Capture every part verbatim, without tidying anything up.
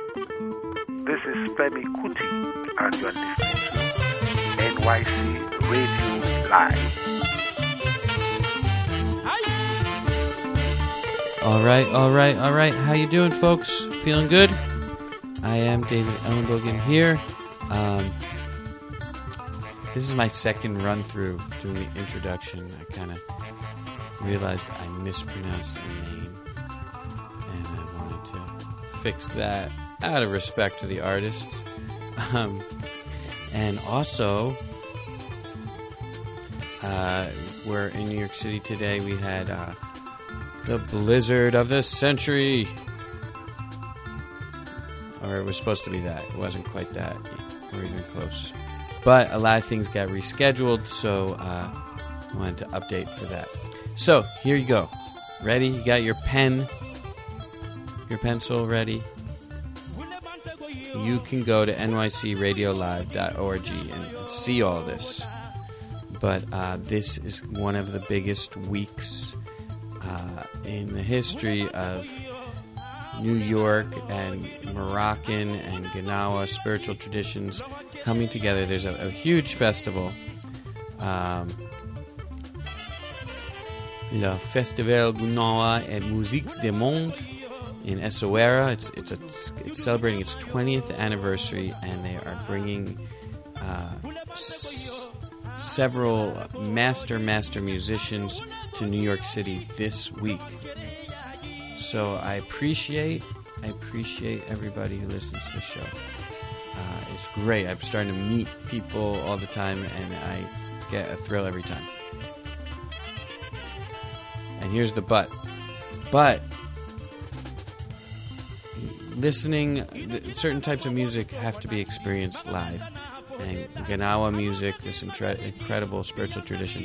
This is Femi Kuti, and you're listening to N Y C Radio Live. All right, all right, all right. How you doing, folks? Feeling good? I am David Ellenbogen here. Um, this is my second run-through doing the introduction. I kind of realized I mispronounced the name, and I wanted to fix that out of respect to the artist. Um, and also, uh, we're in New York City today. We had uh, the blizzard of the century. Or it was supposed to be that. It wasn't quite that. Or even close. But a lot of things got rescheduled, so uh, I wanted to update for that. So, here you go. Ready? You got your pen, your pencil ready? You can go to N Y C radio live dot org and see all this. But uh, this is one of the biggest weeks uh, in the history of New York and Moroccan and Gnawa spiritual traditions coming together. There's a, a huge festival, um, Le Festival Gnawa et Musiques du Monde in Essaouira. It's it's, a, it's celebrating its twentieth anniversary, and they are bringing uh, s- several master master musicians to New York City this week. So I appreciate, I appreciate everybody who listens to the show. Uh, it's great. I'm starting to meet people all the time, and I get a thrill every time. And here's the but. But listening, certain types of music have to be experienced live. And Gnawa music, this intre- incredible spiritual tradition,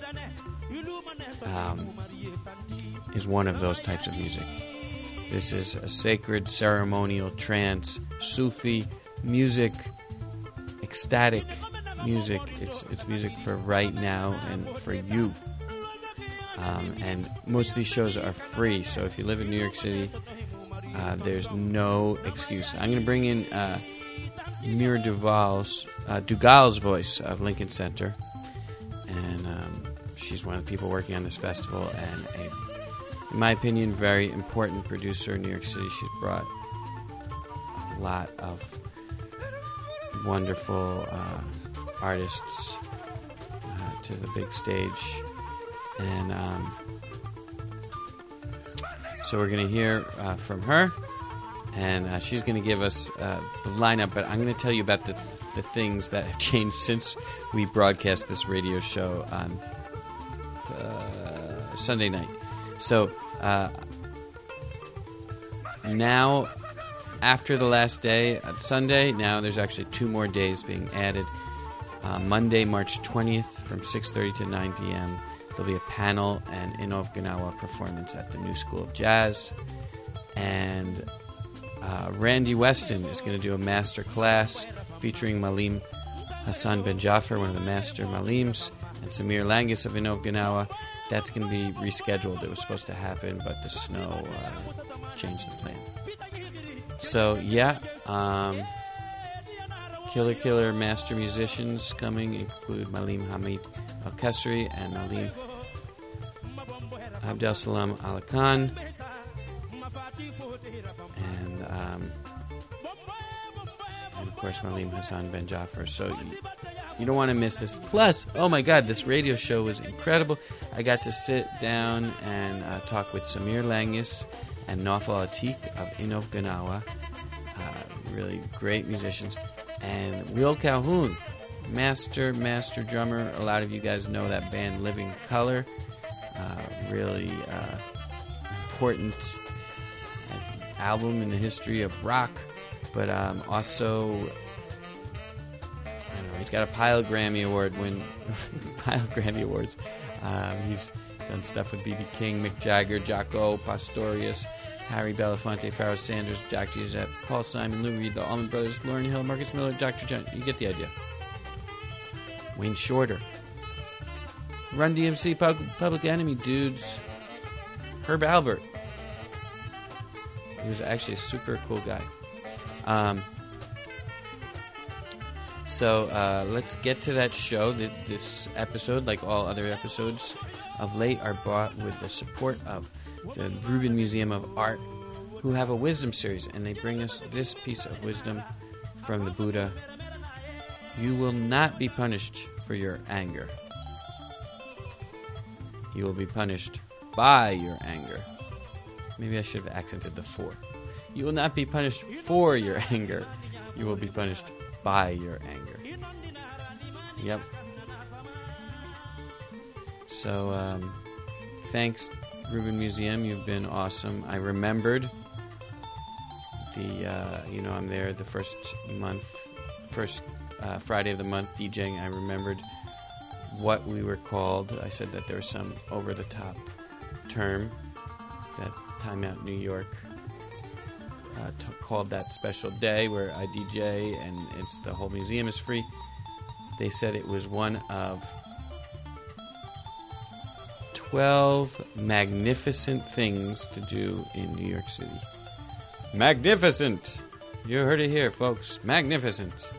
um, is one of those types of music. This is a sacred, ceremonial, trance, Sufi music, ecstatic music. It's it's music for right now and for you. Um, and most of these shows are free, so if you live in New York City, uh, there's no excuse. I'm going to bring in uh, Mira Duval's, uh, Dugal's voice of Lincoln Center, and um, she's one of the people working on this festival, and a, in my opinion, very important producer in New York City. She's brought a lot of wonderful uh, artists uh, to the big stage. And um, so we're going to hear uh, from her, and uh, she's going to give us uh, the lineup, but I'm going to tell you about the, the things that have changed since we broadcast this radio show on uh, Sunday night. So uh, now, after the last day on Sunday, now there's actually two more days being added. Uh, Monday, March twentieth, from six thirty to nine p.m., there'll be a panel and Inov Gnawa performance at the New School of Jazz. And uh, Randy Weston is going to do a master class featuring Malim Hassan Ben Jaffer, one of the master Malims, and Samir Langis of Inov Gnawa. That's going to be rescheduled. It was supposed to happen, but the snow uh, changed the plan. So, yeah, um, Killer Killer master musicians coming include Malim Hamid Al-Kasri and Malim Abdel Salam Al-Khan. And, um, and, of course, Malim Hassan Ben Jaffer. So, you, you don't want to miss this. Plus, oh my God, this radio show was incredible. I got to sit down and uh, talk with Samir Langis and Nawfal Atik of Inov Gnawa. Uh, really great musicians. And Will Calhoun, master, master drummer. A lot of you guys know that band Living Color. Uh, really uh, important uh, album in the history of rock. But um, also, I don't know, he's got a pile of Grammy Award win, pile of Grammy Awards. Um, he's done stuff with B B King, Mick Jagger, Jaco Pastorius, Harry Belafonte, Pharoah Sanders, Jack Giuseppe, Paul Simon, Lou Reed, the Allman Brothers, Lauryn Hill, Marcus Miller, Doctor John. You get the idea. Wayne Shorter. Run D M C, Pub- Public Enemy, dudes. Herb Albert. He was actually a super cool guy. Um, so uh, let's get to that show. This episode, like all other episodes of late, are brought with the support of the Rubin Museum of Art, who have a wisdom series, and they bring us this piece of wisdom from the Buddha. You will not be punished for your anger. You will be punished by your anger. Maybe I should have accented the for. You will not be punished for your anger. You will be punished by your anger. Yep. So, um, thanks, Rubin Museum. You've been awesome. I remembered the, uh, you know, I'm there the first month, first uh, Friday of the month DJing. I remembered what we were called. I said that there was some over-the-top term that Time Out New York uh, t- called that special day where I D J and it's the whole museum is free. They said it was one of twelve magnificent things to do in New York City. Magnificent! You heard it here, folks. Magnificent.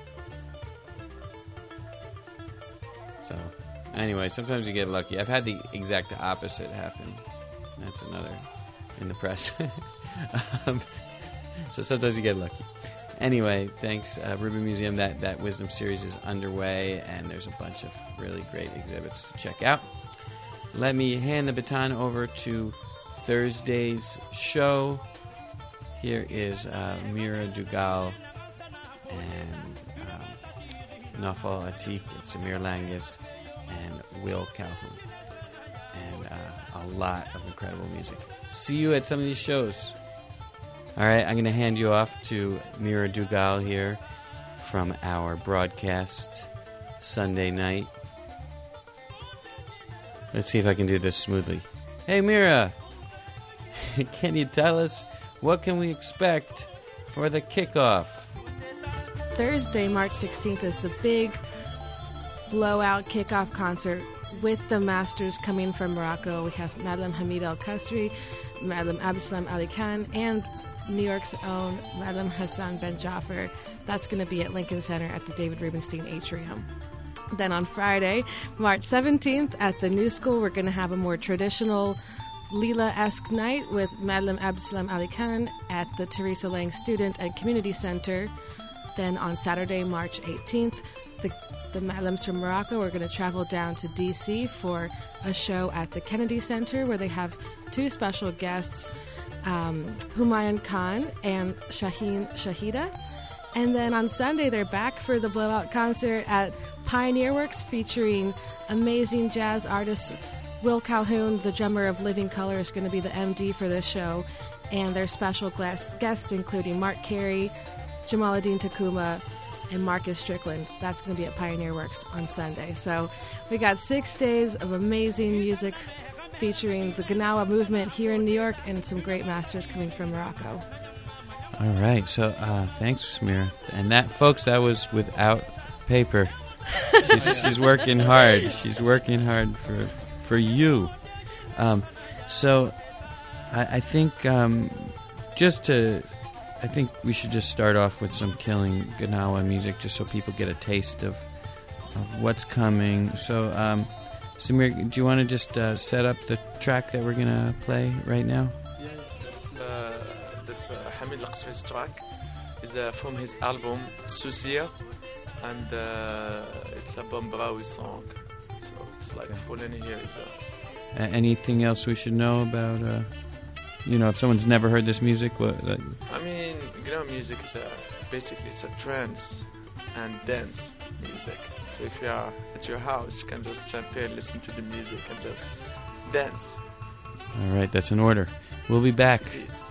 So, anyway, sometimes you get lucky. I've had the exact opposite happen. That's another in the press. um, so sometimes you get lucky. Anyway, thanks, uh, Rubin Museum. That, that Wisdom series is underway, and there's a bunch of really great exhibits to check out. Let me hand the baton over to Thursday's show. Here is uh, Mira Dugal and um, Naufal Atik and Samir Langis and Will Calhoun. And uh, a lot of incredible music. See you at some of these shows. All right, I'm going to hand you off to Mira Dugal here from our broadcast Sunday night. Let's see if I can do this smoothly. Hey, Mira, can you tell us what can we expect for the kickoff? Thursday, March sixteenth, is the big blowout kickoff concert with the masters coming from Morocco. We have Madame Hamid El-Kasri, Madame Abdeslam Ali Khan, and New York's own Madame Hassan Ben Jaffer. That's going to be at Lincoln Center at the David Rubenstein Atrium. Then on Friday, March seventeenth, at the New School, we're going to have a more traditional Leela-esque night with Madame Abdeslam Ali Khan at the Teresa Lang Student and Community Center. Then on Saturday, March eighteenth, the, the Madams from Morocco are going to travel down to D C for a show at the Kennedy Center where they have two special guests, um, Humayun Khan and Shaheen Shahida. And then on Sunday, they're back for the blowout concert at Pioneer Works featuring amazing jazz artists. Will Calhoun, the drummer of Living Color, is going to be the M D for this show. And their special guests including Mark Carey, Jamaluddin Takuma, and Marcus Strickland. That's going to be at Pioneer Works on Sunday. So we got six days of amazing music featuring the Gnawa movement here in New York and some great masters coming from Morocco. All right. So uh, thanks, Mira. And that, folks, that was without paper. She's, she's working hard. She's working hard for for you. Um, so I, I think um, just to... I think we should just start off with some killing Gnawa music just so people get a taste of of what's coming. So, um, Samir, do you want to just uh, set up the track that we're going to play right now? Yeah, that's, uh, that's uh, Hamid El-Kasri's track. It's uh, from his album Soucia, and uh, it's a Bambraoui song. So it's like Okay. full in here. Is a Uh, anything else we should know about, uh, you know, if someone's never heard this music? What? Like, I mean, Gnawa music is a, basically it's a trance and dance music. So if you are at your house, you can just jump in, listen to the music, and just dance. all right, that's an order. We'll be back. Please.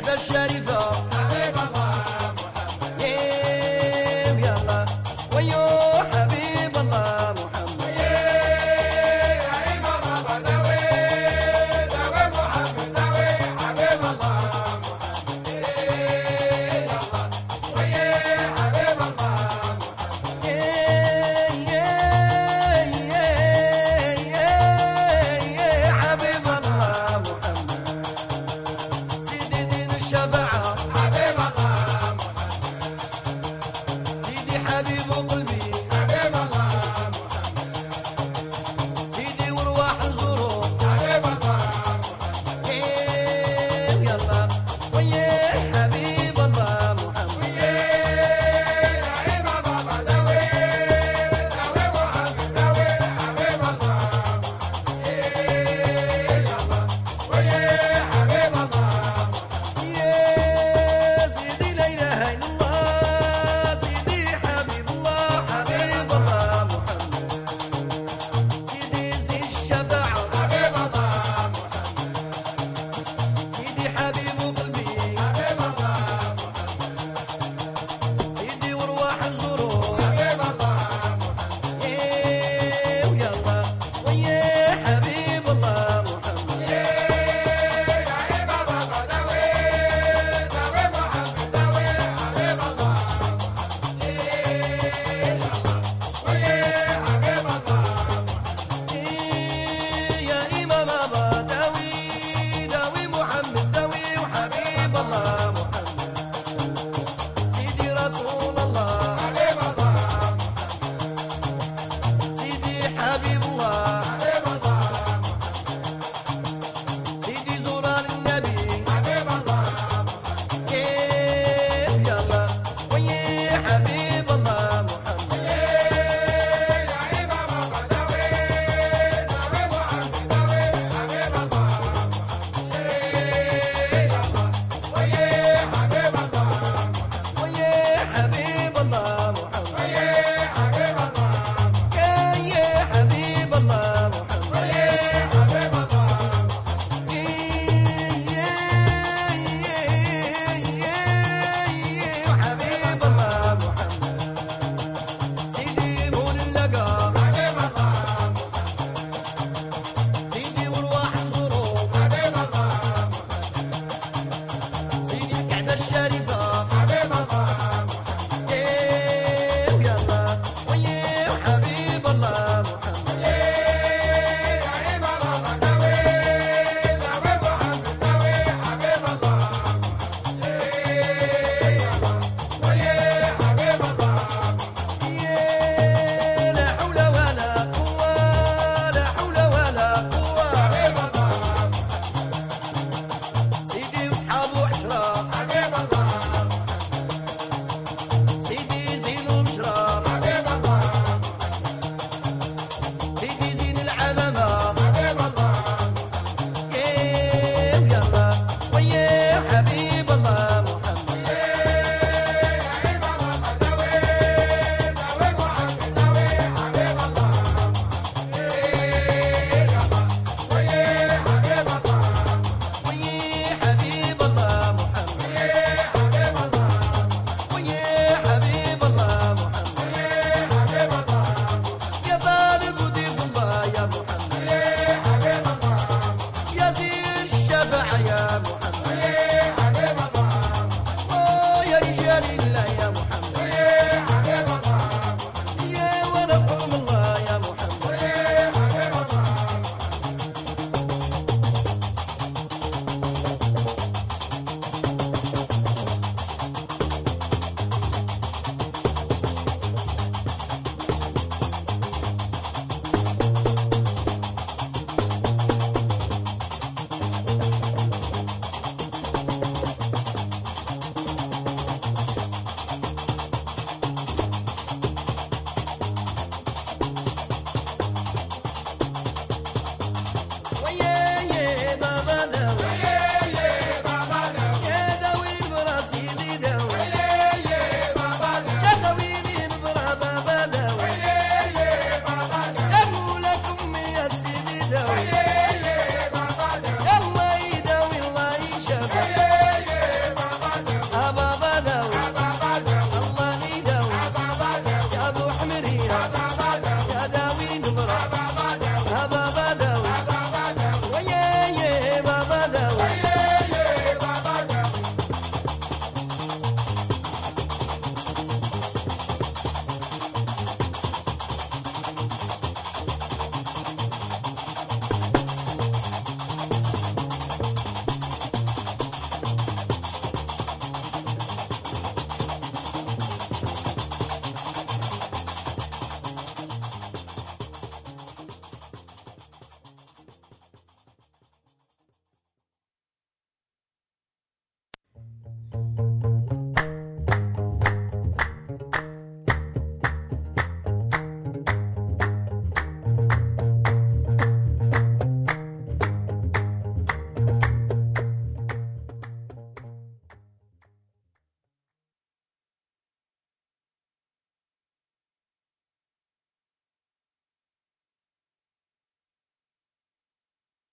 يا ذي الشفع يا محمد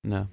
No.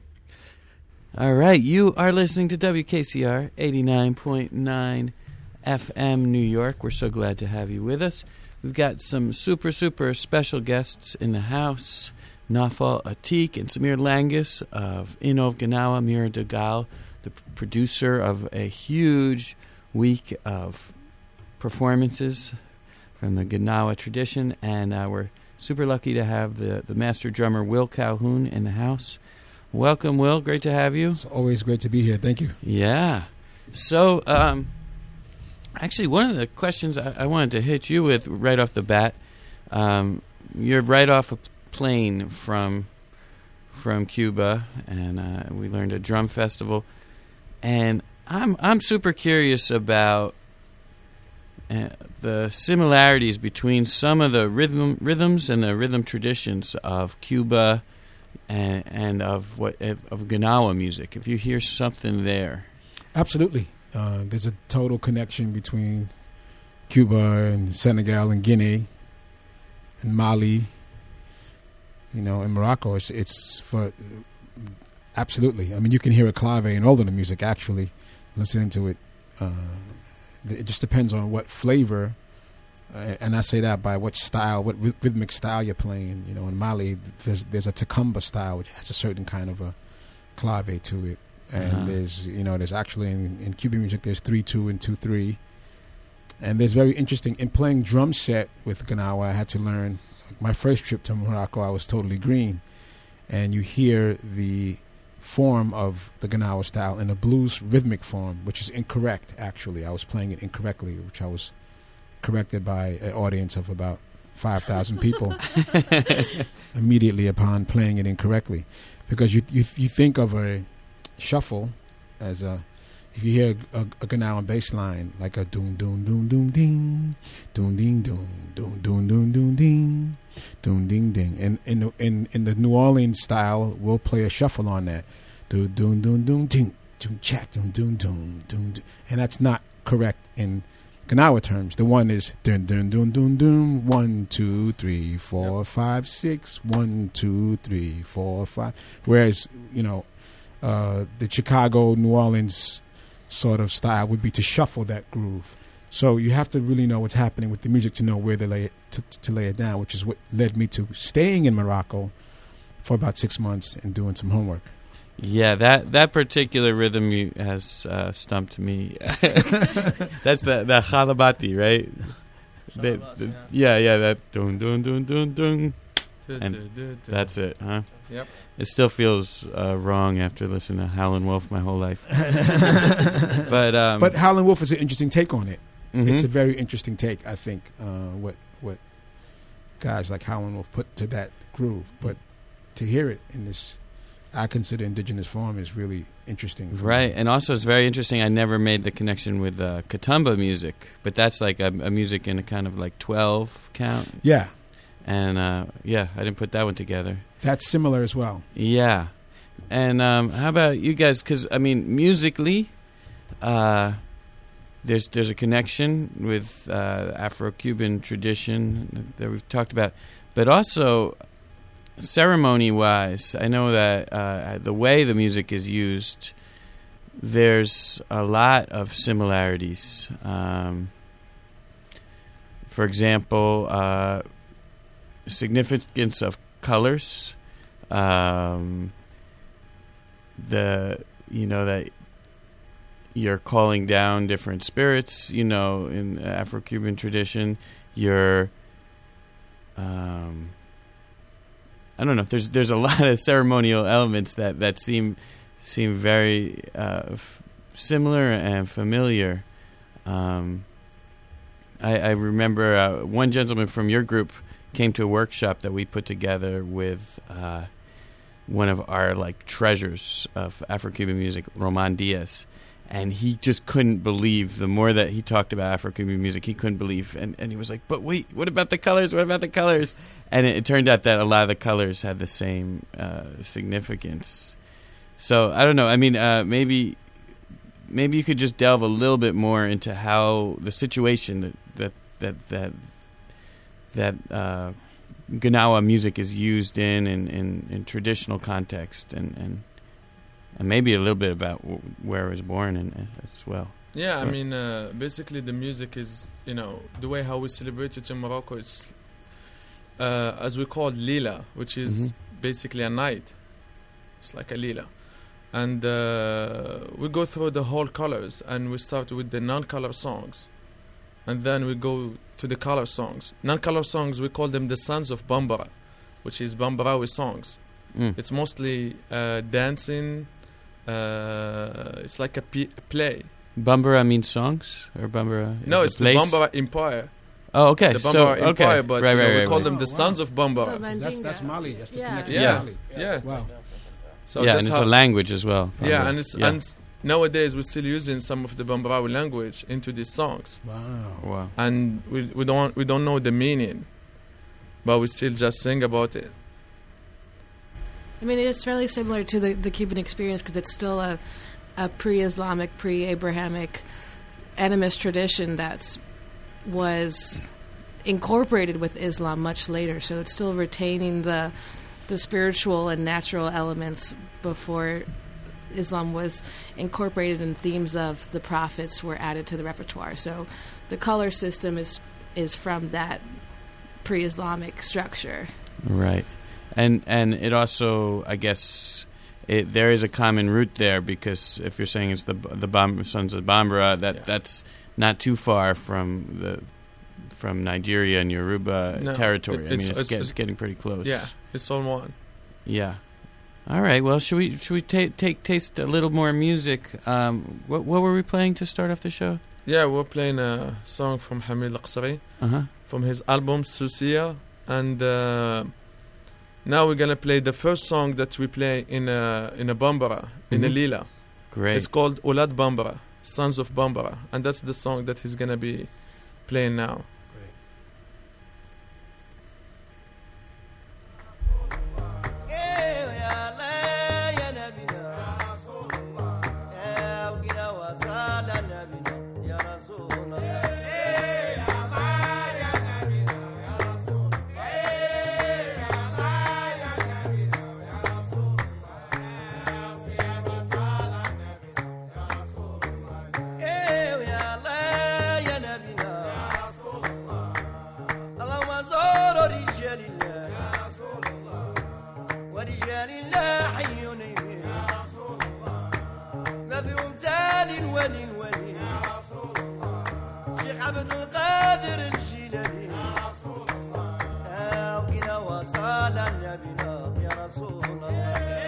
All right, you are listening to W K C R eighty-nine point nine F M New York. We're so glad to have you with us. We've got some super, super special guests in the house. Nafal Atik and Samir Langus of Inov Ganawa, Mira Degal, the p- producer of a huge week of performances from the Ganawa tradition. And uh, we're super lucky to have the, the master drummer, Will Calhoun, in the house. Welcome, Will. Great to have you. It's always great to be here. Thank you. Yeah. So, um, actually, one of the questions I, I wanted to hit you with right off the bat, um, you're right off a plane from from Cuba, and uh, we learned a drum festival, and I'm I'm super curious about uh, the similarities between some of the rhythm rhythms and the rhythm traditions of Cuba and and of what of Ganawa music. If you hear something there, absolutely, uh, there's a total connection between Cuba and Senegal and Guinea and Mali. You know, in Morocco, it's it's for absolutely. I mean, you can hear a clave in all of the music. Actually, listening to it, uh, it just depends on what flavor, uh, and I say that by what style, what rhy- rhythmic style you're playing. You know, in Mali, there's there's a takamba style which has a certain kind of a clave to it, and uh-huh. there's you know there's actually in, in Cuban music there's three two and two three, and there's very interesting in playing drum set with Ganawa. I had to learn. My first trip to Morocco, I was totally green, and you hear the form of the Ganawa style in a blues rhythmic form, which is incorrect, actually. I was playing it incorrectly, which I was corrected by an audience of about five thousand people immediately upon playing it incorrectly. Because you, you you think of a shuffle as a, if you hear a, a Ganawa bass line, like a doom, doom, doom, doom, ding, doom, ding, doom, doom, doom, doom, doom, ding, doom, ding, ding. And in in in the New Orleans style, we'll play a shuffle on that. Doom, doom, doom, doom, ding, doom, check, doom, doom, doom, doom. And that's not correct in Ganawa terms. The one is dun, dun, dun, dun, dun, one, two, three, four, yep. five, six, one, two, three, four, five. Whereas, you know, uh, the Chicago, New Orleans sort of style would be to shuffle that groove. So you have to really know what's happening with the music to know where to lay it to, to lay it down, which is what led me to staying in Morocco for about six months and doing some homework. Yeah, that, that particular rhythm you, has uh, stumped me. That's the the halabati, right? The, the, yeah, yeah, that dun dun dun dun dun. And that's it, huh? Yep. It still feels uh, wrong after listening to Howlin' Wolf my whole life. but um, but Howlin' Wolf is an interesting take on it. Mm-hmm. It's a very interesting take, I think, uh, what what guys like Howlin' Wolf put to that groove. But to hear it in this, I consider indigenous form, is really interesting. Right, me. And also it's very interesting. I never made the connection with uh, Katumba music, but that's like a, a music in a kind of like twelve count. Yeah. And, uh, yeah, I didn't put that one together. That's similar as well. Yeah. And um, how about you guys? Because, I mean, musically, uh, there's there's a connection with uh, Afro-Cuban tradition that we've talked about. But also, ceremony-wise, I know that uh, the way the music is used, there's a lot of similarities. Um, for example... Uh, significance of colors, um, the you know that you're calling down different spirits. You know, in Afro-Cuban tradition, you're um, I don't know. There's there's a lot of ceremonial elements that, that seem seem very uh, f- similar and familiar. Um, I, I remember uh, one gentleman from your group came to a workshop that we put together with uh, one of our like treasures of Afro-Cuban music, Roman Diaz, and he just couldn't believe. The more that he talked about Afro-Cuban music, he couldn't believe, and, and he was like, "But wait, what about the colors? What about the colors?" And it, it turned out that a lot of the colors had the same uh, significance. So I don't know. I mean, uh, maybe maybe you could just delve a little bit more into how the situation that that that. that that uh, Gnawa music is used in in, in, in traditional context, and, and and maybe a little bit about w- where it was born in, in as well. Yeah, I Right. mean, uh, basically the music is, you know, the way how we celebrate it in Morocco. It's uh, as we call Lila, which is Mhm. basically a night. It's like a Lila. And uh, we go through the whole colors, and we start with the non-color songs. And then we go to the color songs. Non-color songs, we call them the Sons of Bambara, which is Bambarawi songs. Mm. It's mostly uh, dancing. Uh, it's like a, p- a play. Bambara means songs, or Bambara? is No, a it's place? the Bambara Empire. Oh, okay. The so Bambara okay, Empire, but right, you know, right, we right, call right. them the Oh, Sons wow. of Bambara. The That's that's Mandinga. Mali. That's the Yeah. connection Yeah. to Mali. Yeah. Wow. So yeah, that's and it's how- a language as well. Yeah, Bambara. and it's yeah. and s- nowadays we're still using some of the Bambarawi language into these songs, Wow. wow. and we we don't we don't know the meaning, but we still just sing about it. I mean, it's fairly similar to the, the Cuban experience because it's still a, a pre-Islamic, pre-Abrahamic animist tradition that's was incorporated with Islam much later. So it's still retaining the the spiritual and natural elements before Islam was incorporated, and themes of the prophets were added to the repertoire. So the color system is is from that pre-Islamic structure. Right, and and it also, I guess, it, there is a common root there, because if you're saying it's the the Bam, Sons of Bambara, that Yeah. that's not too far from the from Nigeria and Yoruba No, territory. it- I mean, it's- it's, it's- get, it's getting pretty close. Yeah, it's all one. Yeah. All right. Well, should we should we ta- take taste a little more music? Um, what what were we playing to start off the show? Yeah, we're playing a song from Hamid Al-Qasri Uh huh. from his album Susia, and uh, now we're gonna play the first song that we play in a in a Bambara, in a Mhm. Lila. Great. It's called Olad Bambara, Sons of Bambara, and that's the song that he's gonna be playing now. ورجال الله حيوني ما فيهم تالي ولي ولي شيخ عبد القادر الجيلاني آه وكذا وصل النبي يا رسول الله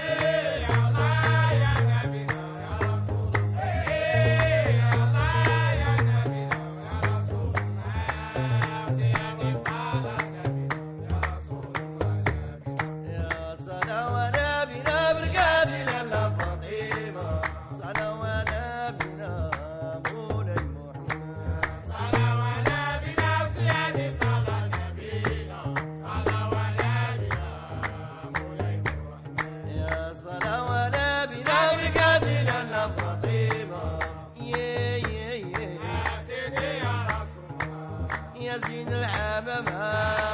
يا زين العمامة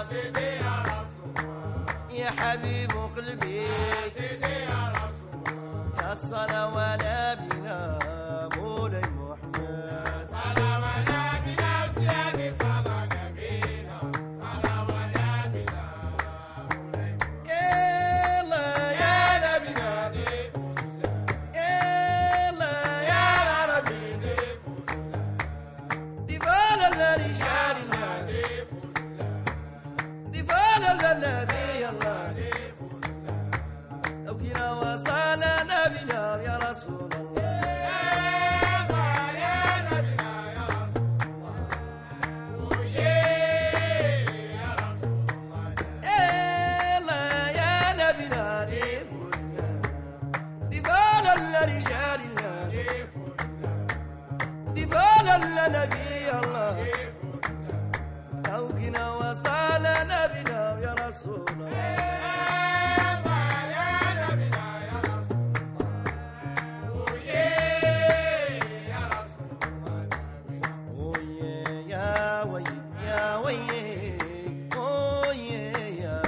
يا حبيب قلبي يا سيدي يا رسول الله يا الصلاة ولا بنا مولاي محمد صلاة ولا بنا وسيادي صلاة نبينا صلاة ولا بنا مولاي محمد يلا يا نبينا يلا يا ربي دفال الرجال دفال النبي الله لو كنا وصلنا نبينا يا رسول الله يا نبينا يا رسول الله يا رسول الله يا نبينا دفال الرجال دفال النبي الله لو كنا وصلنا بنا يا رسول الله يا وي يا وي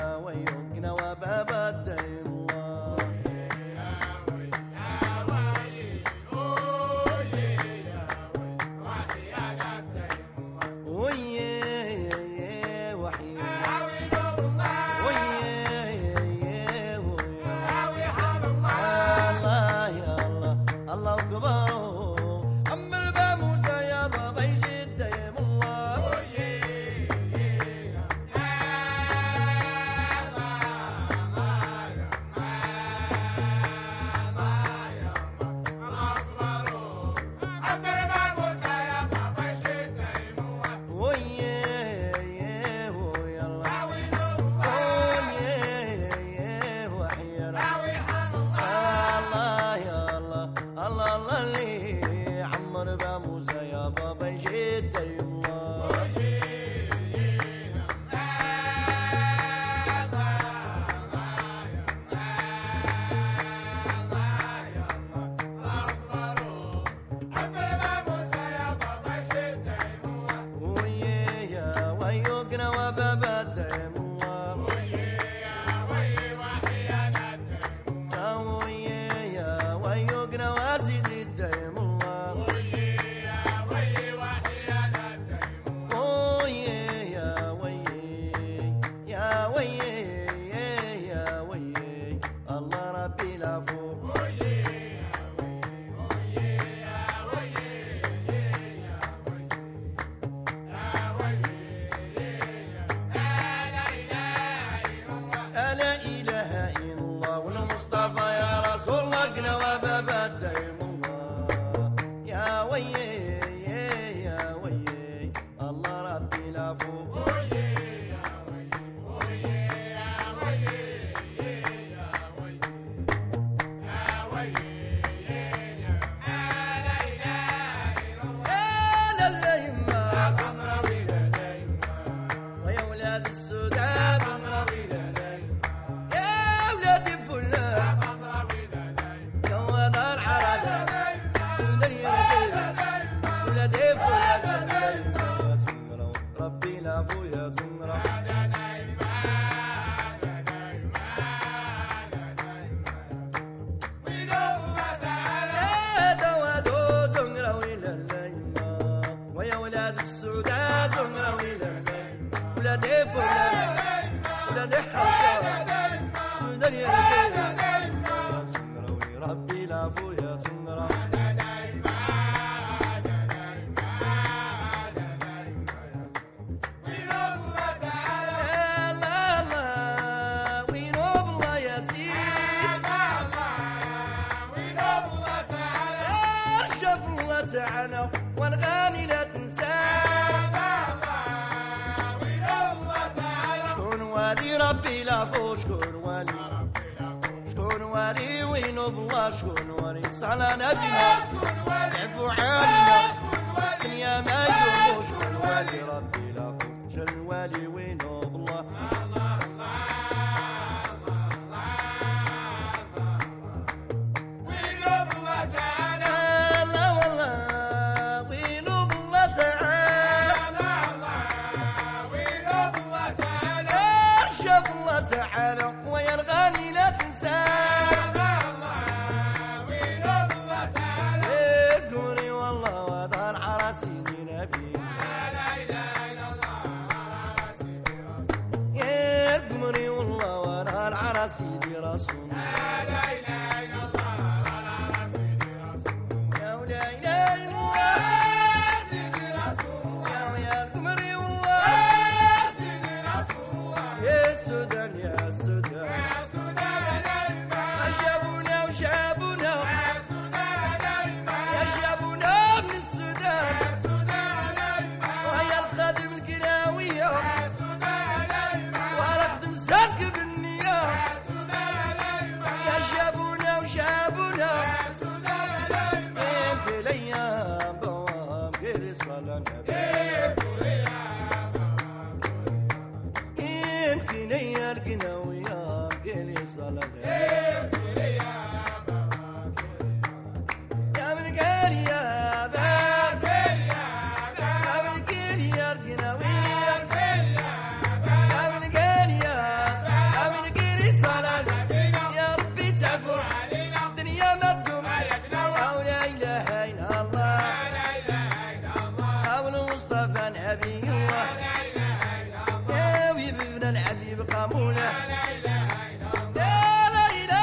موسى يا بابا جد الله والغالي لا تنساه شكون والي ربي لا فوق شكون والي شكون والي وين بالله شكون والي صلى نبينا تعفو علينا الدنيا ما يدوم شكون والي ربي لا فوق شكون والي وين بالله تعالى ويا الغالي لا تنساه يا قمري والله وضع على سيدي نبي يا قمري والله وضع على سيدي رسول الحبيب قاموله لا لا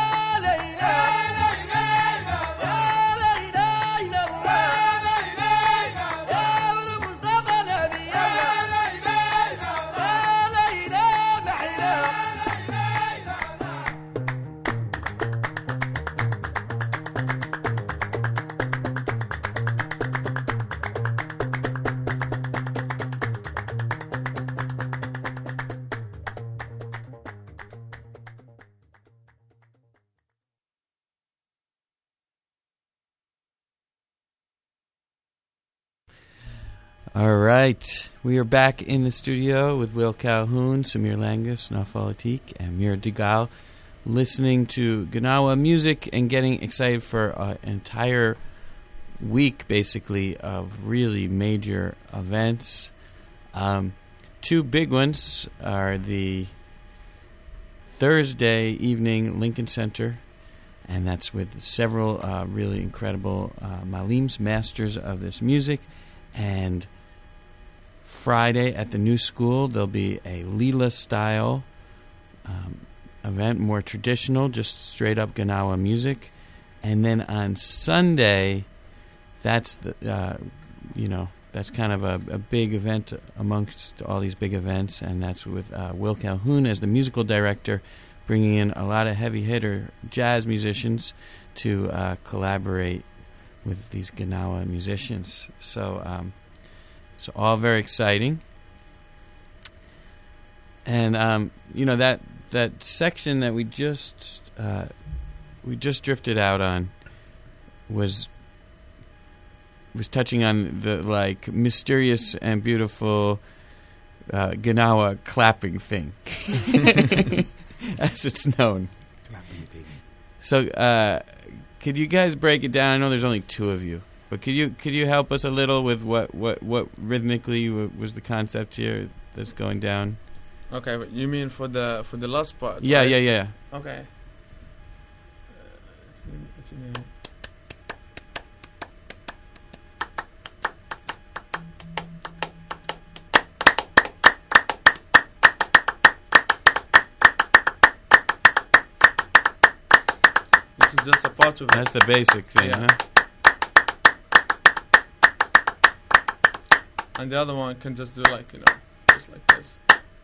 All right. We are back in the studio with Will Calhoun, Samir Langus, Nawfal Atik, and Mira Digal, listening to Gnawa music and getting excited for an entire week, basically, of really major events. Um, two big ones are the Thursday evening Lincoln Center, and that's with several uh, really incredible uh, Malims, masters of this music, and Friday at the New School, there'll be a Leela-style um, event, more traditional, just straight-up Gnawa music. And then on Sunday, that's the uh, you know that's kind of a, a big event amongst all these big events, and that's with uh, Will Calhoun as the musical director, bringing in a lot of heavy-hitter jazz musicians to uh, collaborate with these Gnawa musicians. So. Um, So all very exciting. And um, you know that that section that we just uh, we just drifted out on was was touching on the like mysterious and beautiful uh, Gnawa clapping thing, as it's known. Clapping thing. So uh, could you guys break it down? I know there's only two of you. But could you could you help us a little with what, what, what rhythmically w- was the concept here that's going down? Okay, but you mean for the for the last part? Yeah, right? yeah, yeah. Okay. Uh, it's in- it's in- This is just a part of it. That's the basic thing, Yeah. huh? And the other one can just do like, you know, just like this.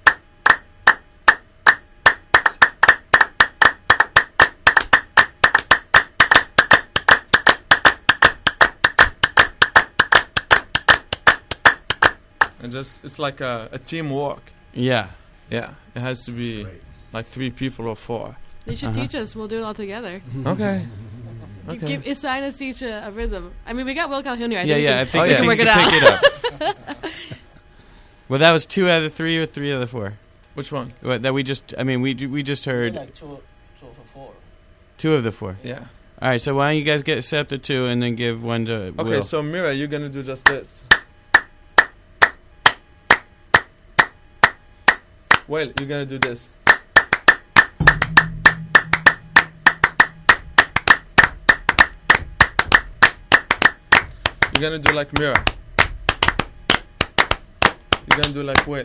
And just, it's like a, a teamwork. Yeah. Yeah, it has to be Great. like three people or four. You should Uh-huh. teach us. We'll do it all together. Okay. You Okay. Give, assign us each a, a rhythm. I mean, we got Will Calhoun here. I yeah, think yeah. I we think can, we we can can work it pick out. it up. Well, that was two out of the three or three out of the four. Which one? What, that we just, I mean, we we just heard Like two, two for four. two of the four. Yeah. All right, so why don't you guys get set up to two and then give one to Okay, Will? so Mira, you're gonna do just this. Well, you're gonna do this. You're gonna do like Mira. You're gonna do like Will.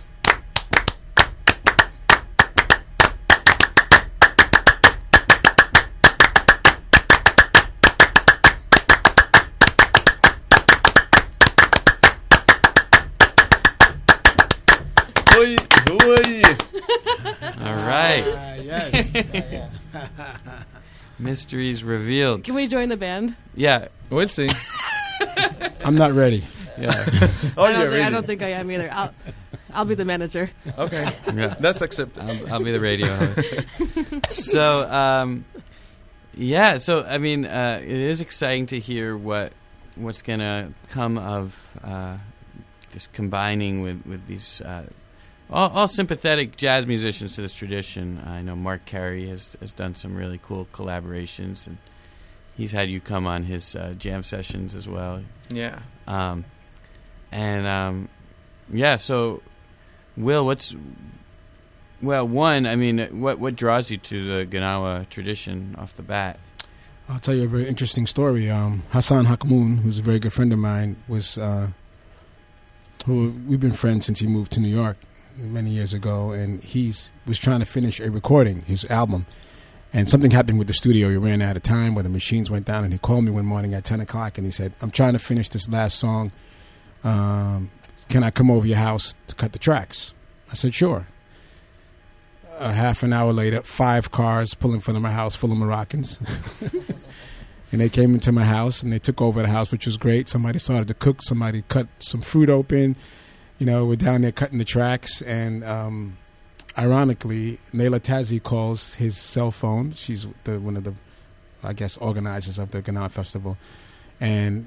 Oi, oi. All right. Ah, yes. Yeah, yeah. Mysteries revealed. Can we join the band? Yeah. We'll see. I'm not ready. Yeah. Oh, I, don't you're think, I ready. don't think I am either. I'll, I'll be the manager. Okay, Yeah. that's accepted. I'll, I'll be the radio host. So, um, yeah. So, I mean, uh, it is exciting to hear what what's gonna come of uh, this combining with with these uh, all, all sympathetic jazz musicians to this tradition. I know Mark Carey has has done some really cool collaborations, and he's had you come on his uh, jam sessions as well. Yeah. Um, and um, yeah, so Will, what's well, one, I mean, what what draws you to the Gnawa tradition off the bat? I'll tell you a very interesting story. Um, Hassan Hakmoun, who's a very good friend of mine, was uh, who we've been friends since he moved to New York many years ago, and he's was trying to finish a recording, his album, and something happened with the studio. He ran out of time, where the machines went down, and he called me one morning at ten o'clock, and he said, "I'm trying to finish this last song. Um, can I come over your house to cut the tracks?" I said, "Sure." A half an hour later, five cars pull in front of my house full of Moroccans. And they came into my house, and they took over the house, which was great. Somebody started to cook. Somebody cut some fruit open. You know, we're down there cutting the tracks. And um, ironically, Naila Tazi calls his cell phone. She's the, one of the, I guess, organizers of the Gnawa Festival. And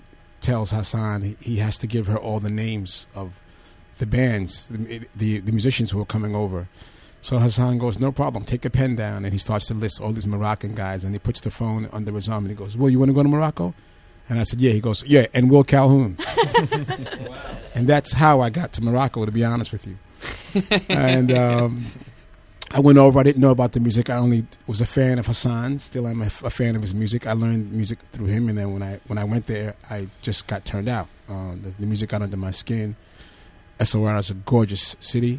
tells Hassan he, he has to give her all the names of the bands, the, the the musicians who are coming over. So Hassan goes, no problem, take a pen down, and he starts to list all these Moroccan guys, and he puts the phone under his arm, and he goes, well, you want to go to Morocco? And I said, yeah. He goes, yeah, and Will Calhoun. Wow. And that's how I got to Morocco, to be honest with you. And um, I went over. I didn't know about the music. I only was a fan of Hassan. Still am a, a fan of his music. I learned music through him, and then when I when I went there, I just got turned out. Uh, the, the music got under my skin. Essaouira is a gorgeous city.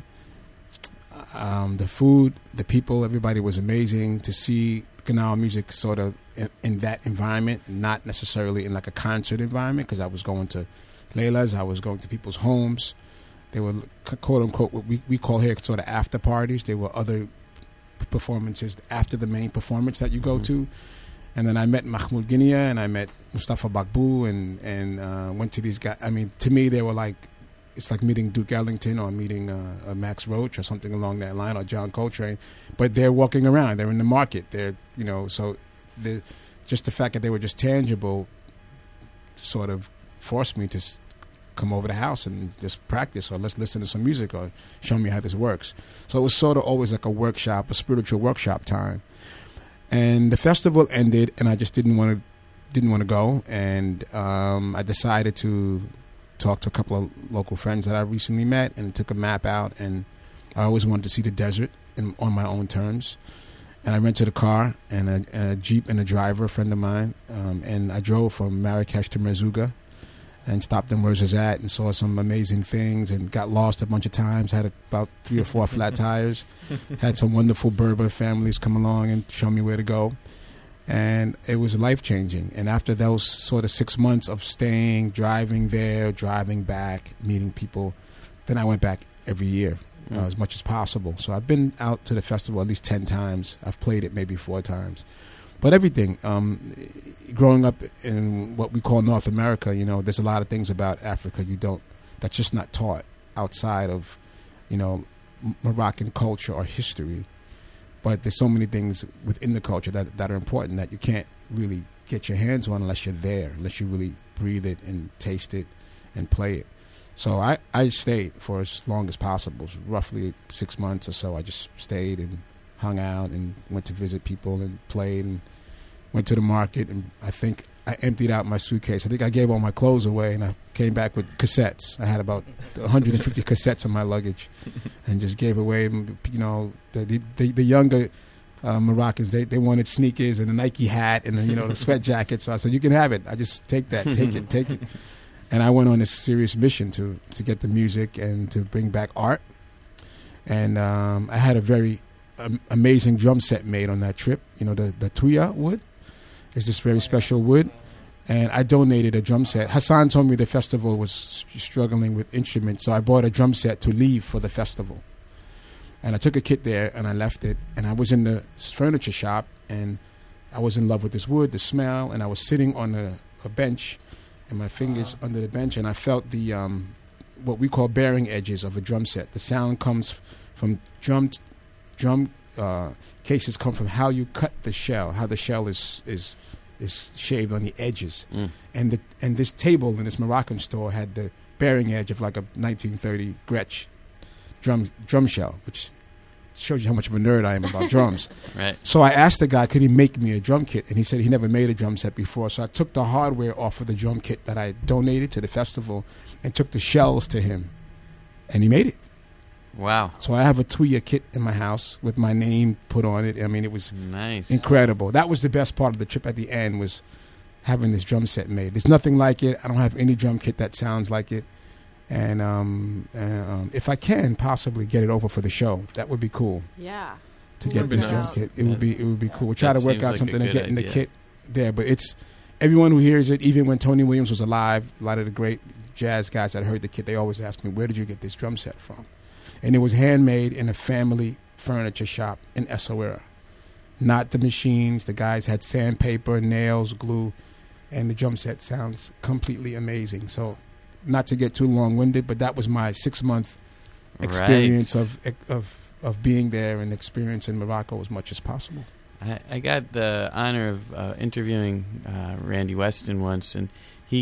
Um, the food, the people, everybody was amazing. To see Gnawa music sort of in, in that environment, not necessarily in like a concert environment, because I was going to Leila's, I was going to people's homes. They were quote unquote what we, we call here sort of after parties. There were other performances after the main performance that you go mm-hmm. to. And then I met Mahmoud Guinea and I met Mustafa Bakbou and, and uh, went to these guys. I mean, to me, they were like, it's like meeting Duke Ellington or meeting uh, Max Roach or something along that line, or John Coltrane. But they're walking around. They're in the market. They're, you know, so the, just the fact that they were just tangible sort of forced me to come over the house and just practice, or let's listen to some music, or show me how this works. So it was sort of always like a workshop, a spiritual workshop time. And the festival ended, and I just didn't want to didn't want to go. And um, I decided to talk to a couple of local friends that I recently met, and took a map out. And I always wanted to see the desert in, on my own terms. And I rented a car and a, and a Jeep and a driver, a friend of mine. Um, and I drove from Marrakesh to Merzouga and stopped in Ouarzazate and saw some amazing things, and got lost a bunch of times. Had about three or four flat tires. Had some wonderful Berber families come along and show me where to go. And it was life-changing. And after those sort of six months of staying, driving there, driving back, meeting people, then I went back every year uh, mm. as much as possible. So I've been out to the festival at least ten times. I've played it maybe four times. But everything, um, growing up in what we call North America, you know, there's a lot of things about Africa you don't, that's just not taught outside of, you know, Moroccan culture or history. But there's so many things within the culture that that are important that you can't really get your hands on unless you're there, unless you really breathe it and taste it and play it. So I, I stayed for as long as possible, roughly six months or so. I just stayed and hung out and went to visit people and played and went to the market. And I think I emptied out my suitcase. I think I gave all my clothes away, and I came back with cassettes. I had about one hundred fifty cassettes in my luggage, and just gave away. You know, the the, the younger uh, Moroccans, they, they wanted sneakers and a Nike hat and a, you know the sweat jacket. So I said, you can have it. I just take that, take it, take it. And I went on this serious mission to to get the music and to bring back art. And um, I had a very um, amazing drum set made on that trip. You know, the the Tuya wood. It's this very special wood, and I donated a drum set. Hassan told me the festival was struggling with instruments, so I bought a drum set to leave for the festival. And I took a kit there, and I left it, and I was in the furniture shop, and I was in love with this wood, the smell, and I was sitting on a, a bench, and my fingers uh-huh. under the bench, and I felt the um, what we call bearing edges of a drum set. The sound comes from drum drum. Uh, cases come from how you cut the shell, how the shell is is is shaved on the edges, mm. and the and this table in this Moroccan store had the bearing edge of like a nineteen thirty Gretsch drum drum shell, which shows you how much of a nerd I am about drums. Right. So I asked the guy, could he make me a drum kit, and he said he never made a drum set before. So I took the hardware off of the drum kit that I donated to the festival, and took the shells to him, and he made it. Wow. So I have a Tuya kit in my house with my name put on it. I mean, it was nice, incredible. That was the best part of the trip at the end, was having this drum set made. There's nothing like it. I don't have any drum kit that sounds like it. And um, uh, um, if I can possibly get it over for the show, that would be cool. Yeah. To get this drum kit, it yeah. would be it would be cool. We'll try That to work seems out like something a to good get in the idea. kit there. But it's everyone who hears it, even when Tony Williams was alive, a lot of the great jazz guys that heard the kit, they always ask me, where did you get this drum set from? And it was handmade in a family furniture shop in Essaouira. Not the machines. The guys had sandpaper, nails, glue, and the drum set sounds completely amazing. So, not to get too long-winded, but that was my six-month experience Right. of of of being there and experiencing Morocco as much as possible. I, I got the honor of uh, interviewing uh, Randy Weston once, and he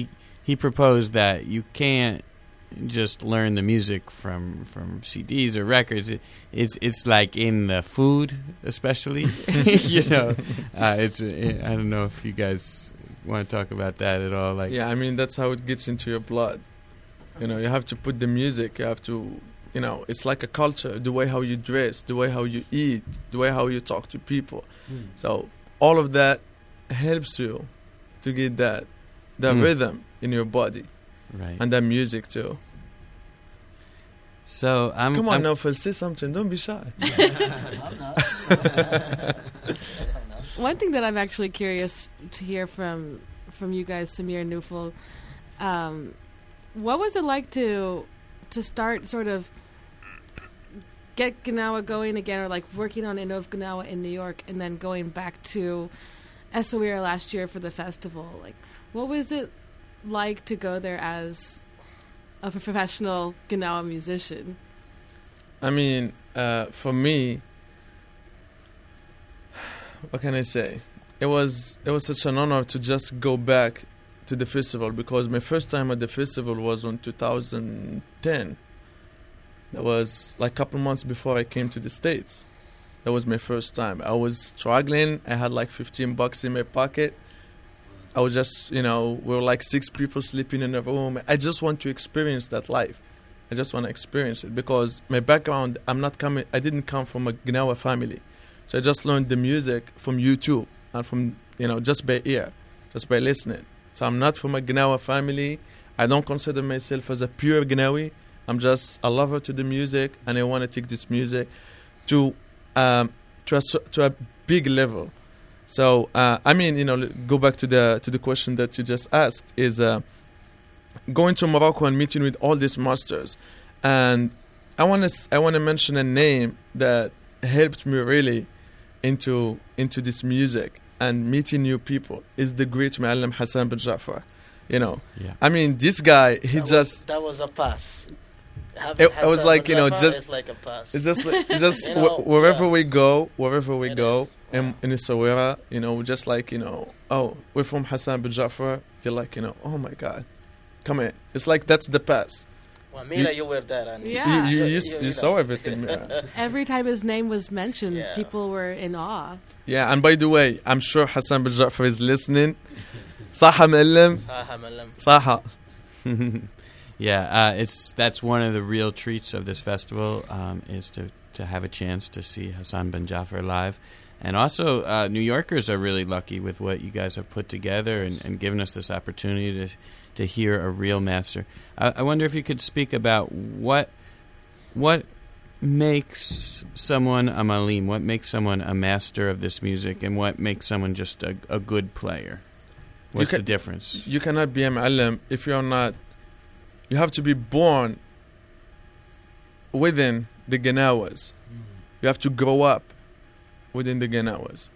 he proposed that you can't just learn the music from from C Ds or records. It, it's it's like in the food, especially. you know, uh, it's uh, I don't know if you guys want to talk about that at all. Like, Yeah, I mean, that's how it gets into your blood. You know, you have to put the music, you have to, you know, it's like a culture, the way how you dress, the way how you eat, the way how you talk to people. Mm. So all of that helps you to get that, that Mm. rhythm in your body right. and that music too. So I'm. Come on, I'm, Naufal, say something. Don't be shy. I'm not. I'm not. One thing that I'm actually curious to hear from from you guys, Samir and Nufal, um, what was it like to to start sort of get Gnawa going again, or like working on Inov Gnawa in New York, and then going back to Essaouira last year for the festival? Like, what was it like to go there as a professional Gnawa musician? I mean, uh, for me, what can I say? It was it was such an honor to just go back to the festival, because my first time at the festival was in two thousand ten. That was like a couple months before I came to the States. That was my first time. I was struggling. I had like fifteen bucks in my pocket. I was just, you know, we were like six people sleeping in a room. I just want to experience that life. I just want to experience it, because my background, I'm not coming, I didn't come from a Gnawa family. So I just learned the music from YouTube and from, you know, just by ear, just by listening. So I'm not from a Gnawa family. I don't consider myself as a pure Gnawi. I'm just a lover to the music, and I want to take this music to um, to a, so- to a big level. So uh, I mean, you know, go back to the to the question that you just asked, is uh, going to Morocco and meeting with all these masters, and I want to I want to mention a name that helped me really into into this music and meeting new people, is the great Ma'allim Hassan bin Ja'far. You know, Yeah. I mean, this guy, he That just was, that was a pass. It- it was like, you know, just- it's like a pass. It's just, like, it's just You know, wh- wherever yeah. we go, wherever we It go is. in, Wow. in Essaouira, you know, just like, you know, oh, we're from Hassan bin Ja'far. You're like, you know, oh my God, come here. It's like that's the pass. Well, Mira, you were there. And Yeah. You, you, you, You- s- you- you you saw know. everything. Yeah. Every time his name was mentioned, Yeah. people were in awe. Yeah, and by the way, I'm sure Hassan bin Ja'far is listening. Saha Ma'allim. Saha Malam. Saha. Yeah, uh, it's that's one of the real treats of this festival, um, is to, to have a chance to see Hassan bin Ja'far live. And also, uh, New Yorkers are really lucky with what you guys have put together and, and given us this opportunity to to hear a real master. I, I wonder if you could speak about what what makes someone a malim, what makes someone a master of this music, and what makes someone just a, a good player. What's can- the difference? You cannot be a Ma'allim if you're not. You have to be born within the Gnawas. You have to grow up within the Gnawas.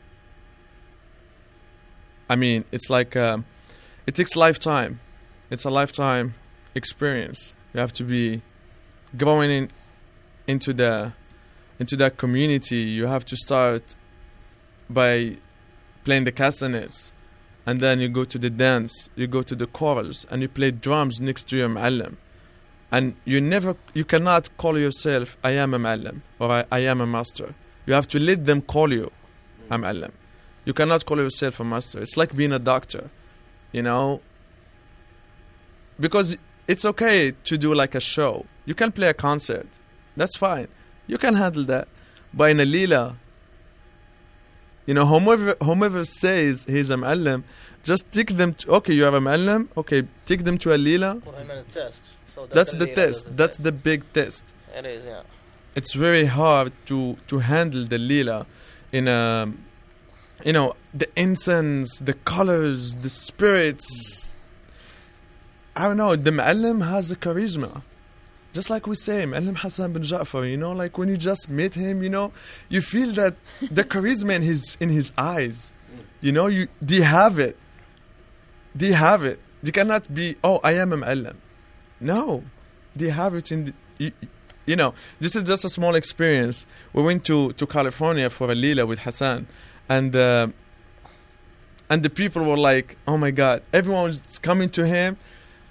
I mean, it's like um, it takes lifetime. It's a lifetime experience. You have to be growing in into the into that community. You have to start by playing the castanets, and then you go to the dance, you go to the chorals, and you play drums next to your Ma'allim. And you never, you cannot call yourself, I am a Ma'allim, or I, I am a master. You have to let them call you a Ma'allim. You cannot call yourself a master. It's like being a doctor, you know? Because it's okay to do like a show. You can play a concert. That's fine. You can handle that. But in a lila, you know, whomever, whomever says he's a Ma'allim, just take them to, okay, you have a Ma'allim, okay, take them to a lila. Put him in a test. So That's the leader test. does That's test. the big test. It is, yeah. It's very hard to, to handle the lila in a, you know, the incense, the colors, the spirits. I don't know, the Ma'allim has a charisma. Just like we say, Ma'allim Hassan bin Ja'far, you know, like when you just meet him, you know, you feel that the charisma in his in his eyes. You know, you they have it. They have it. They cannot be, oh, I am a Ma'allim. No. They have it in the, you, you know, this is just a small experience. We went to, to California for a lila with Hassan, and uh, and the people were like, oh my God, everyone was coming to him,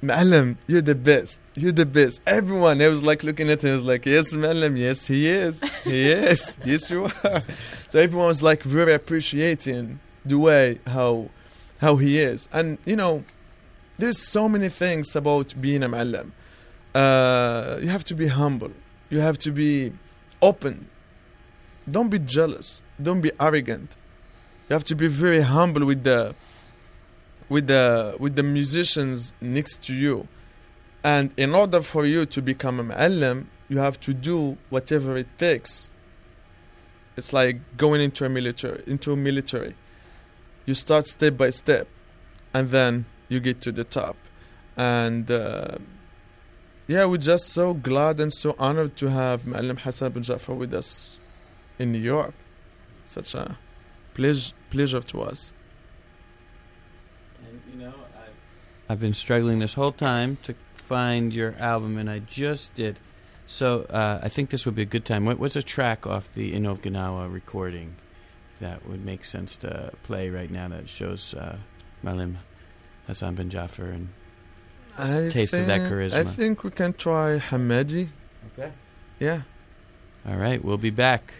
Ma'alem, you're the best. You're the best. Everyone, I was like looking at him, I was like, yes, Ma'alem, yes, he is. He is. Yes, you are. So everyone was like very appreciating the way how how he is. And, you know, there's so many things about being a Ma'alem. Uh, you have to be humble. You have to be open. Don't be jealous. Don't be arrogant. You have to be very humble with the with the with the musicians next to you. And in order for you to become a Ma'alem, you have to do whatever it takes. It's like going into a military into a military. You start step by step, and then you get to the top. And uh, yeah, we're just so glad and so honored to have Ma'alem Hassan bin Ja'far with us in New York. Such a pleasure, pleasure to us. And, you know, I've, I've been struggling this whole time to find your album, and I just did. So uh, I think this would be a good time. What, what's a track off the Inov Gnawa recording that would make sense to play right now that shows uh, Ma'alem Hassan bin Ja'far and I taste think, of that charisma? I think we can try Hamadi. Okay. Yeah. All right, we'll be back.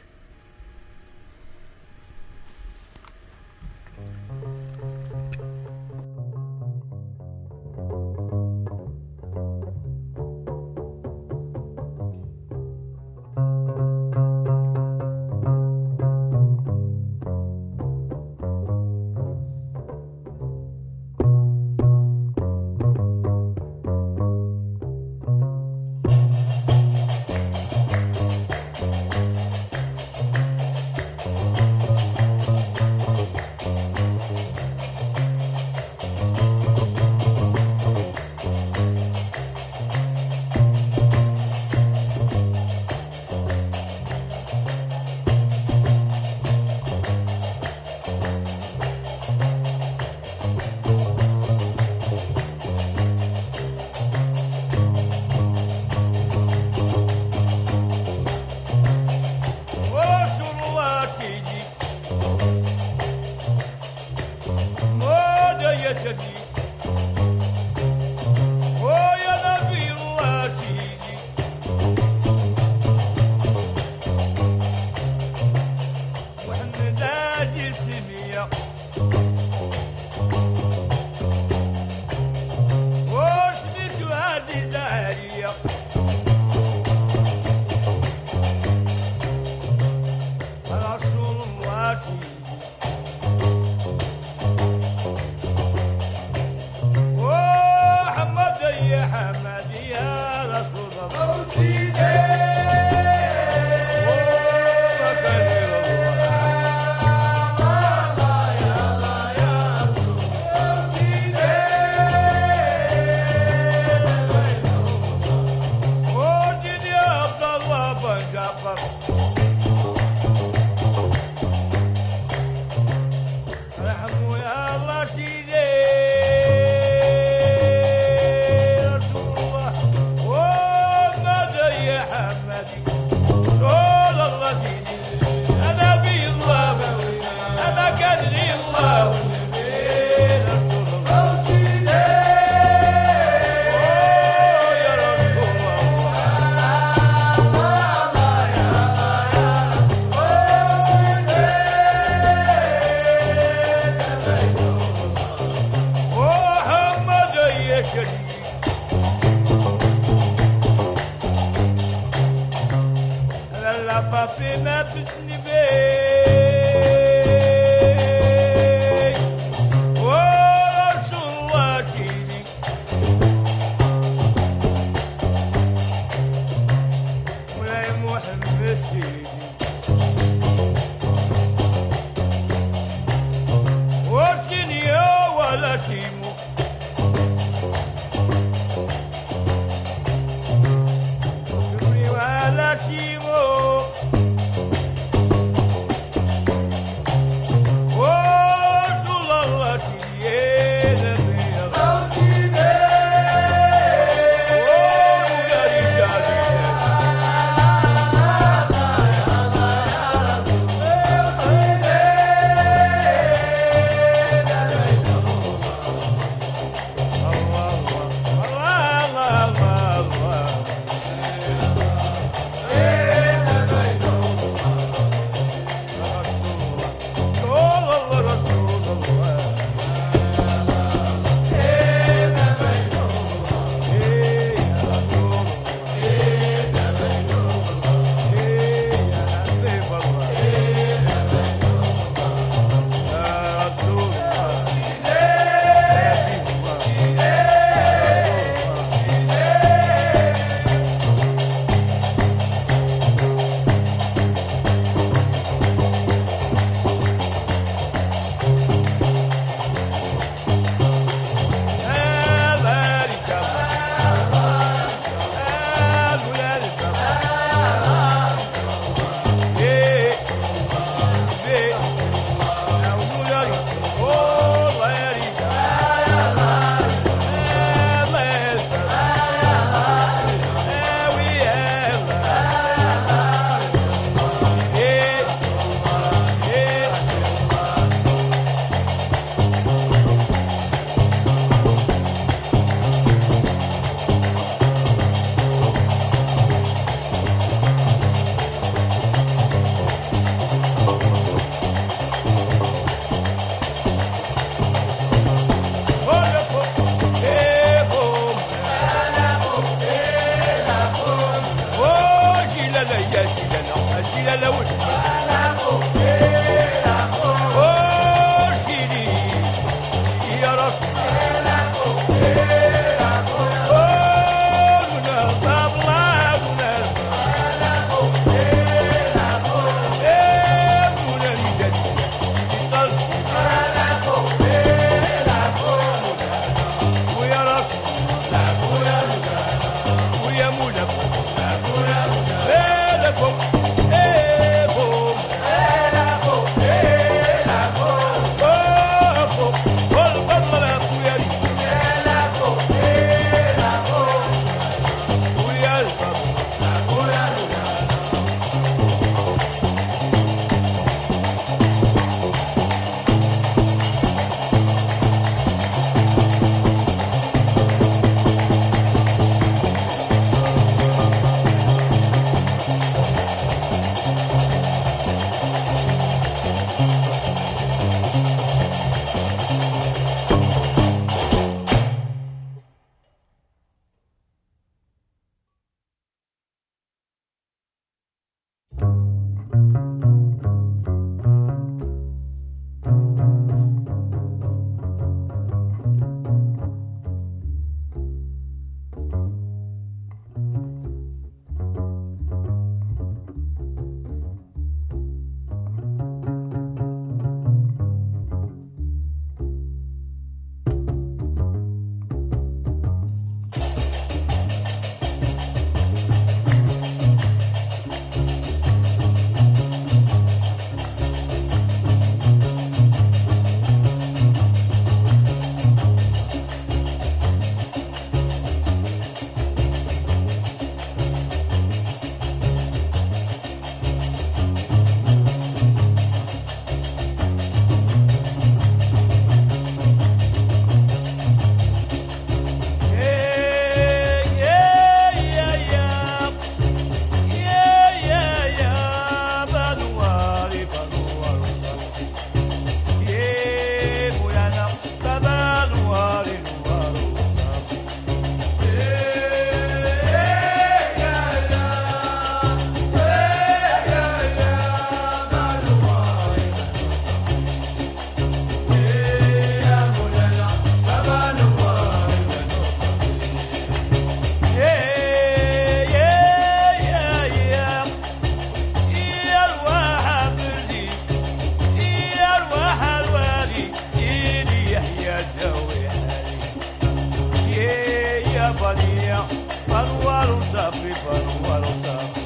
bania, panuaro tapi, panuaro tapi.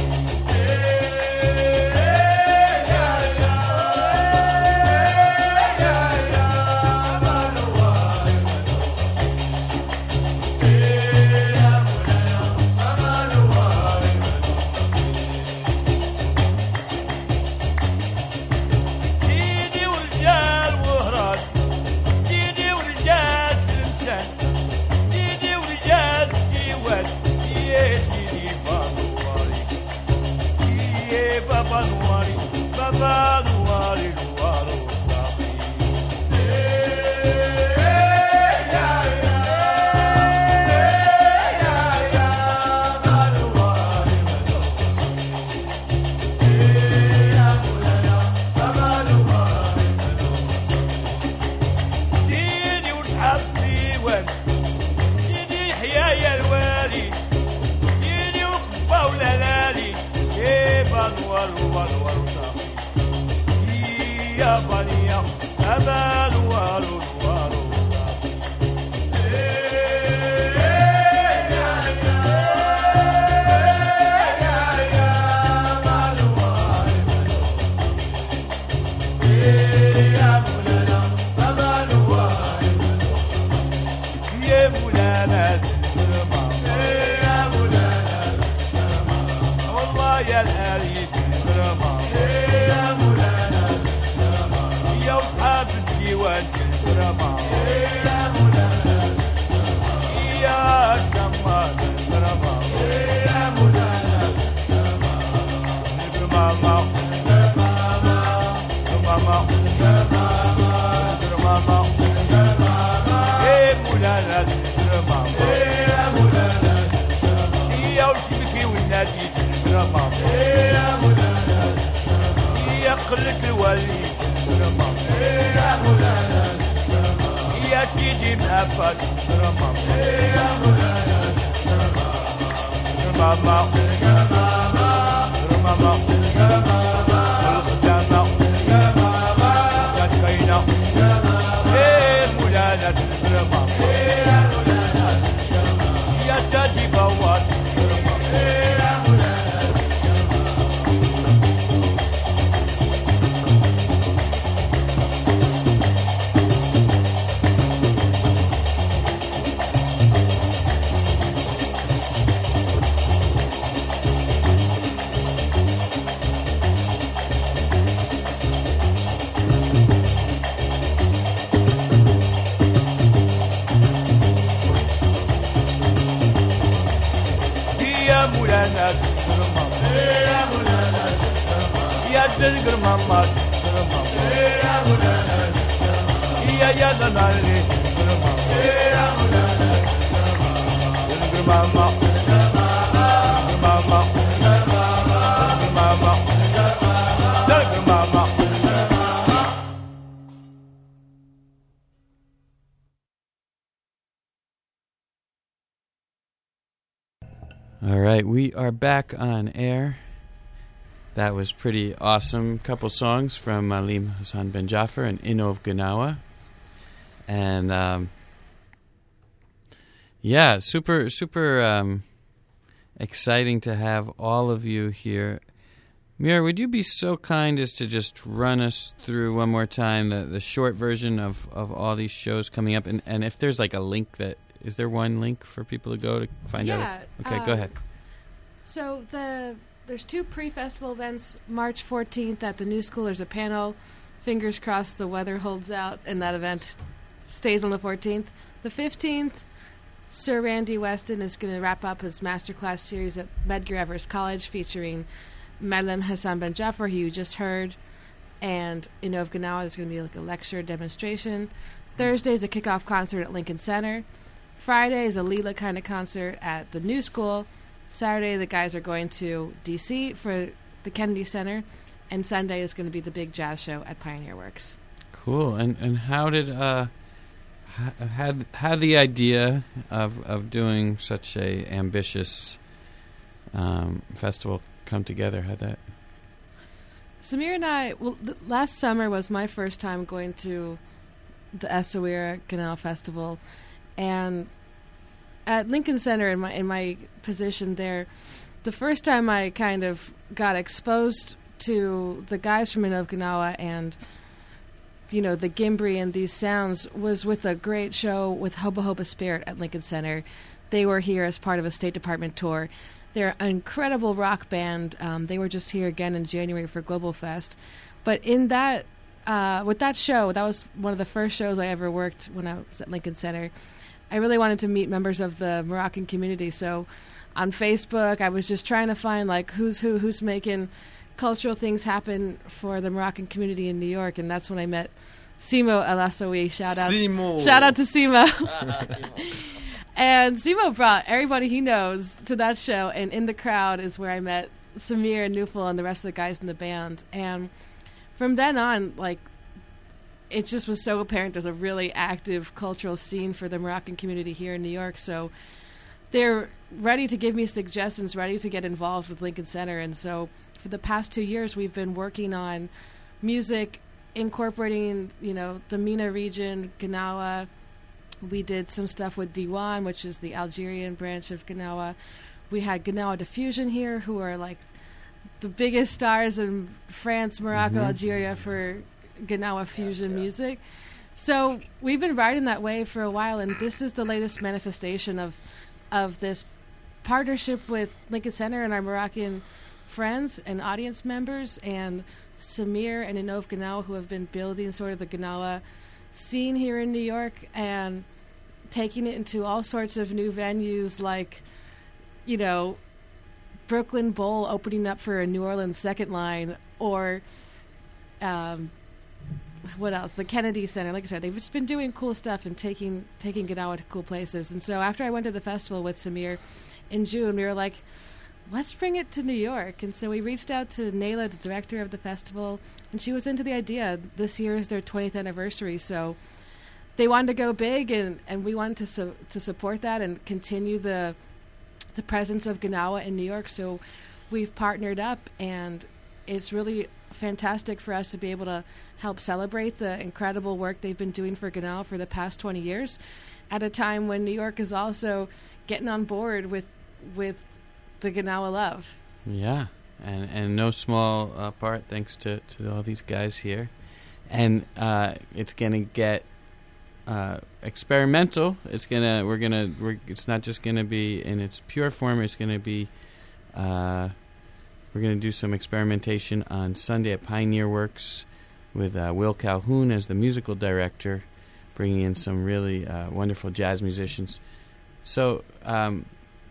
All right, we are back on air. That was pretty awesome. Couple songs from Malim Hassan Ben Jaffer and Inov Gnawa. And um, yeah, super, super um, exciting to have all of you here. Mir, would you be so kind as to just run us through one more time the, the short version of, of all these shows coming up? And, and if there's like a link that, is there one link for people to go to find yeah, out? Okay, um, go ahead. So the there's two pre-festival events. March fourteenth at the New School, there's a panel. Fingers crossed the weather holds out and that event stays on the fourteenth. The fifteenth, Sir Randy Weston is going to wrap up his masterclass series at Medgar Evers College featuring Malim Hassan Ben Jaffer, who you just heard, and Inov Gnawa. There's going to be like a lecture demonstration. Thursday is a kickoff concert at Lincoln Center. Friday is a Lila kind of concert at the New School. Saturday, the guys are going to D C for the Kennedy Center. And Sunday is going to be the big jazz show at Pioneer Works. Cool. And and how did uh how how the idea of of doing such a ambitious um, festival come together? How that? Samir and I, well, th- last summer was my first time going to the Essaouira Canal Festival, and at Lincoln Center in my in my position there, the first time I kind of got exposed to the guys from Inov Gnawa and, you know, the Gimbri and these sounds was with a great show with Hoba Hoba Spirit at Lincoln Center. They were here as part of a State Department tour. They're an incredible rock band. Um, they were just here again in January for Global Fest. But in that, uh, with that show, that was one of the first shows I ever worked when I was at Lincoln Center. I really wanted to meet members of the Moroccan community. So on Facebook, I was just trying to find like who's who, who's making cultural things happen for the Moroccan community in New York. And that's when I met Simo El Assaoui. Shout out. Simo. Shout out to Simo. Ah, Simo. And Simo brought everybody he knows to that show, and in the crowd is where I met Samir and Nufel and the rest of the guys in the band. And from then on, like, it just was so apparent there's a really active cultural scene for the Moroccan community here in New York. So they're ready to give me suggestions, ready to get involved with Lincoln Center. And so for the past two years, we've been working on music, incorporating, you know, the MENA region, Gnawa. We did some stuff with Diwan, which is the Algerian branch of Gnawa. We had Gnawa Diffusion here, who are like the biggest stars in France, Morocco, Mhm. Algeria for Gnawa fusion yeah, yeah. music. So we've been riding that wave for a while, and this is the latest manifestation of of this partnership with Lincoln Center and our Moroccan friends and audience members, and Samir and Inov Gnawa, who have been building sort of the Gnawa scene here in New York and taking it into all sorts of new venues, like, you know, Brooklyn Bowl opening up for a New Orleans second line, or um, what else? The Kennedy Center. Like I said, they've just been doing cool stuff and taking taking Gnawa to cool places. And so after I went to the festival with Samir in June, we were like, let's bring it to New York. And so we reached out to Nayla, the director of the festival, and she was into the idea. This year is their twentieth anniversary, so they wanted to go big, and, and we wanted to su- to support that and continue the the presence of Gnawa in New York. So we've partnered up, and it's really fantastic for us to be able to help celebrate the incredible work they've been doing for Gnawa for the past twenty years, at a time when New York is also getting on board with with the Gnawa love. Yeah, and and no small uh, part thanks to, to all these guys here. And uh, it's gonna get uh, experimental. It's gonna we're gonna we're, it's not just gonna be in its pure form. It's gonna be uh, we're gonna do some experimentation on Sunday at Pioneer Works with uh, Will Calhoun as the musical director, bringing in some really uh, wonderful jazz musicians. So. Um,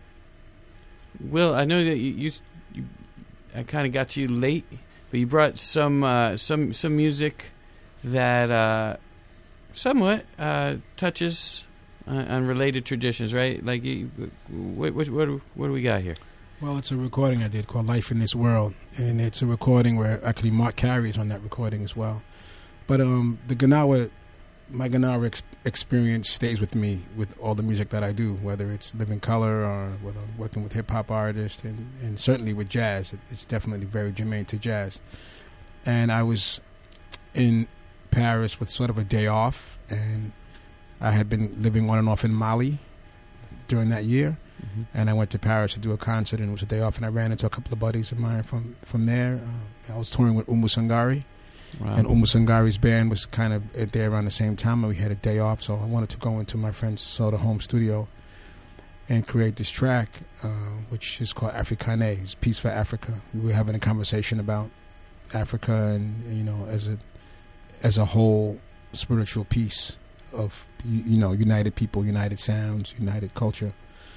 Will, I know that you, you, you I kind of got to you late, but you brought some uh, some some music that uh, somewhat uh, touches uh, on related traditions, right? Like, you, what, what what what do we got here? Well, it's a recording I did called "Life in This World," and it's a recording where actually Mark Carey is on that recording as well. But um, the Gnawa, my Gnawa ex- experience stays with me with all the music that I do, whether it's Living Color or whether I'm working with hip-hop artists, and, and certainly with jazz. It, it's definitely very germane to jazz. And I was in Paris with sort of a day off, and I had been living on and off in Mali during that year, mm-hmm. and I went to Paris to do a concert, and it was a day off, and I ran into a couple of buddies of mine from, from there. Uh, I was touring with Umu Sangari. Wow. And Umu Sangari's band was kind of there around the same time, and we had a day off, so I wanted to go into my friend's Soda home studio and create this track, uh, which is called Afrikaane. It's Peace for Africa. We were having a conversation about Africa and, you know, as a as a whole spiritual piece of, you know, united people, united sounds, united culture.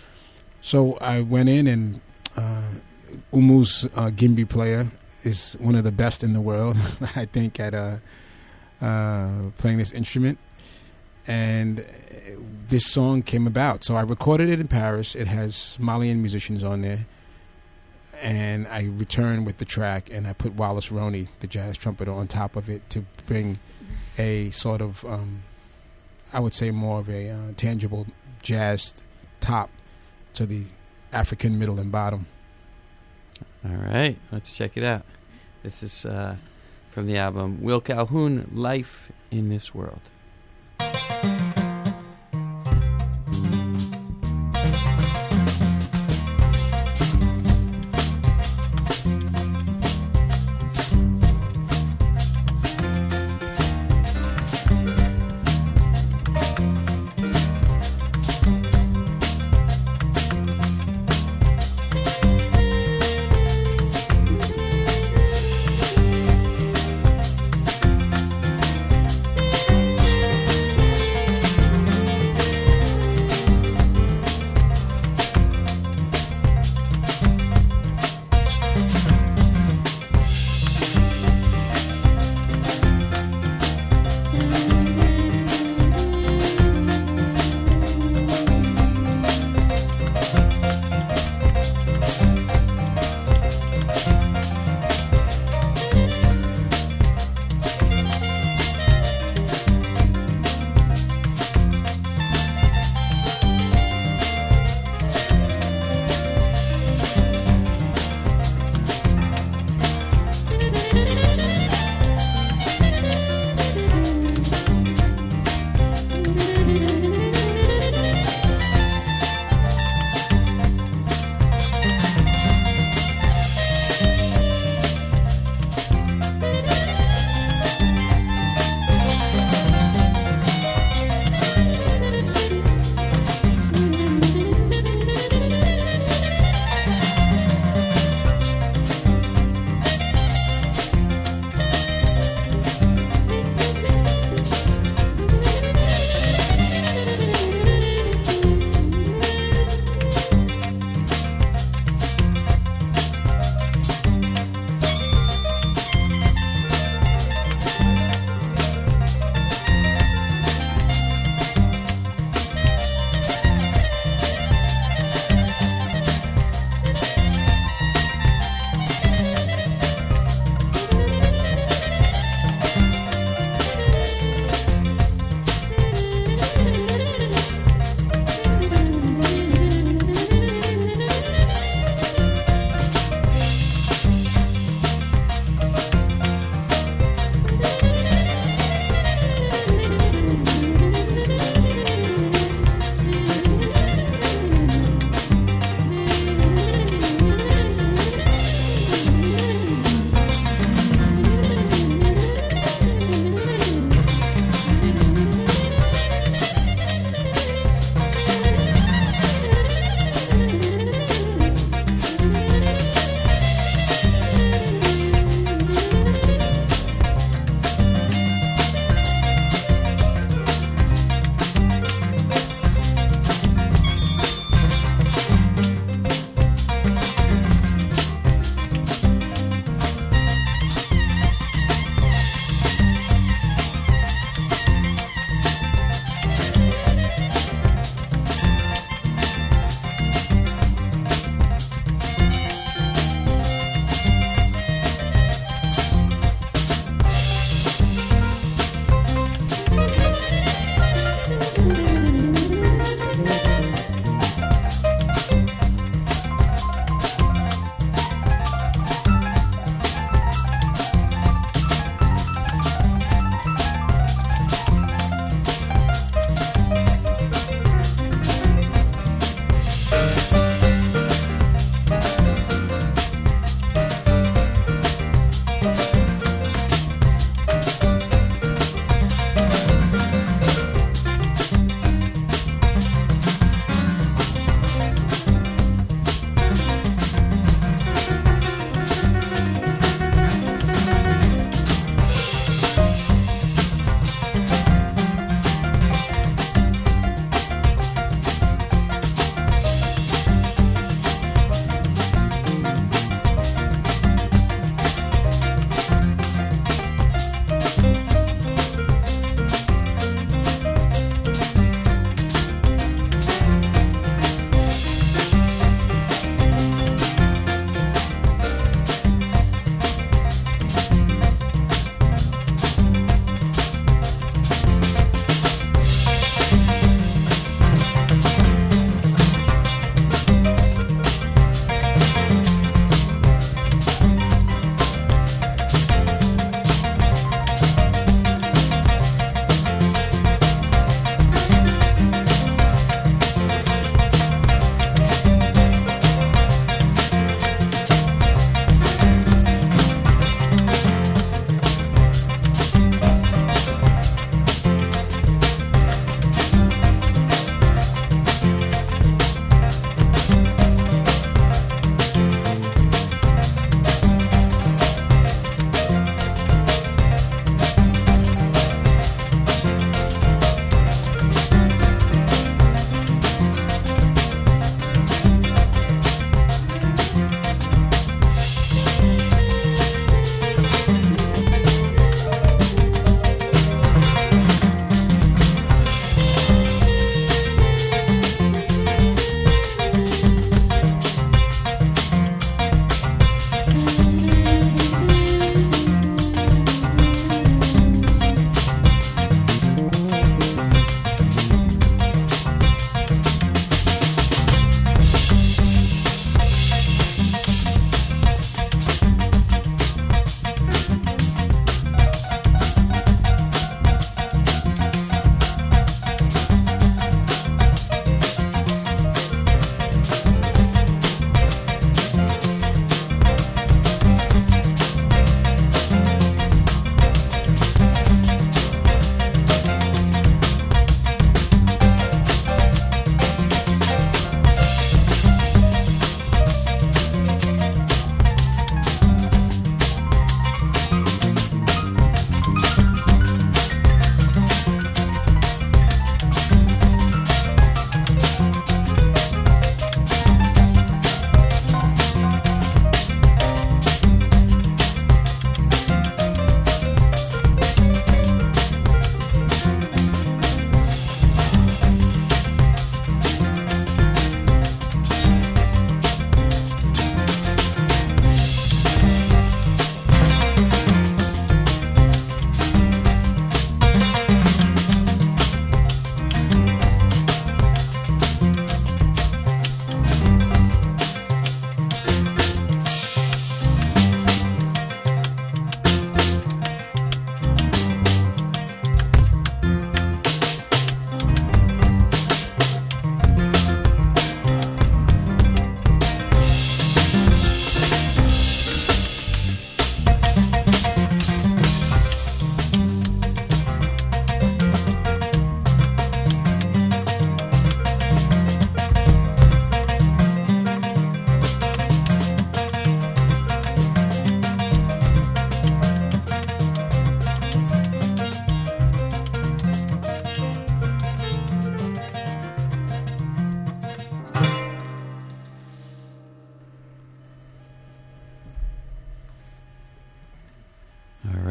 So I went in, and uh, Umu's uh, Gimbi player is one of the best in the world, I think, at uh, uh, playing this instrument. And this song came about. So I recorded it in Paris. It has Malian musicians on there. And I returned with the track, and I put Wallace Roney, the jazz trumpeter, on top of it to bring a sort of, um, I would say, more of a uh, tangible jazz top to the African middle and bottom. All right, let's check it out. This is uh, from the album Will Calhoun, Life in This World.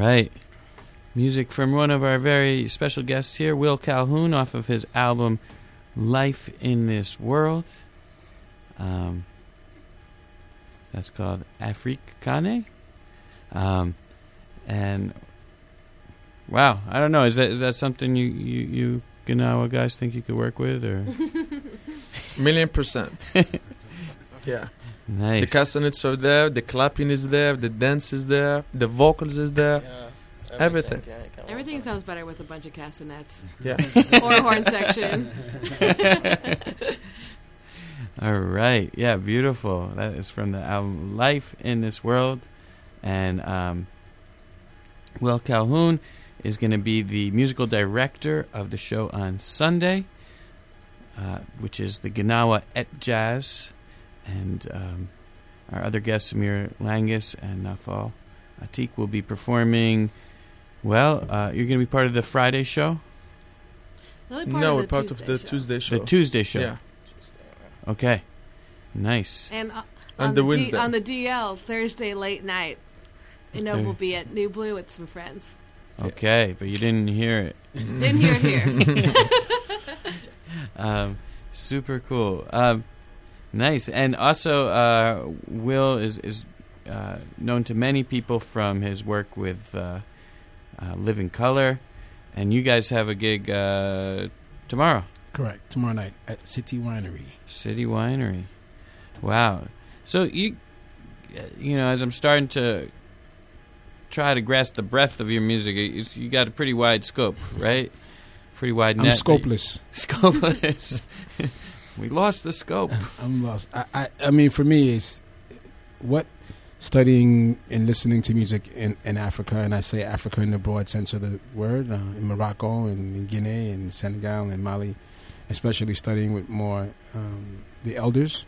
right. Music from one of our very special guests here, Will Calhoun, off of his album Life in This World. Um, that's called Afrikaner. Um, and wow, I don't know. Is that is that something you you, you Gnawa guys think you could work with, or Million percent. Yeah. nice? The castanets are there, the clapping is there, the dance is there, the vocals is there. Yeah, Everything. Yeah, you can work Everything on sounds better with a bunch of castanets Yeah. or horn section. All right. Yeah, beautiful. That is from the album Life in This World. And um, Will Calhoun is going to be the musical director of the show on Sunday, uh, which is the Gnawa Et Jazz. And um, our other guests, Samir Langis and Nafal Atik, will be performing. Well, uh, you're going to be part of the Friday show? The only part No, of we're the part Tuesday of the show. Tuesday show. The Tuesday show. Yeah. Okay. Nice. And uh, And on, the the D, Wednesday. on the D L, Thursday late night, Inov Okay. will be at New Blue with some friends. Okay, but you didn't hear it. Didn't hear it here. Um, super cool. Um, nice. And also, uh, Will is, is uh, known to many people from his work with uh, uh, Living Color. And you guys have a gig uh, tomorrow. Correct. Tomorrow night at City Winery. City Winery. Wow. So you, you know, as I'm starting to try to grasp the breadth of your music, you, you got a pretty wide scope, right? Pretty wide I'm net. scopeless. Scopeless. We lost the scope. I'm lost. I, I, I mean, for me, it's what studying and listening to music in, in Africa, and I say Africa in the broad sense of the word, uh, in Morocco and in Guinea and Senegal and Mali, especially studying with more um, the elders,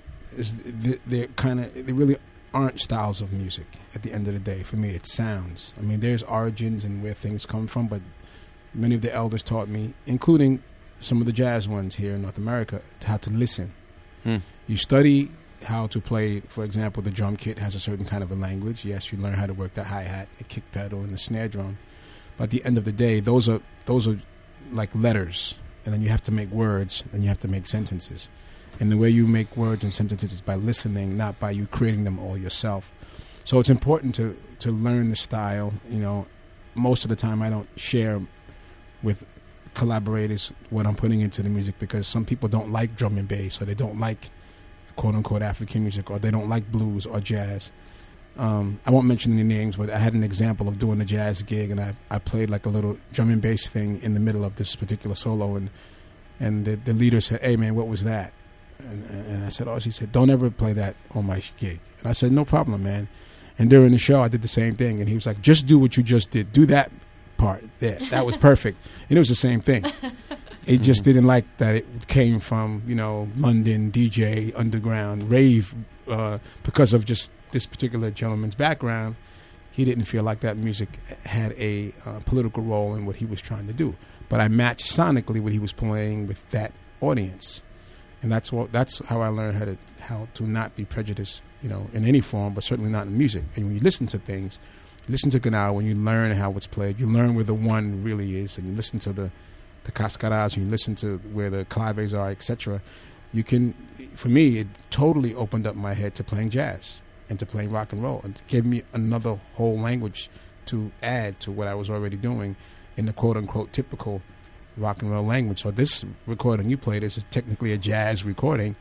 is th- they're kind of, they really aren't styles of music at the end of the day. For me, it's sounds. I mean, there's origins and where things come from, but many of the elders taught me, including some of the jazz ones here in North America, how to listen. Hmm. You study how to play, for example, the drum kit has a certain kind of a language. Yes, you learn how to work the hi-hat, the kick pedal, and the snare drum. But at the end of the day, those are those are like letters, and then you have to make words, and you have to make sentences. And the way you make words and sentences is by listening, not by you creating them all yourself. So it's important to, to learn the style. You know, most of the time I don't share with collaborators what I'm putting into the music, because some people don't like drum and bass, or they don't like quote-unquote African music, or they don't like blues or jazz. Um, I won't mention any names, but I had an example of doing a jazz gig, and I, I played like a little drum and bass thing in the middle of this particular solo, and and the, the leader said, "Hey man, what was that?" And, and I said, "Oh," she said, "Don't ever play that on my gig." And I said, "No problem, man." And during the show, I did the same thing, and he was like, "Just do what you just did. Do that part there. That was perfect." And it was the same thing. He just didn't like that it came from, you know, London, D J, underground, rave, uh, because of just this particular gentleman's background. He didn't feel like that music had a uh, political role in what he was trying to do. But I matched sonically what he was playing with that audience. And that's what that's how I learned how to how to not be prejudiced, you know, in any form, but certainly not in music. And when you listen to things, you listen to Gnawa, when you learn how it's played, you learn where the one really is, and you listen to the the cascadas, and you listen to where the claves are, et cetera. You can, for me, it totally opened up my head to playing jazz and to playing rock and roll, and it gave me another whole language to add to what I was already doing in the quote-unquote typical rock and roll language. So this recording you played is technically a jazz recording,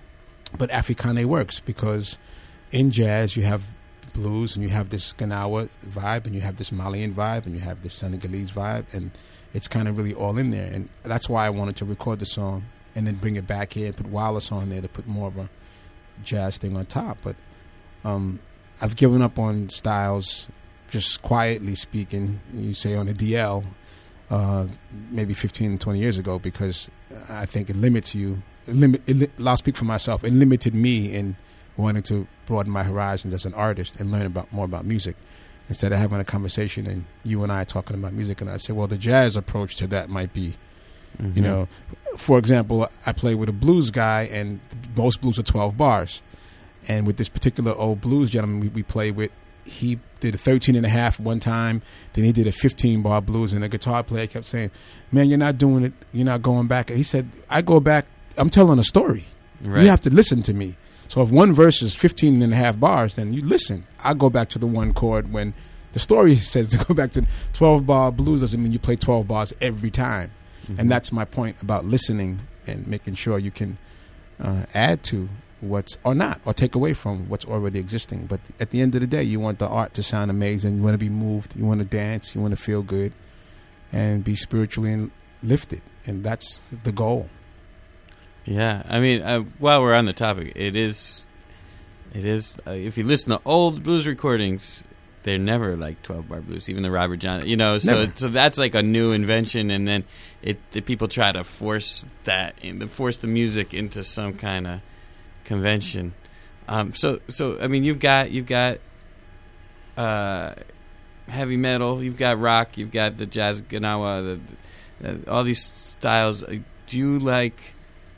but Afrikaner works because in jazz you have blues and you have this Gnawa vibe and you have this Malian vibe and you have this Senegalese vibe, and it's kind of really all in there. And that's why I wanted to record the song and then bring it back here and put Wallace on there to put more of a jazz thing on top. But um, I've given up on styles, just quietly speaking, you say on the D L, uh, maybe fifteen, twenty years ago, because I think it limits you. It limit, it, I'll speak for myself. It limited me in wanting to broaden my horizons as an artist and learn about more about music. Instead of having a conversation and you and I talking about music, and I say, well, the jazz approach to that might be, mm-hmm. you know, for example, I play with a blues guy, and most blues are twelve bars. And with this particular old blues gentleman we, we play with, he did a thirteen and a half one time. Then he did a fifteen bar blues, and the guitar player kept saying, "Man, you're not doing it. You're not going back." He said, "I go back. I'm telling a story. Right. You have to listen to me. So if one verse is fifteen and a half bars, then you listen. I go back to the one chord when the story says to go back to twelve bar blues doesn't mean you play twelve bars every time." Mm-hmm. And that's my point about listening and making sure you can uh, add to what's or not or take away from what's already existing. But at the end of the day, you want the art to sound amazing. You want to be moved. You want to dance. You want to feel good and be spiritually lifted. And that's the goal. Yeah, I mean, uh, while we're on the topic, it is, it is. Uh, if you listen to old blues recordings, they're never like twelve bar blues. Even the Robert Johnson, you know. So, so that's like a new invention, and then it the people try to force that, in, to force the music into some kind of convention. Um, so, so I mean, you've got you've got uh, heavy metal, you've got rock, you've got the jazz, ganawa, the, the, all these styles. Do you like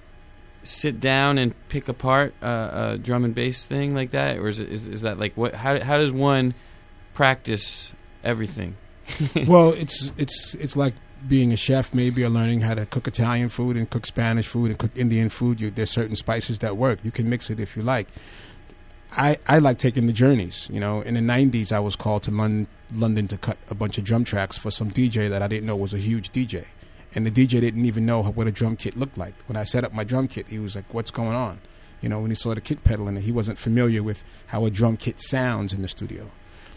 sit down and pick apart uh, a drum and bass thing like that, or is it, is, is that like what? How how does one practice everything? Well, it's it's it's like being a chef, maybe, or learning how to cook Italian food and cook Spanish food and cook Indian food. You, there's certain spices that work. You can mix it if you like. I, I like taking the journeys. You know, in the nineties, I was called to London, London to cut a bunch of drum tracks for some D J that I didn't know was a huge D J. And the D J didn't even know what a drum kit looked like. When I set up my drum kit, he was like, "What's going on?" You know, when he saw the kick pedal in it, he wasn't familiar with how a drum kit sounds in the studio.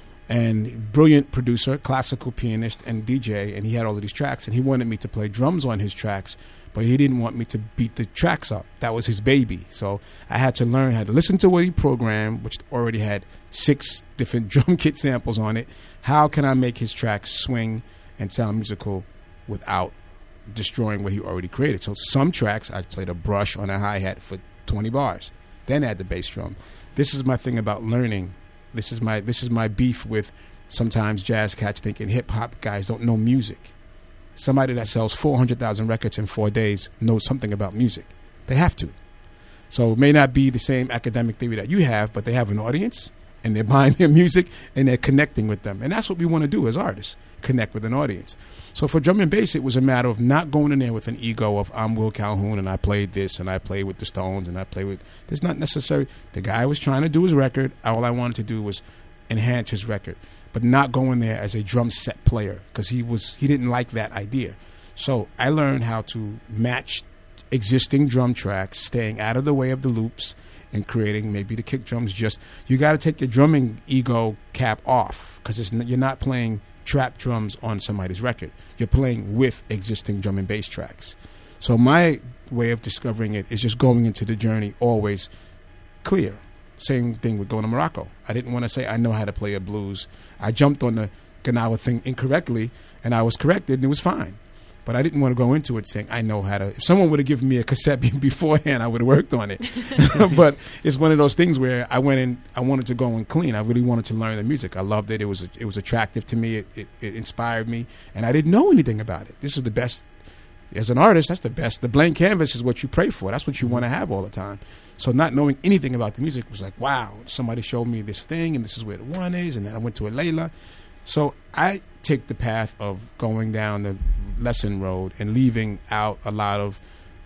And brilliant producer, classical pianist, and D J, and he had all of these tracks, and he wanted me to play drums on his tracks, but he didn't want me to beat the tracks up. That was his baby. So I had to learn how to listen to what he programmed, which already had six different drum kit samples on it. How can I make his tracks swing and sound musical without destroying what he already created? So some tracks, I played a brush on a hi-hat for twenty bars, then add the bass drum. This is my thing about learning. This is my this is my beef with sometimes jazz cats thinking hip-hop guys don't know music. Somebody that sells four hundred thousand records in four days knows something about music. They have to. So it may not be the same academic theory that you have, but they have an audience, and they're buying their music, and they're connecting with them. And that's what we want to do as artists, connect with an audience. So for drum and bass, it was a matter of not going in there with an ego of I'm Will Calhoun and I played this and I played with the Stones and I played with... It's not necessary. The guy was trying to do his record. All I wanted to do was enhance his record, but not go in there as a drum set player because he was he didn't like that idea. So I learned how to match existing drum tracks, staying out of the way of the loops, and creating maybe the kick drums. Just you got to take your drumming ego cap off because you're not playing trap drums on somebody's record. You're playing with existing drum and bass tracks. So my way of discovering it is just going into the journey always clear. Same thing with going to Morocco. I didn't want to say I know how to play a blues. I jumped on the Ganawa thing incorrectly, and I was corrected, and it was fine. But I didn't want to go into it saying I know how to. If someone would have given me a cassette beforehand, I would have worked on it. But it's one of those things where I went in. I wanted to go in clean. I really wanted to learn the music. I loved it. It was it was attractive to me. It, it, it inspired me, and I didn't know anything about it. This is the best. As an artist, that's the best. The blank canvas is what you pray for. That's what you want to have all the time. So not knowing anything about the music was like, wow, somebody showed me this thing, and this is where the one is, and then I went to a Layla. So I take the path of going down the lesson road and leaving out a lot of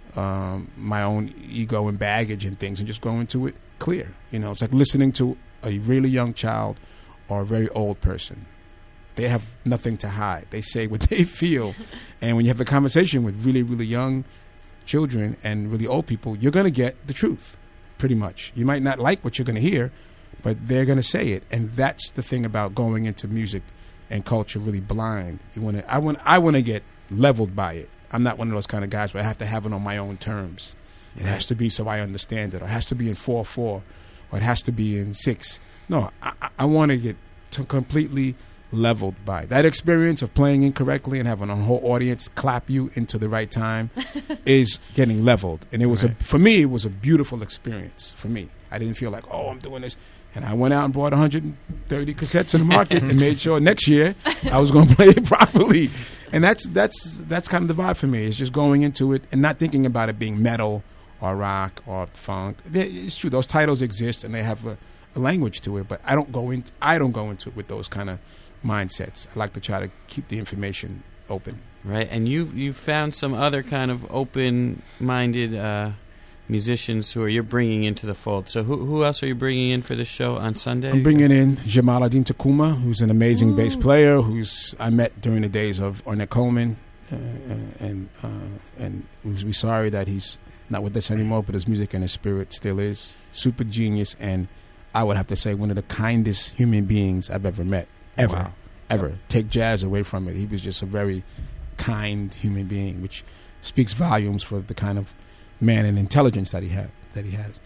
um, my own ego and baggage and things and just going to it clear. You know, it's like listening to a really young child or a very old person. They have nothing to hide. They say what they feel. And when you have a conversation with really, really young children and really old people, you're going to get the truth, pretty much. You might not like what you're going to hear, but they're going to say it. And that's the thing about going into music and culture really blind. You want to, I want, I want to get leveled by it. I'm not one of those kind of guys where I have to have it on my own terms. It right. has to be so I understand it, or it has to be in four four, or it has to be in six. No, I, I want to get to completely leveled by it. That experience of playing incorrectly and having a whole audience clap you into the right time is getting leveled. And it was right. a, for me, it was a beautiful experience for me. I didn't feel like, oh, I'm doing this. And I went out and bought one hundred thirty cassettes in the market and made sure next year I was going to play it properly. And that's that's that's kind of the vibe for me. It's just going into it and not thinking about it being metal or rock or funk. It's true. Those titles exist and they have a, a language to it, but I don't go in. I don't go into it with those kind of mindsets. I like to try to keep the information open. Right, and you you found some other kind of open-minded uh, musicians who are you're bringing into the fold. So who who else are you bringing in for the show on Sunday? I'm bringing in Jamaluddin Takuma, who's an amazing Ooh. bass player, who's I met during the days of Ornette Coleman, uh, and uh, and we're sorry that he's not with us anymore, but his music and his spirit still is. Super genius, and I would have to say one of the kindest human beings I've ever met, ever, wow. ever. Yep. Take jazz away from it. He was just a very kind human being, which speaks volumes for the kind of man and intelligence that he had. That he has.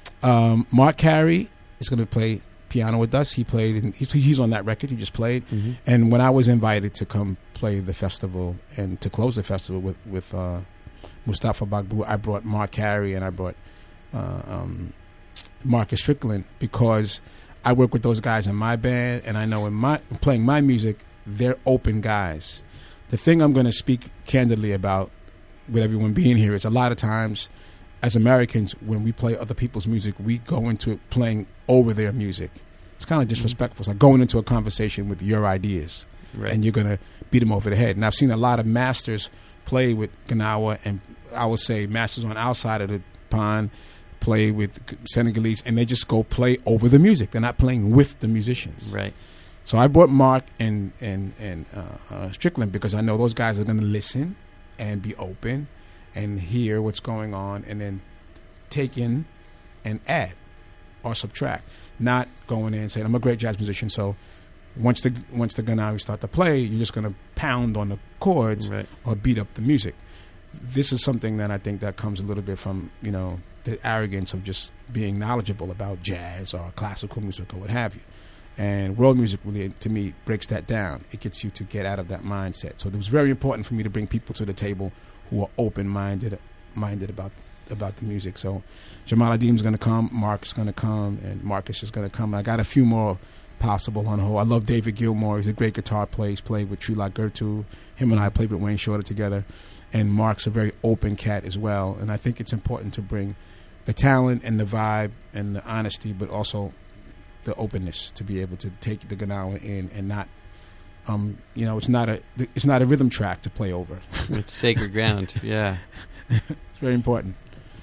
Um, Mark Carey is going to play piano with us. He played. In, he's, he's on that record. He just played. Mm-hmm. And when I was invited to come play the festival and to close the festival with with uh, Mustafa Bagbu, I brought Mark Carey and I brought uh, um, Marcus Strickland, because I work with those guys in my band, and I know in my playing my music, they're open guys. The thing I'm going to speak candidly about with everyone being here is a lot of times as Americans, when we play other people's music, we go into it playing over their music. It's kind of disrespectful. It's like going into a conversation with your ideas, right. and you're going to beat them over the head. And I've seen a lot of masters play with Gnawa, and I would say masters on our side of the pond play with Senegalese, and they just go play over the music. They're not playing with the musicians. Right. So I brought Mark and and and uh, uh, Strickland because I know those guys are going to listen and be open and hear what's going on, and then take in and add or subtract. Not going in and saying, I'm a great jazz musician, so once the once the Gnawa start to play, you're just going to pound on the chords right. or beat up the music. This is something that I think that comes a little bit from, you know, the arrogance of just being knowledgeable about jazz or classical music or what have you. And world music really, to me, breaks that down. It gets you to get out of that mindset. So it was very important for me to bring people to the table who are open-minded minded about about the music. So Jamaluddin's going to come, Mark's going to come, and Marcus is going to come. I got a few more possible on hold. I love David Gilmour. He's a great guitar player. He's played with Trilak Gertu. Him and I played with Wayne Shorter together. And Mark's a very open cat as well. And I think it's important to bring the talent and the vibe and the honesty, but also the openness to be able to take the Gnawa in and not, um, you know, it's not a it's not a rhythm track to play over. It's sacred ground, yeah. It's very important.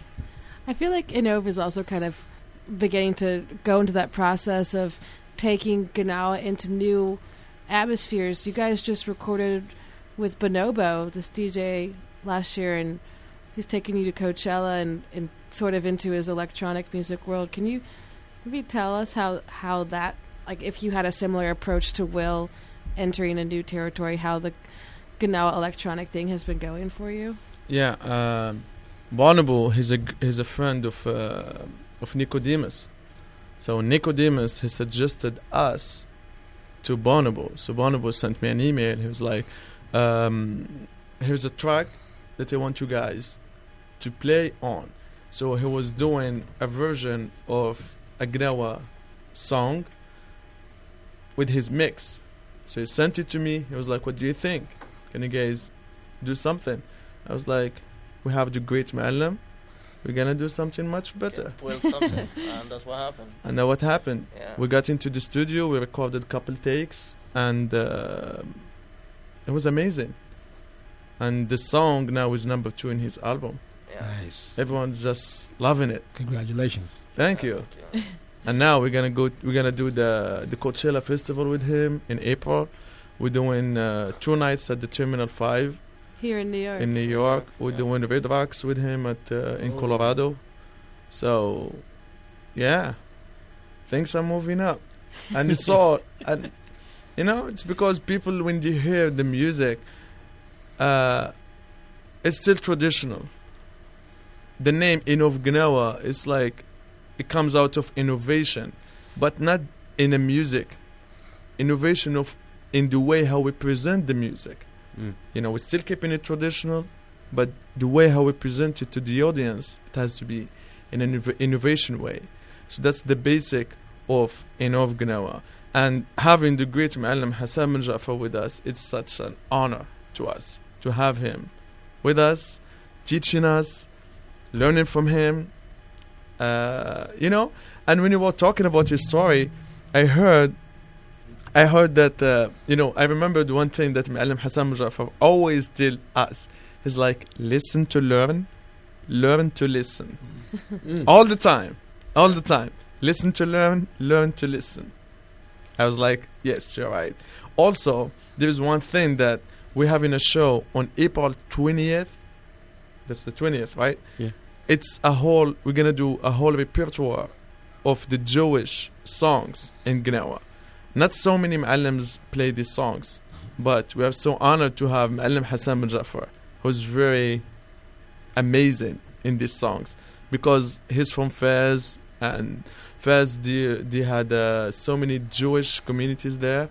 I feel like Inov is also kind of beginning to go into that process of taking Gnawa into new atmospheres. You guys just recorded with Bonobo, this D J, last year, and he's taking you to Coachella and, and sort of into his electronic music world. Can you maybe tell us how, how that, like if you had a similar approach to Will entering a new territory, how the Gnawa electronic thing has been going for you? Yeah, uh, Bonobo, he's a, he's a friend of uh, of Nicodemus. So Nicodemus has suggested us to Bonobo. So Bonobo sent me an email. He was like, um, here's a track that I want you guys to play on. So he was doing a version of a Gnawa song with his mix. So he sent it to me. He was like, what do you think? Can you guys do something? I was like, we have the great Ma'alem. We're going to do something much better. Yeah, well, something. And that's what happened. And then what happened? Yeah. We got into the studio. We recorded a couple takes. And uh, it was amazing. And the song now is number two in his album. Yeah. Nice. Everyone's just loving it. Congratulations. Thank Yeah, you. thank you. And now we're gonna go. We're gonna do the the Coachella Festival with him in April. We're doing uh, two nights at the Terminal Five Here in New York. in New York. We're Yeah. doing Red Rocks with him at uh, in Oh. Colorado. So, yeah, things are moving up, and it's all. And you know, it's because people, when they hear the music, uh, it's still traditional. The name Inov Gnawa is like, it comes out of innovation, but not in the music. Innovation of in the way how we present the music. Mm. You know, we're still keeping it traditional, but the way how we present it to the audience, it has to be in an innov- innovation way. So that's the basic of Inov Gnawa. And having the great Ma'alem Hassan bin Ja'far with us, it's such an honor to us to have him with us, teaching us, learning from him. Uh, you know, And when you were talking about your story, I heard, I heard that uh, you know, I remembered one thing that Muallim Hassan Mujafar always tell us. He's like, listen to learn, learn to listen, all the time, all the time. Listen to learn, learn to listen. I was like, yes, you're right. Also, there's one thing that we're having a show on April twentieth. That's the twentieth, right? Yeah. It's a whole, we're going to do a whole repertoire of the Jewish songs in Gnawa. Not so many Muallims play these songs, but we are so honored to have Muallim Hassan Mujafar, who's very amazing in these songs, because he's from Fez, and Fez, they, they had uh, so many Jewish communities there,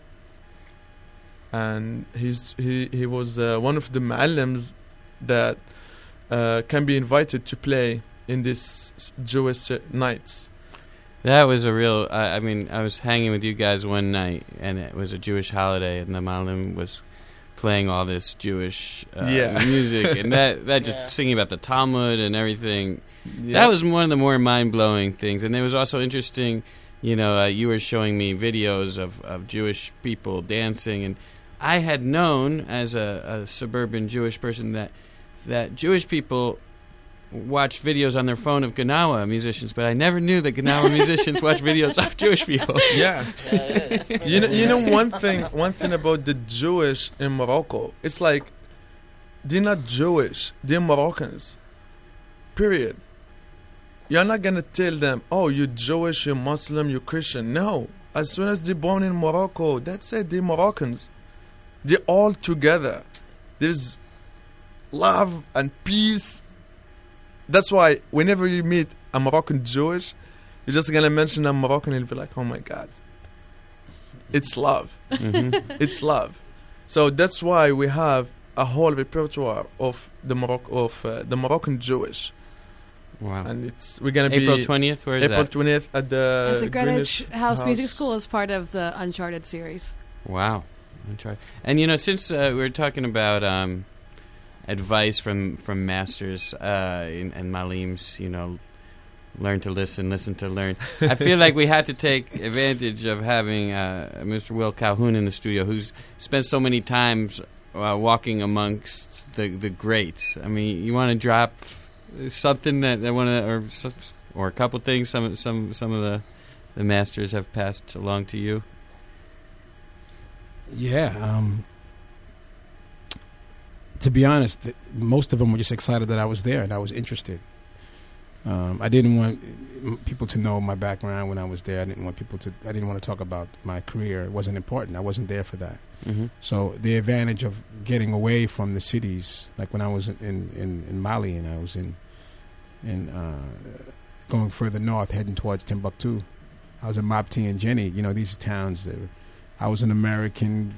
and he's he, he was uh, one of the Muallims that uh, can be invited to play in these Jewish nights. That was a real. I, I mean, I was hanging with you guys one night, and it was a Jewish holiday, and the Malim was playing all this Jewish uh, Yeah. music, and that that just Yeah. singing about the Talmud and everything. Yeah. That was one of the more mind blowing things, and it was also interesting. You know, uh, you were showing me videos of, of Jewish people dancing, and I had known as a, a suburban Jewish person that that Jewish people watch videos on their phone of Gnawa musicians, but I never knew that Gnawa musicians watch videos of Jewish people. Yeah. Yeah, it is. You know, you know one thing. One thing about the Jewish in Morocco, it's like they're not Jewish; they're Moroccans. Period. You're not gonna tell them, "Oh, you're Jewish, you're Muslim, you're Christian." No. As soon as they're born in Morocco, that's it. They're Moroccans. They're all together. There's love and peace. That's why whenever you meet a Moroccan Jewish, you're just gonna mention a Moroccan, and you'll be like, "Oh my God." It's love. Mm-hmm. It's love. So that's why we have a whole repertoire of the Morocco of uh, the Moroccan Jewish, Wow. and it's we're gonna April be twentieth. Where is April that? twentieth at the, At the Greenwich House, Music House. School is part of the Uncharted series. Wow. I'm trying. And you know, since uh, we were talking about um, advice from from masters uh, in, and malims, you know, learn to listen, listen to learn. I feel like we had to take advantage of having uh, Mister Will Calhoun in the studio, who's spent so many times uh, walking amongst the the greats. I mean, you want to drop something that I want to, or some- or a couple things. Some some some of the the masters have passed along to you. Yeah. Um, to be honest, th- most of them were just excited that I was there and I was interested. Um, I didn't want m- people to know my background when I was there. I didn't want people to. I didn't want to talk about my career. It wasn't important. I wasn't there for that. Mm-hmm. So the advantage of getting away from the cities, like when I was in, in, in Mali and I was in in uh, going further north, heading towards Timbuktu. I was in Mopti and Jenny. You know, these towns. That were, I was an American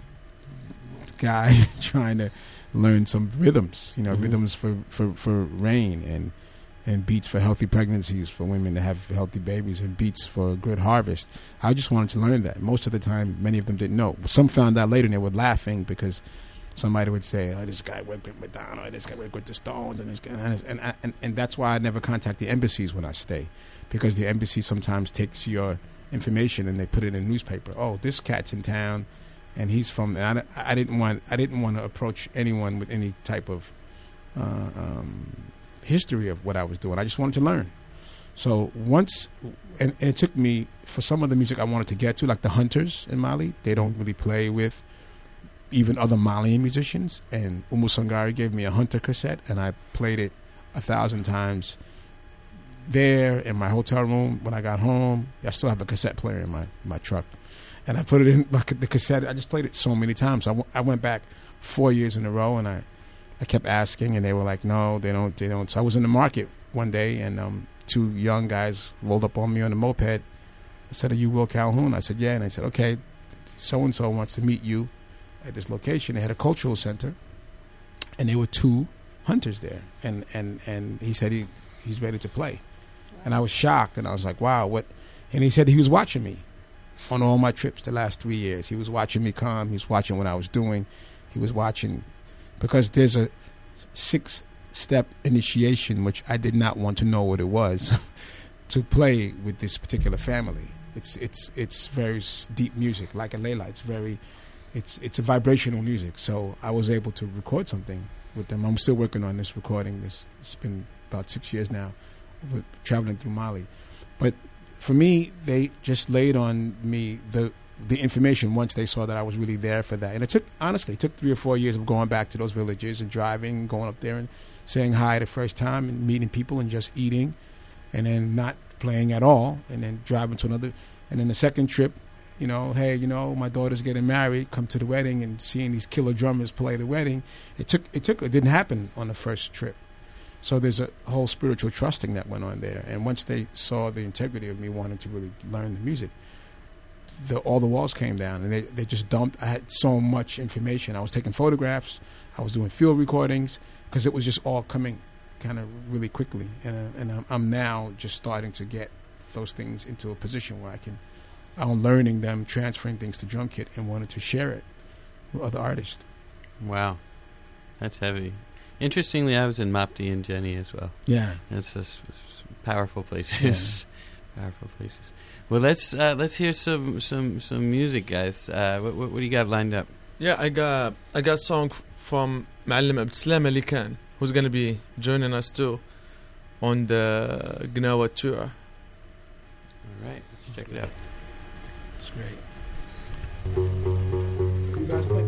guy trying to learn some rhythms. You know, Mhm. rhythms for, for, for rain and and beats for healthy pregnancies for women to have healthy babies and beats for good harvest. I just wanted to learn that. Most of the time, many of them didn't know. Some found out later and they were laughing because somebody would say, "Oh, this guy worked with Madonna, this guy worked with the Stones," and this guy, and and, and and that's why I never contact the embassies when I stay, because the embassy sometimes takes your information and they put it in a newspaper. Oh, this cat's in town, and he's from. And I, I didn't want I didn't want to approach anyone with any type of uh, um, history of what I was doing. I just wanted to learn. So once, and, and it took me for some of the music I wanted to get to, like the Hunters in Mali. They don't really play with even other Malian musicians. And Umu Sangari gave me a Hunter cassette, and I played it a thousand times there in my hotel room. When I got home, I still have a cassette player in my, my truck, and I put it in my, the cassette. I just played it so many times. I, w- I went back four years in a row, and I, I kept asking, and they were like, "No, they don't, they don't." So I was in the market one day, and um, two young guys rolled up on me on a moped. I said, "Are you Will Calhoun?" I said, "Yeah." And I said, "Okay, so and so wants to meet you at this location." They had a cultural center, and there were two hunters there, and and and he said he he's ready to play. And I was shocked, and I was like, wow, what? And he said he was watching me on all my trips the last three years. He was watching me come. He was watching what I was doing. He was watching, because there's a six-step initiation, which I did not want to know what it was, to play with this particular family. It's it's it's very s- deep music, like a Layla. It's very, it's it's a vibrational music. So I was able to record something with them. I'm still working on this recording. This it's been about six years now, with traveling through Mali. But for me, they just laid on me the the information once they saw that I was really there for that. And it took, honestly, it took three or four years of going back to those villages and driving, and going up there and saying hi the first time and meeting people and just eating, and then not playing at all, and then driving to another. And then the second trip, you know, hey, you know, my daughter's getting married, come to the wedding, and seeing these killer drummers play the wedding. It took, it took, it didn't happen on the first trip. So there's a whole spiritual trusting that went on there. And once they saw the integrity of me wanting to really learn the music, the, all the walls came down, and they, they just dumped. I had so much information. I was taking photographs. I was doing field recordings, because it was just all coming kind of really quickly. And, uh, and I'm, I'm now just starting to get those things into a position where I can, I'm learning them, transferring things to Drum Kit, and wanted to share it with other artists. Wow. That's heavy. Interestingly, I was in Mopti and Jenny as well. Yeah. That's just powerful places. Yeah. Powerful places. Well, let's uh, let's hear some some some music, guys. Uh, what, what what do you got lined up? Yeah, I got I got a song from Ma'allim Abdeslam Ali Khan, who's gonna be joining us too on the Gnawa tour. All right, let's check it out. It's great. You guys play?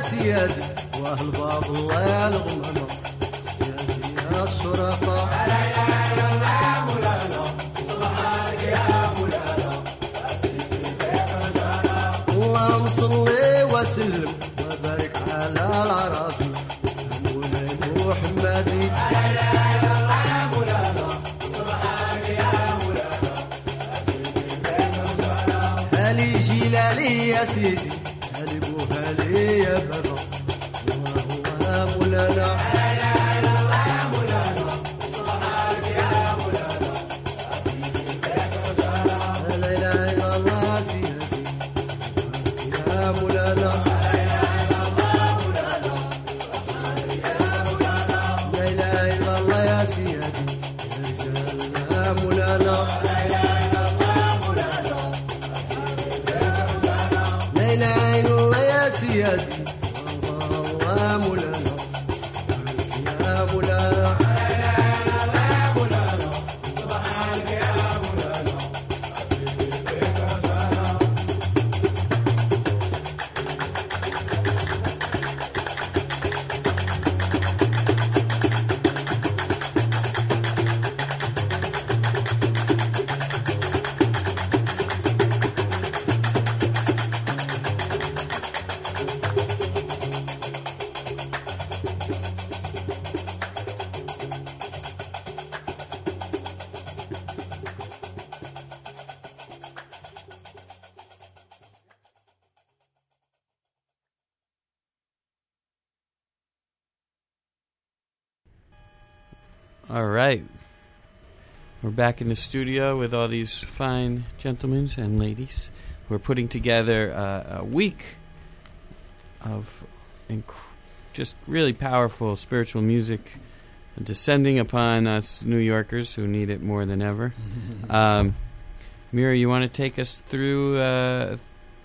سيادي واهل باب الله يا الغمامة سيادي يا الشرفاء لا اله الا الله يا مولانا سبحانك يا مولانا اللهم صل وسلم وبارك على العربي مولاي محمدي لا اله الا الله يا مولانا سبحانك يا مولانا هالي جلالي يا سيدي هالي بوهالي يا بابا وهو مولانا لا اله الا الله يا مولانا سبحانك يا مولانا لا اله الا الله سيدي يا مولانا لا اله الا الله مولانا لا اله الا الله يا سيدي يا مولانا لا اله الا الله مولانا لا اله الا الله يا سيدي الله مولانا يا مولانا لا اله الا الله يا مولانا سبحانك يا مولانا All right. We're back in the studio with all these fine gentlemen and ladies who are putting together uh, a week of inc- just really powerful spiritual music descending upon us New Yorkers who need it more than ever. um, Mira, you want to take us through uh,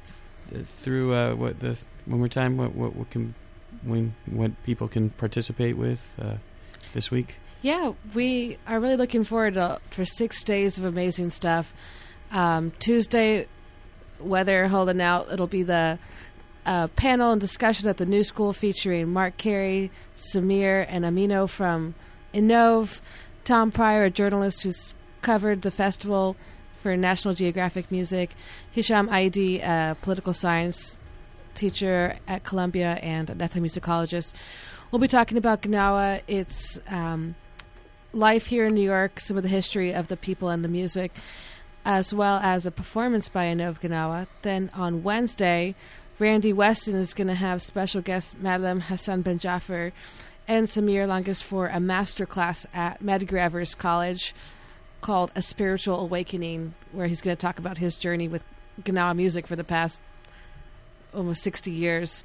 through uh, what the one more time what what, what can when what people can participate with uh, this week? Yeah, we are really looking forward to for six days of amazing stuff. Um, Tuesday, weather holding out. It'll be the uh, panel and discussion at the New School featuring Mark Carey, Samir, and Amino from Innov. Tom Pryor, a journalist who's covered the festival for National Geographic Music. Hisham Aidi, a political science teacher at Columbia and an ethnomusicologist. We'll be talking about Gnawa, its um, life here in New York, some of the history of the people and the music, as well as a performance by Innov Gnawa. Then on Wednesday, Randy Weston is going to have special guest Madam Hassan Ben Jaffer and Samir Langus for a master class at Medgar College called A Spiritual Awakening, where he's going to talk about his journey with Gnawa music for the past almost sixty years.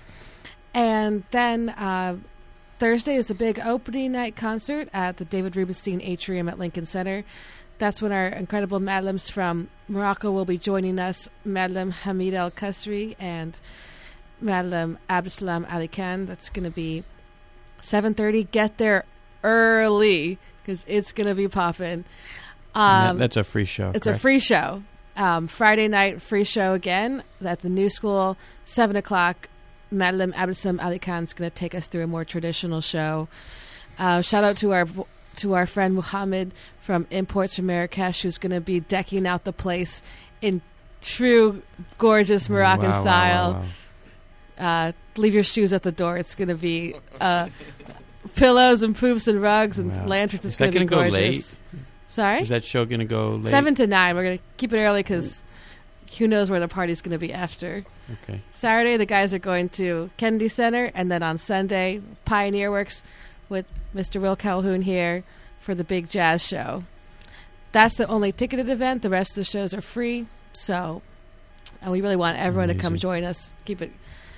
And then uh, Thursday is the big opening night concert at the David Rubenstein Atrium at Lincoln Center. That's when our incredible madlams from Morocco will be joining us, Madlam Hamid El Kasri and Madlam Abdeslam Ali Khan. That's going to be seven thirty. Get there early because it's going to be popping. Um, that, that's a free show. It's correct? a free show. Um, Friday night, free show again at the New School, seven o'clock. Madlam Abdeslam Ali Khan is going to take us through a more traditional show. Uh, shout out to our to our friend Muhammad from Imports from Marrakesh, who's going to be decking out the place in true gorgeous Moroccan Wow, wow, style. wow, wow. Uh, leave your shoes at the door. It's going to be uh, pillows and poofs and rugs and Wow. lanterns. It's Is that going to be gonna go gorgeous. late? Sorry? Is that show going to go late? Seven to nine. We're going to keep it early because who knows where the party's going to be after. Okay. Saturday, the guys are going to Kennedy Center, and then on Sunday, Pioneer Works with Mister Will Calhoun here for the big jazz show. That's the only ticketed event. The rest of the shows are free, so and we really want everyone to come Amazing. join us. Keep it,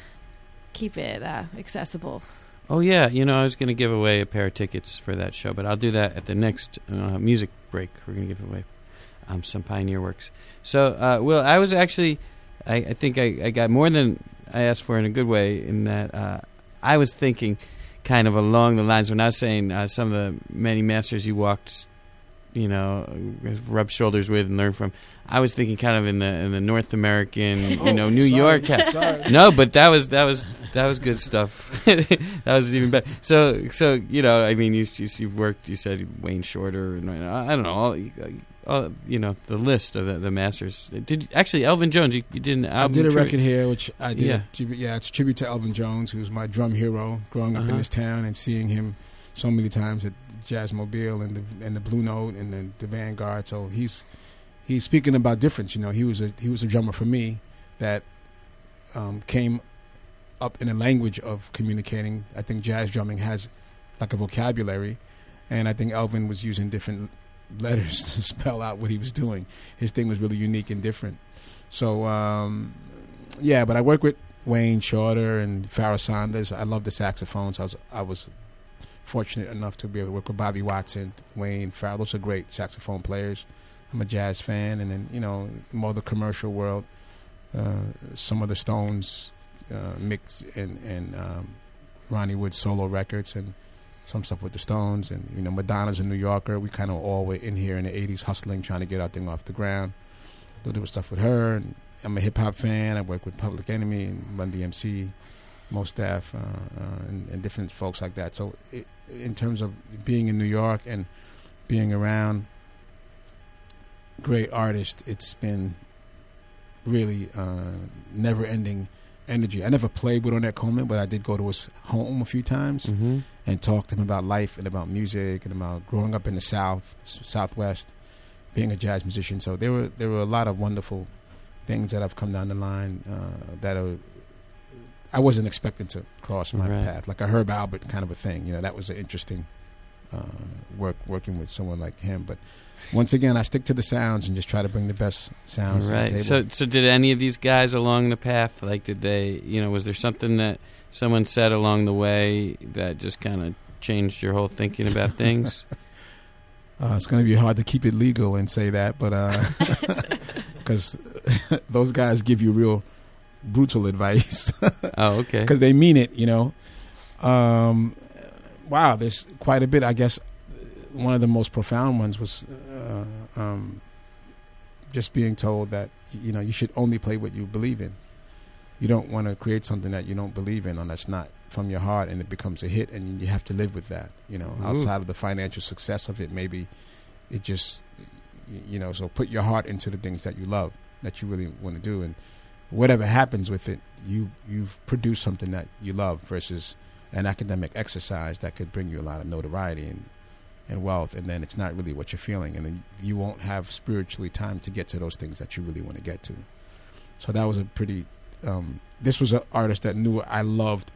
keep it uh, accessible. Oh, yeah. You know, I was going to give away a pair of tickets for that show, but I'll do that at the next uh, music break. We're going to give away um, some Pioneer Works. So, uh, Will, I was actually, I, I think I, I got more than I asked for in a good way in that uh, I was thinking kind of along the lines when I was saying uh, some of the many masters you walked you know, rub shoulders with and learn from. I was thinking kind of in the in the North American, you know, New sorry. York. Sorry. No, but that was that was that was good stuff. That was even better. So so you know, I mean, you, you you've worked. You said Wayne Shorter, and I don't know, all, all, you know, the list of the, the masters. Did actually Elvin Jones? You, you did an album. I did a tribute? record here, which I did. Yeah. A tribute, yeah, it's a tribute to Elvin Jones, who's my drum hero. Growing up Uh-huh. in this town and seeing him so many times at Jazzmobile and the and the Blue Note and the, the Vanguard. So he's he's speaking about difference. You know, he was a he was a drummer for me that um, came up in a language of communicating. I think jazz drumming has like a vocabulary, and I think Elvin was using different letters to spell out what he was doing. His thing was really unique and different. So um, yeah, but I work with Wayne Shorter and Pharoah Sanders. I love the saxophones. I was I was fortunate enough to be able to work with Bobby Watson, Wayne, Pharoah. Those are great saxophone players. I'm a jazz fan, and then you know more the commercial world. Uh, some of the Stones uh, mix and and um, Ronnie Wood solo records and some stuff with the Stones, and you know Madonna's a New Yorker. We kind of all were in here in the eighties hustling, trying to get our thing off the ground. A little bit of stuff with her, and I'm a hip hop fan. I work with Public Enemy and Run D M C, Mos Def, uh, uh, and, and different folks like that. So it, in terms of being in New York and being around great artists, it's been really uh, never-ending energy. I never played with Ornette Coleman, but I did go to his home a few times Mm-hmm. and talk to him about life and about music and about growing up in the South, Southwest, being a jazz musician. So there were there were a lot of wonderful things that have come down the line uh, that are I wasn't expecting to cross my Right. path, like a Herb Albert kind of a thing. You know, that was an interesting uh, work working with someone like him. But once again, I stick to the sounds and just try to bring the best sounds to the Right. table. So, so did any of these guys along the path, like, did they, you know, was there something that someone said along the way that just kind of changed your whole thinking about things? Uh, it's going to be hard to keep it legal and say that, but because uh, those guys give you real brutal advice Oh, okay. because they mean it, you know. Um, wow, there's quite a bit. I guess one of the most profound ones was uh, um, just being told that, you know, you should only play what you believe in. You don't want to create something that you don't believe in, or that's not from your heart, and it becomes a hit, and you have to live with that. You know, Ooh. outside of the financial success of it, maybe it just, you know. So put your heart into the things that you love, that you really want to do, and whatever happens with it, you you've produced something that you love versus an academic exercise that could bring you a lot of notoriety and and wealth, and then it's not really what you're feeling, and then you won't have spiritually time to get to those things that you really want to get to. So that was a pretty. Um, this was an artist that knew I loved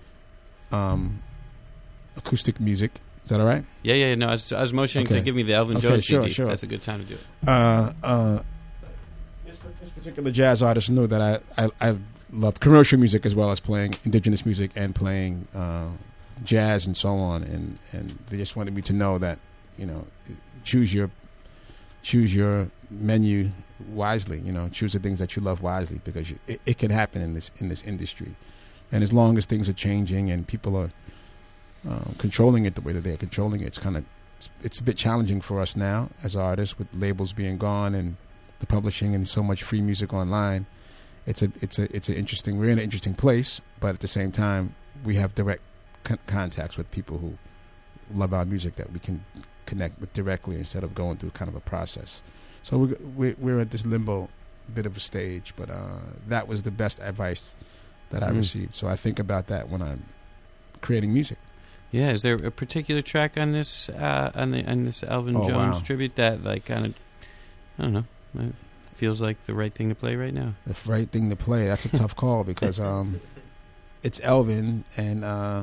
um, acoustic music. Is that all right? Yeah, yeah, no, I was, I was motioning Okay. to give me the Elvin Okay, Jones sure, C D. sure. That's a good time to do it. Uh, uh, this, this particular jazz artist knew that I, I, I loved commercial music as well as playing indigenous music and playing uh, jazz and so on, and, and they just wanted me to know that, you know, choose your choose your menu wisely. You know, choose the things that you love wisely, because you, it, it can happen in this in this industry, and as long as things are changing and people are uh, controlling it the way that they're controlling it, it's kind of it's, it's a bit challenging for us now as artists, with labels being gone and the publishing and so much free music online. It's a it's a it's an interesting. We're in an interesting place, but at the same time, we have direct con- contacts with people who love our music that we can connect with directly instead of going through kind of a process. So we're we're, we're at this limbo bit of a stage, but uh, that was the best advice that I Mm. received. So I think about that when I'm creating music. Yeah, is there a particular track on this uh, on the on this Elvin Oh, Jones wow. tribute that, like, kind of, I don't know, it feels like the right thing to play right now? The right thing to play. That's a tough call because um, it's Elvin, and uh,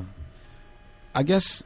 I guess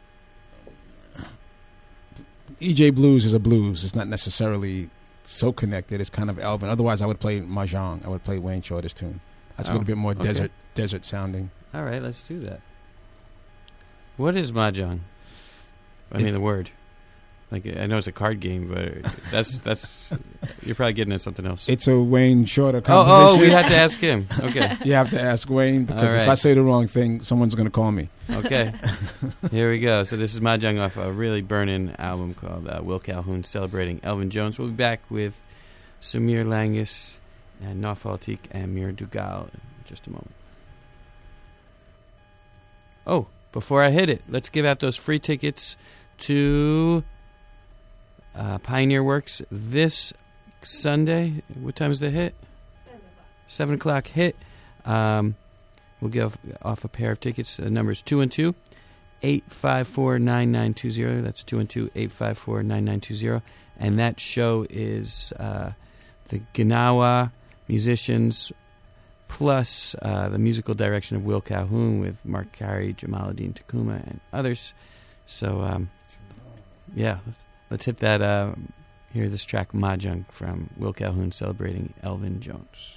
E J Blues is a blues. It's not necessarily so connected. It's kind of Elvin. Otherwise, I would play Mahjong. I would play Wayne Shorter's tune. That's a Oh, little bit more okay. desert desert sounding. All right, let's do that. What is mahjong? I mean, It- the word. Like I know it's a card game, but that's that's you're probably getting at something else. It's a Wayne Shorter oh, composition. oh, we had to ask him. Okay. You have to ask Wayne because All right. if I say the wrong thing, someone's going to call me. Okay. Here we go. So this is Mahjong off a really burning album called uh, Will Calhoun celebrating Elvin Jones. We'll be back with Samir Langis and Nawfal Teek and Mir Dugal in just a moment. Oh, before I hit it, let's give out those free tickets to uh, Pioneer Works this Sunday. What time is the hit? Seven o'clock hit. Um, we'll give off a pair of tickets. The number is two and two, eight five four nine nine two zero. That's two and two, eight five four nine nine two zero. And that show is uh, the Gnawa musicians plus uh, the musical direction of Will Calhoun with Mark Carey, Jamaluddin Takuma, and others. So, um, yeah, let's, let's hit that. Uh, hear this track, Mahjong, from Will Calhoun celebrating Elvin Jones.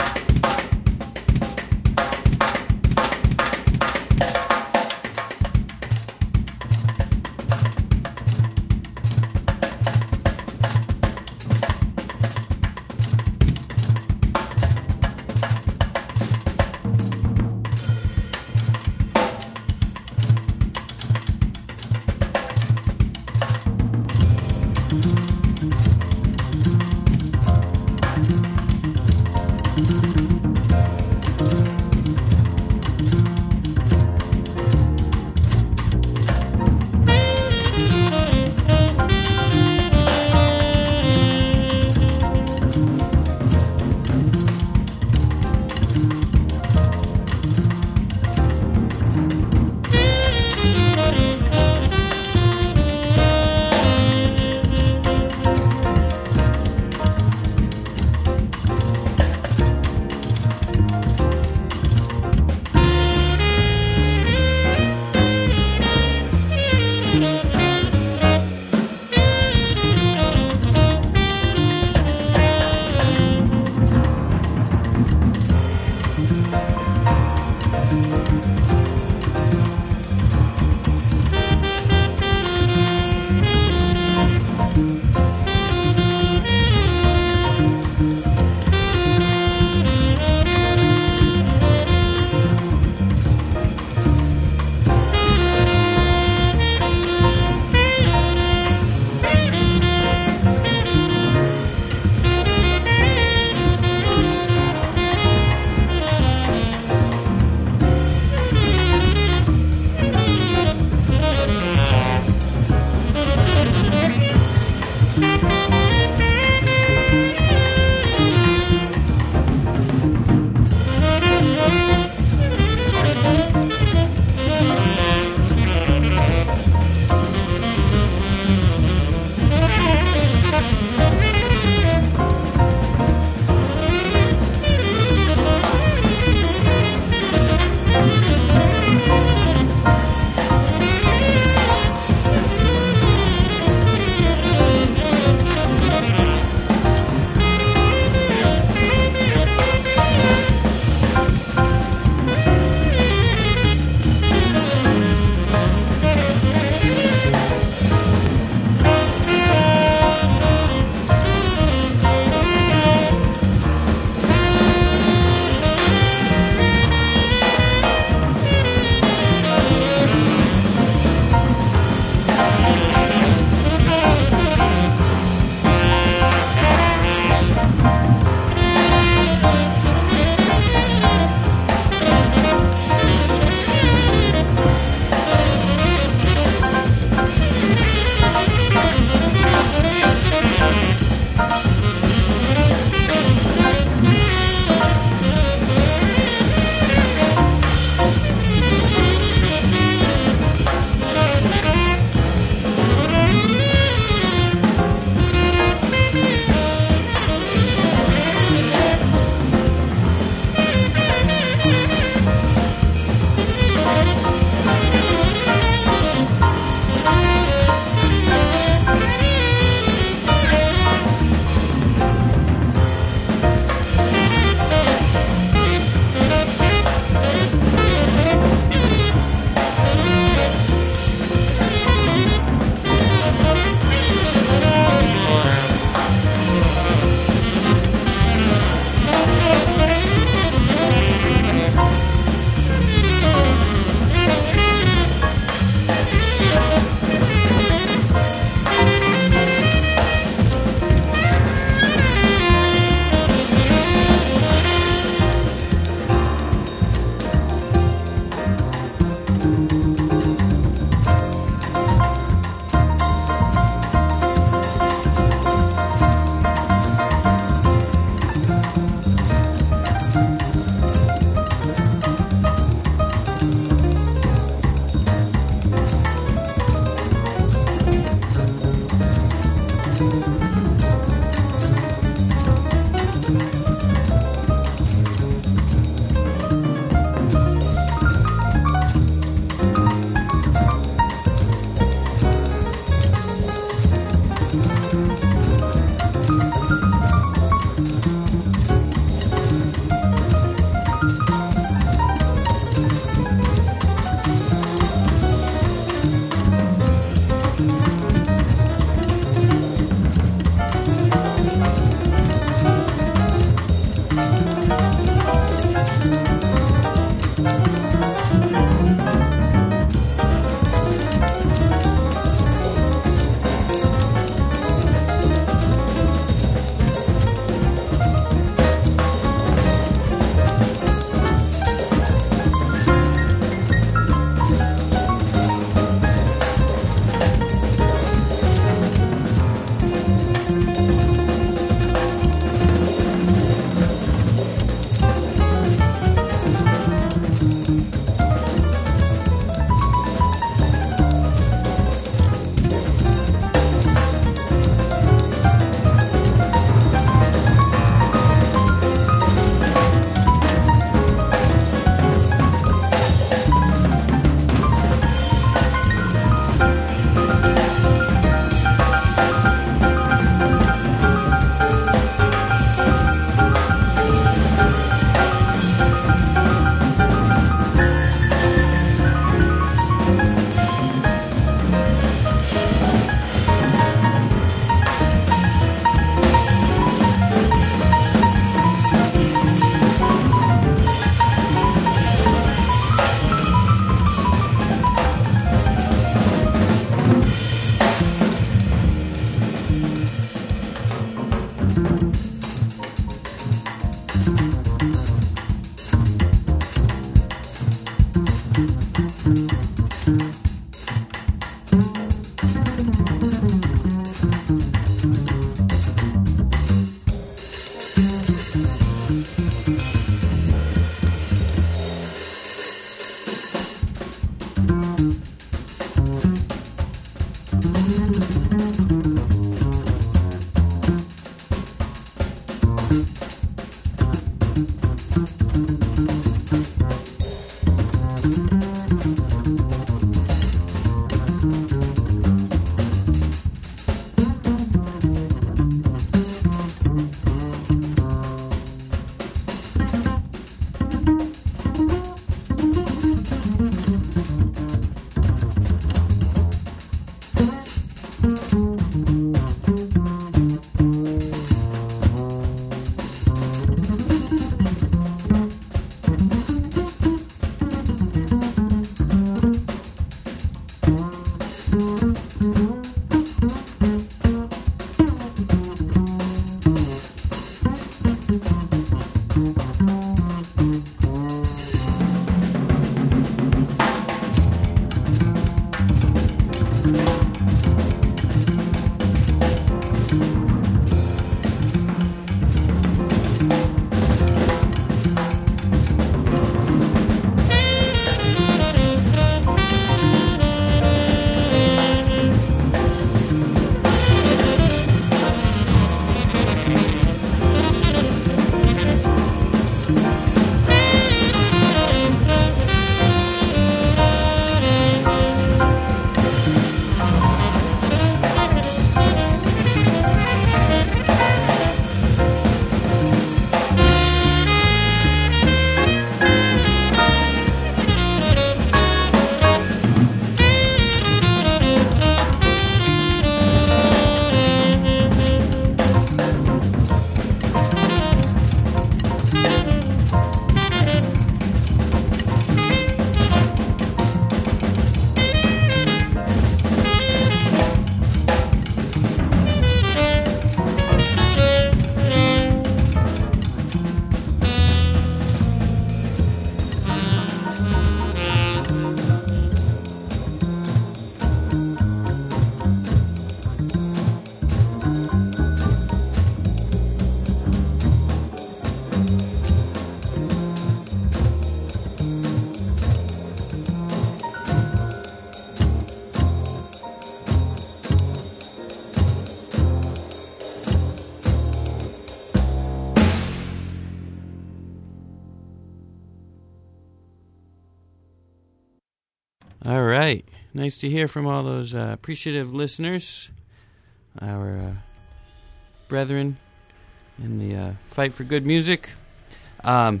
All right. Nice to hear from all those uh, appreciative listeners, our uh, brethren in the uh, fight for good music. Um,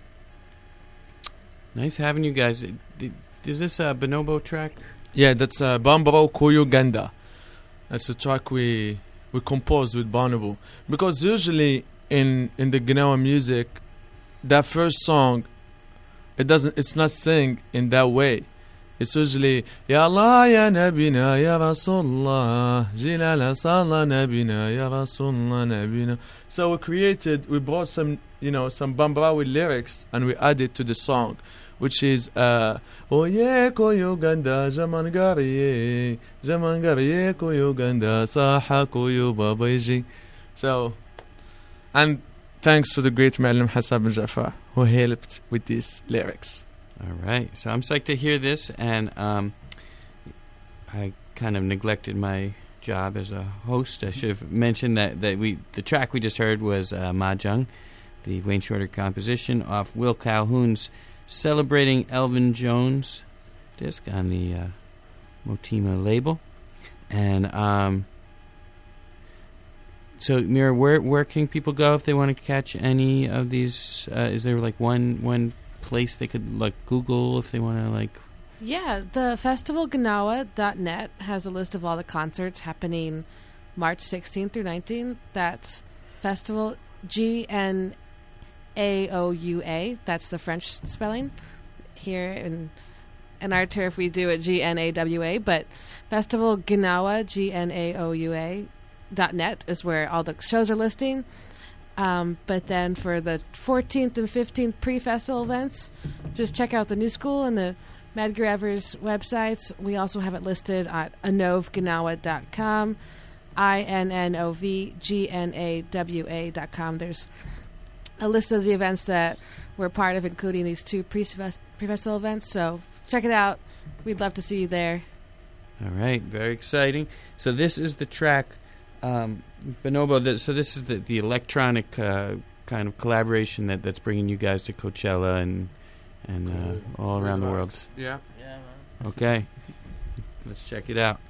nice having you guys. Is this a Bonobo track? Yeah, that's uh, Bambaro Kuyuganda. That's a track we we composed with Bonobo. Because usually in in the Gnawa music, that first song, it doesn't. It's not sing in that way. It's usually Ya Allah Ya Nabina Ya Rasulullah Jilala Sallah Nabina Ya Rasulullah Nabina. So we created, we brought some, you know, some Bambarawi lyrics and we added to the song, which is uh Oye ko Uganda Jamangariye Jamangariye ko Uganda Saha ko Babaiji. So, and thanks to the great Ma'allim Hassan bin Jafar who helped with these lyrics. All right. So I'm psyched to hear this, and um, I kind of neglected my job as a host. I should have mentioned that, that we the track we just heard was uh, Mahjong, the Wayne Shorter composition off Will Calhoun's Celebrating Elvin Jones disc on the uh, Motima label. And um, so, Mira, where where can people go if they want to catch any of these? Uh, is there like one one place they could like Google if they want to like? Yeah, the festival gnawa dot net has a list of all the concerts happening March sixteenth through nineteenth. That's festival G N A O U A. That's the French spelling. Here in in our turf we do it G N A W A, but festival Gnawa G N A O U A dot net is where all the shows are listing. Um, but then for the fourteenth and fifteenth pre-festival events, just check out the New School and the Madger Evers websites. We also have it listed at inov gnawa dot com, I N N O V G N A W A dot com. There's a list of the events that we're part of, including these two pre-festival events. So check it out. We'd love to see you there. All right, very exciting. So this is the track, um, Bonobo. The, so this is the, the electronic uh, kind of collaboration that, that's bringing you guys to Coachella and and uh, all around the world. Yeah. Yeah, man. Okay, let's check it out.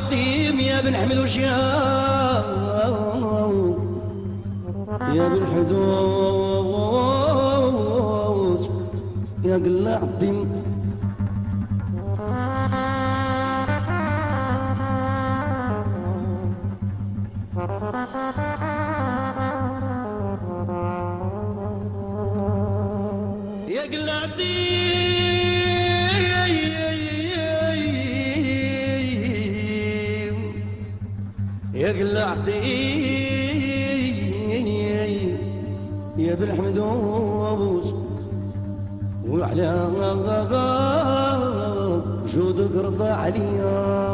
الديم يا بن حمل وشاو يا بن حدود يا قلاع الديم يا قلاع الديم يا قلاع الديم يا بن حمدوس وعلى جودك رضى عليا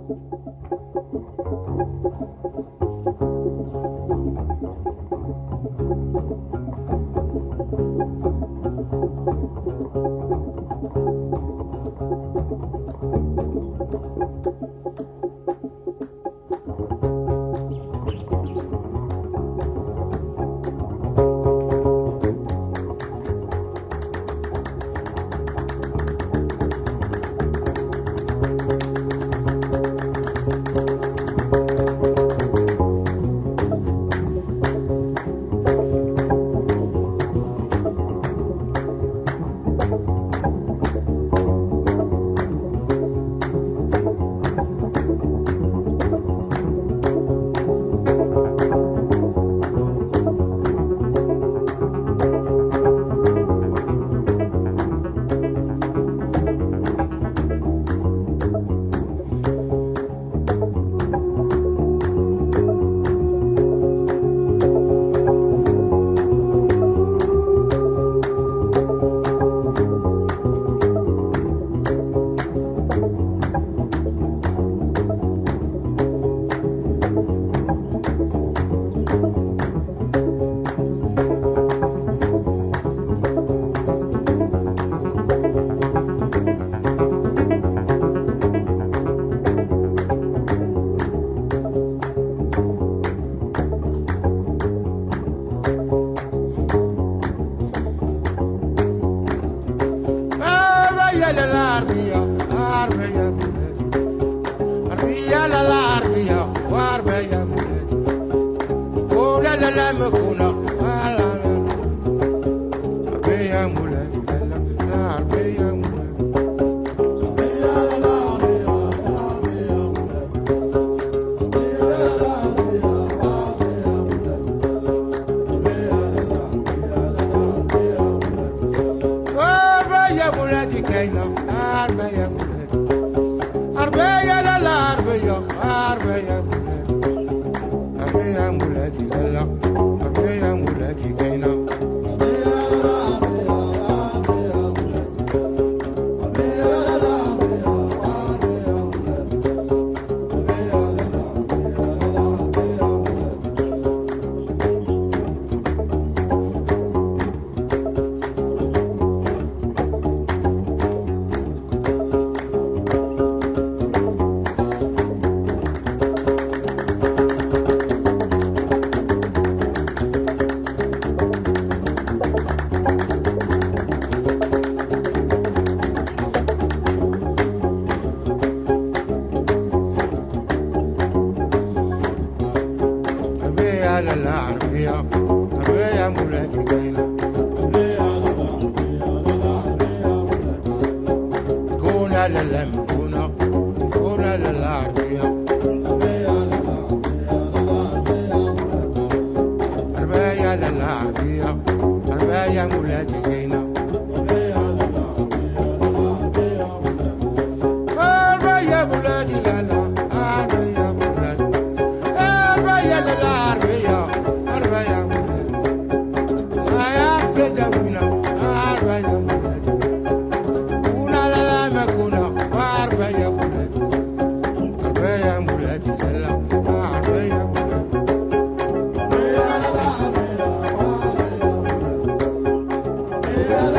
Yeah.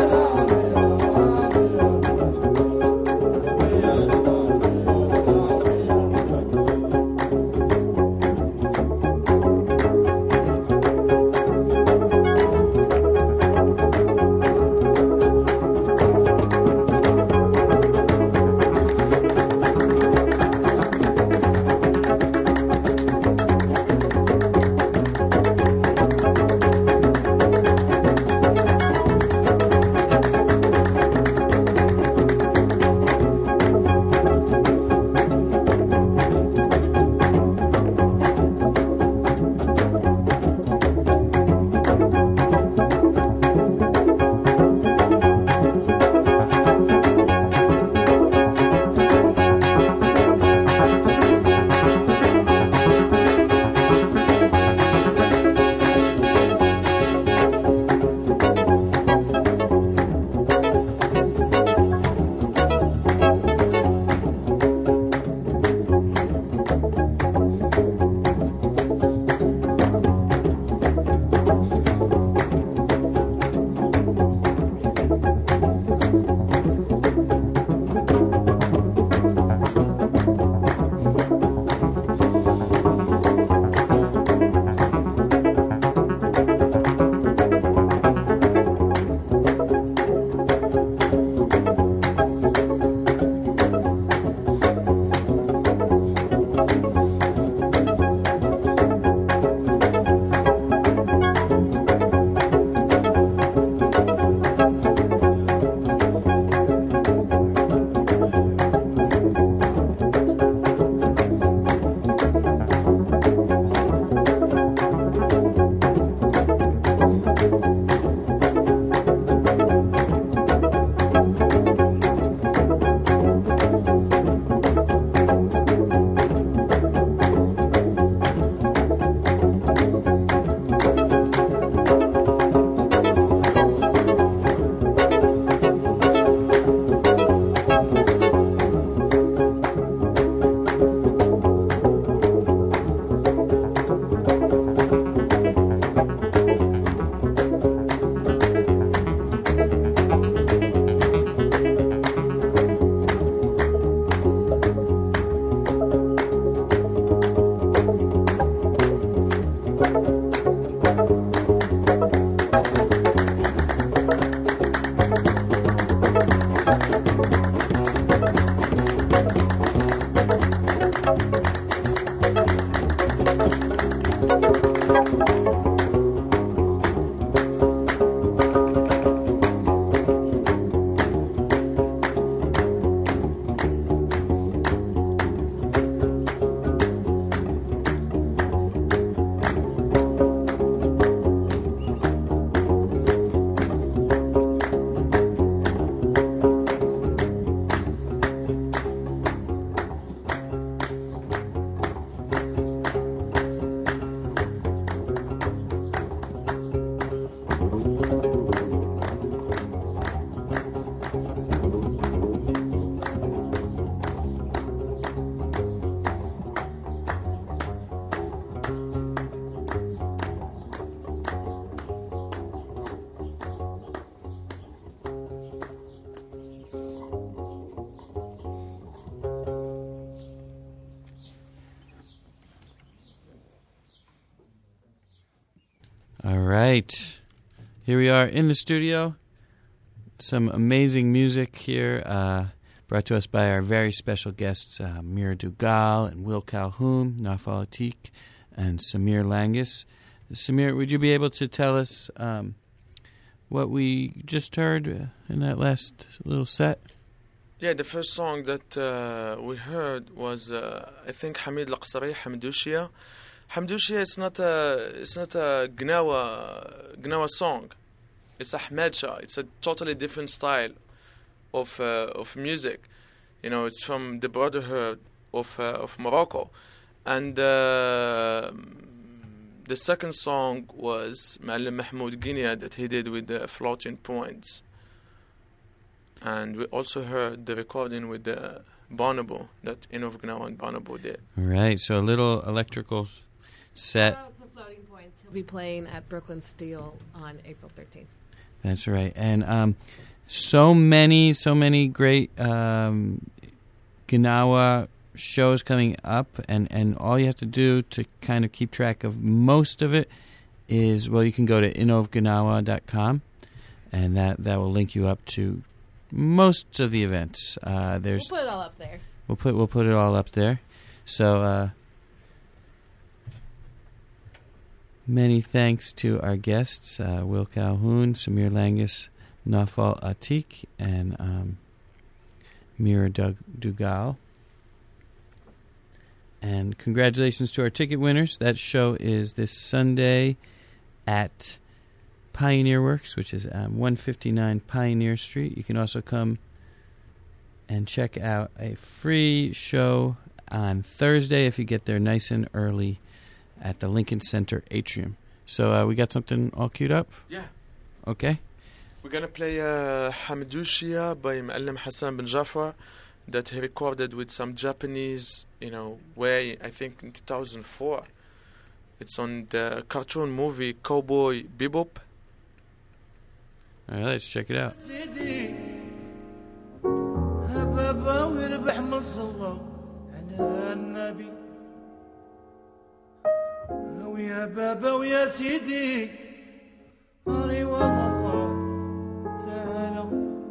All right. Here we are in the studio. Some amazing music here, uh, brought to us by our very special guests, uh, Mira Dugal and Will Calhoun, Nafal Atik, and Samir Langis. Samir, would you be able to tell us um, what we just heard uh, in that last little set? Yeah, the first song that uh, we heard was, uh, I think, Hamid Al-Qasri, Hamdoushia. Hamdoushia, it's not a, it's not a Gnawa, Gnawa song. It's a Ahmedsha. It's a totally different style of uh, of music. You know, it's from the Brotherhood of uh, of Morocco, and uh, the second song was Ma'alem Mahmoud Guinea that he did with the Floating Points, and we also heard the recording with the Bonobo that Inov Gnawa and Bonobo did. All right, so a little electrical set. Floating Points. He'll be playing at Brooklyn Steel on April thirteenth. That's right. And um, so many, so many great um, Gnawa shows coming up. And, and all you have to do to kind of keep track of most of it is, well, you can go to inov gnawa dot com. And that, that will link you up to most of the events. Uh, there's We'll put it all up there. We'll put, we'll put it all up there. So... Uh, Many thanks to our guests, uh, Will Calhoun, Samir Langis, Nafal Atik, and um, Mira Dug- Dugal. And congratulations to our ticket winners. That show is this Sunday at Pioneer Works, which is um, one fifty-nine Pioneer Street. You can also come and check out a free show on Thursday if you get there nice and early at the Lincoln Center Atrium. So uh, we got something all queued up? Yeah. Okay. We're going to play uh, Hamdoushia by Ma'alem Hassan bin Jafar that he recorded with some Japanese, you know, way, I think in two thousand four. It's on the cartoon movie Cowboy Bebop. All right, let's check it out. ويا بابا ويا سيدي أري والله تعالى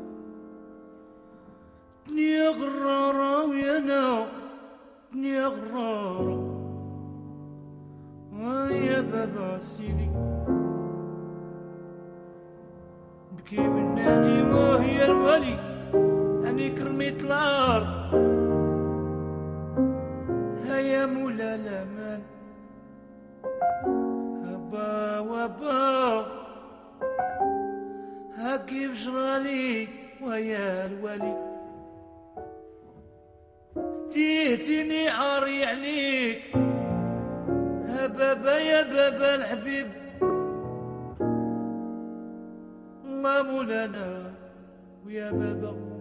دنيا غرارة ويا ناو دنيا غرارة ويا بابا سيدي بكي والنادي وهي الولي أني كرميت الأرض هيا مولا الأمان هبا وبا هاكي بجرالي ويا الولي تيهتني عاري عليك هبابا يا بابا الحبيب الله مولانا ويا بابا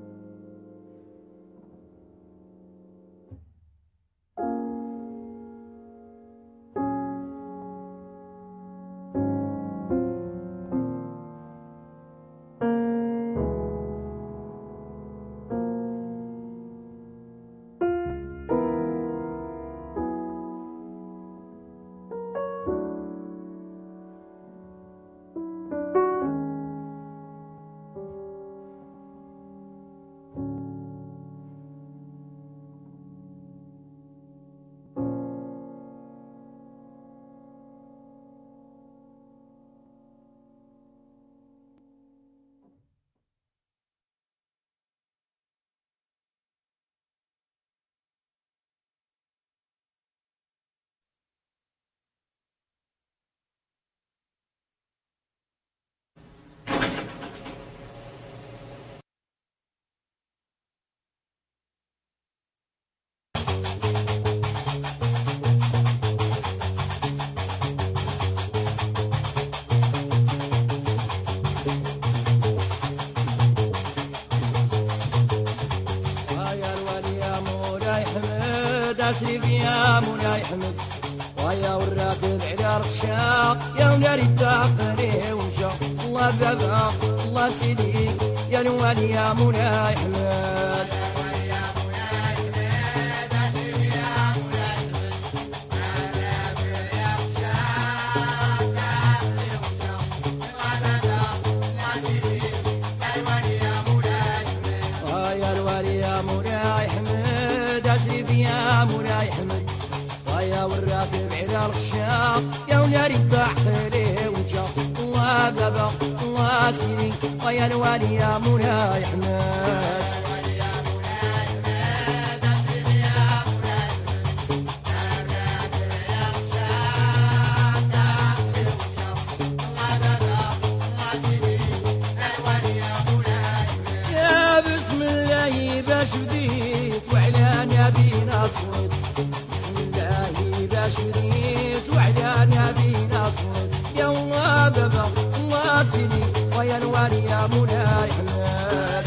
اسري فيها مولاي حمد ويا والراكب على رشاق يا وناري الدهر ومشى الله بابا الله سيدي يا الوالي يا مولاي حمد مولاي حمد ويا والراكب على الخشاق يا وناري بحري وجا الله بابا الله سيدي ويا الوالي يا مولاي حمد شديد وعلى نبينا صوت بسم الله بشريت وعلى نبينا صوت يا الله بابا الله سيدي ويا الوالي يا مولاي حمد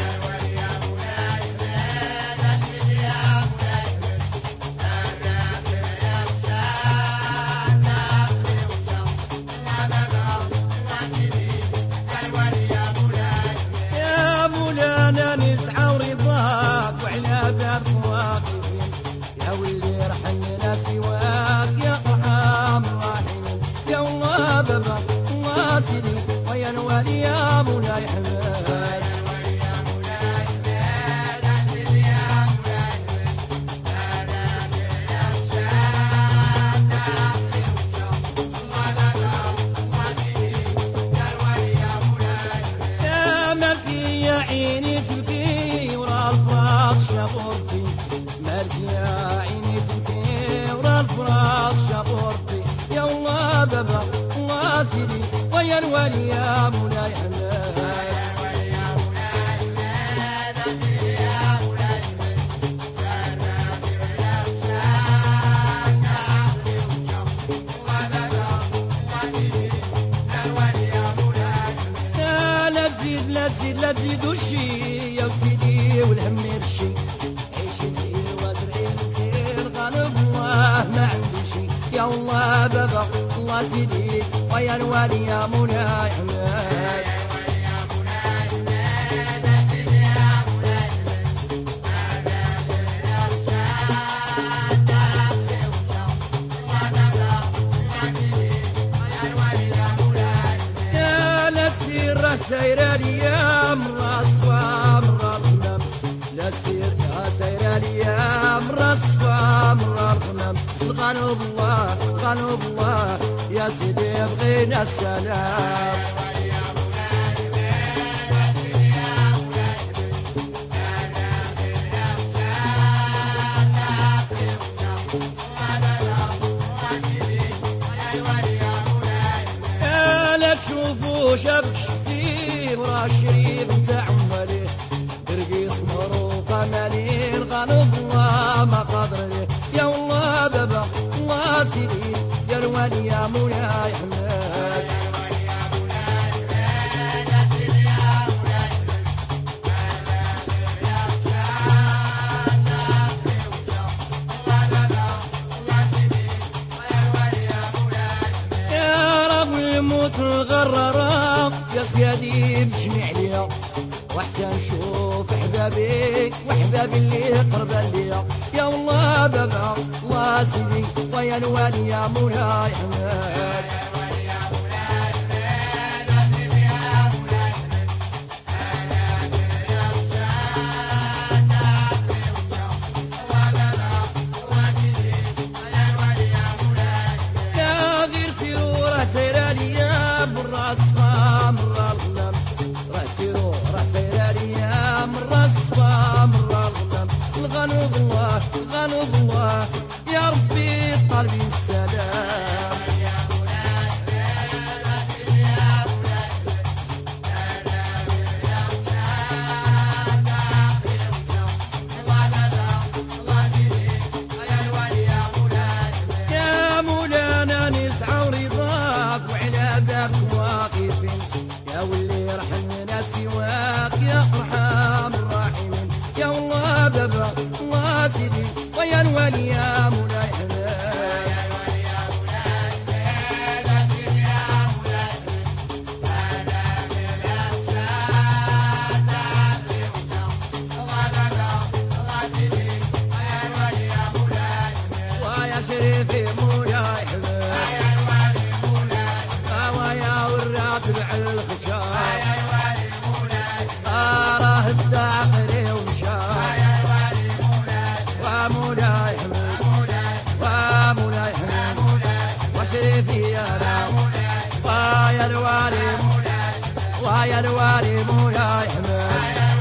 يا مولانا نسعى ورضاك وعلى باب واقفين يا واللي رحمنا سواك يا ارحم الراحمين يا الله بابا الله سيدي ويا الوالي يا مولاي حمد يا ملكي يا عيني تبكي ورا الفراق شابورتي مالكي يا عيني تبكي ورا الفراق شابورتي يا الله بابا الله سيدي ويا الوالي يا مولاي حمد يا لا تزيد لا تزيد لا تزيد وشي يا سيدي والهم يرشي عيشي الليل وادري الخير غالب الله ما عندي شي يا الله بابا الله سيدي ويا الوالي يا مولاي حمد يا لا تسير سير الايام رصفة مرة الغمام لا تسير يا سير الايام رصفة مرة الغمام الغنوب الله الغنوب الله يا سيدي بغينا السلام يا لا تشوفوا شبك شفتي ورا الشريف نتاع ماليه برقيص مروقه ماليه الغنوب الله ما قادر ليه يا الله بابا الله سيدي يا الوالي يا مولاي حمد يا رب الموت الغرارة يا سيادي بجميع ليا وحتى نشوف احبابي واحبابي اللي قرب ليا يا الله بابا الله سيدي ويا الوالي يا مولاي حمد يا غير سيرو راه سايره ليا بالراس من الغنم راه سيرو راه سايره ليا من الصفا من الغنم الغنوب الله الغنوب الله يا ربي قلبي السلام يا مولانا نسعى ورضاك وعلى بابك واقفين يا واللي رحمنا سواك يا ارحم الراحمين يا الله بابا الله سيدي ويا الوالي يا مولاي حمد ويا شريفي مولاي حمد ويا والراتب على الخشاف راه الداخلي ومشى ومولاي حمد ويا الوالي مولاي حمد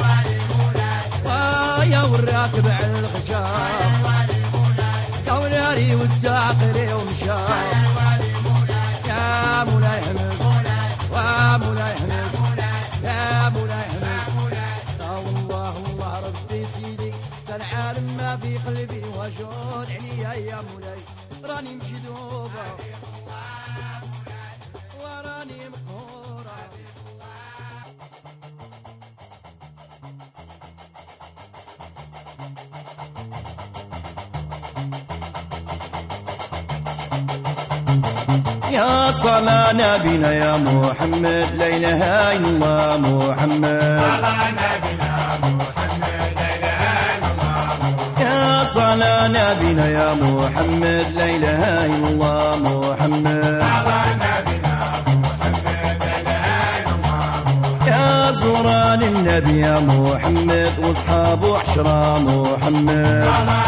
ويا والراكب على الخشاب يا وناري والداقري ومشاب يا مولاي حمد ومولاي حمد يا مولاي حمد الله الله ربي سيدي العالم ما في قلبي وجود عليا يا مولاي راني مشدوبة وراني مقهورة يا صلاة نبينا يا محمد لا إله إلا الله محمد صلاة نبينا يا محمد لا إله إلا الله محمد يا زوران النبي يا محمد واصحابه حشرة محمد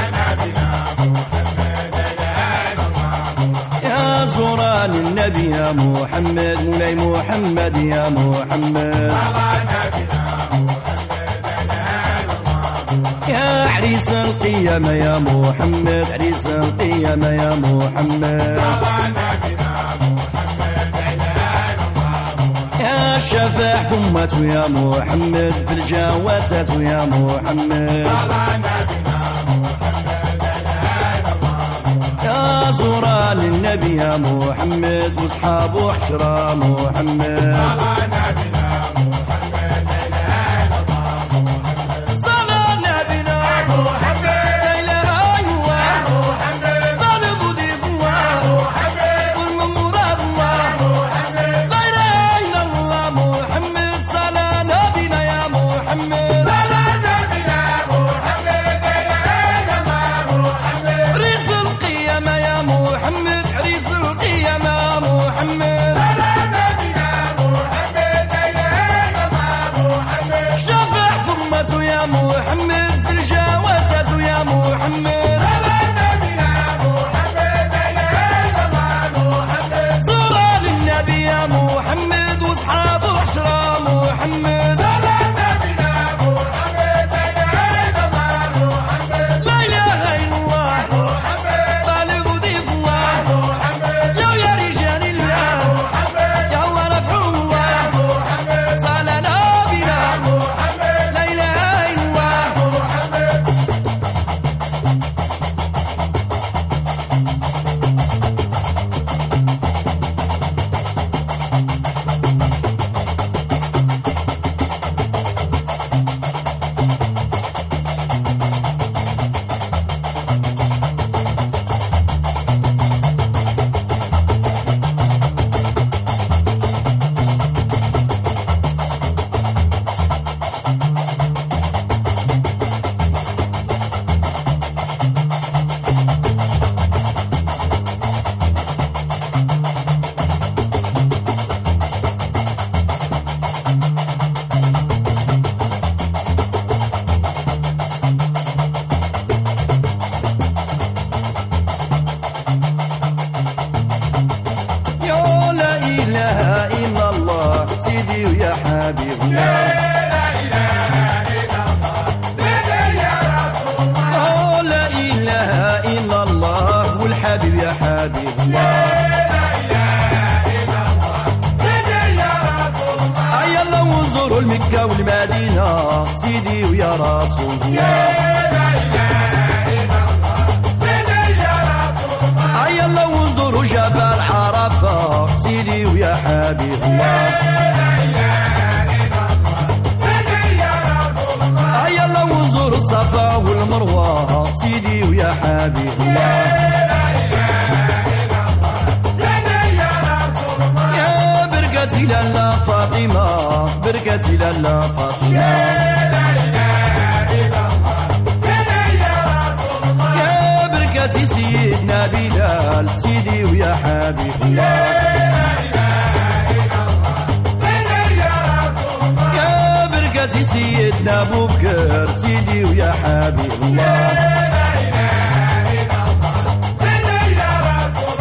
يا زوران النبي يا محمد مولاي محمد يا محمد يا عريس القيامة يا محمد عريس القيامة يا محمد يا شفاع أمته يا محمد في الجواتات يا محمد يا زوران النبي يا محمد واصحابه حشرة محمد المكة والمدينة سيدي ويا رسول الله هيا الله وزوروا جبل عرفة سيدي ويا حبيب الله هيا الله وزوروا الصفا والمروة سيدي ويا حبيب الله يا بركتي لالا فاطمة بركتي لالا فاطمة يا بركتي سيدنا بلال سيدي ويا حبيب الله يا بركتي سيدنا ابو بكر سيدي ويا حبيب الله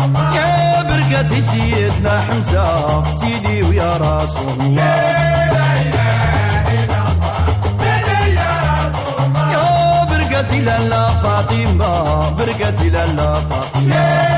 يا بركتي سيدنا حمزة سيدي ويا رسول الله لالا فاطمة بركتي لالا فاطمة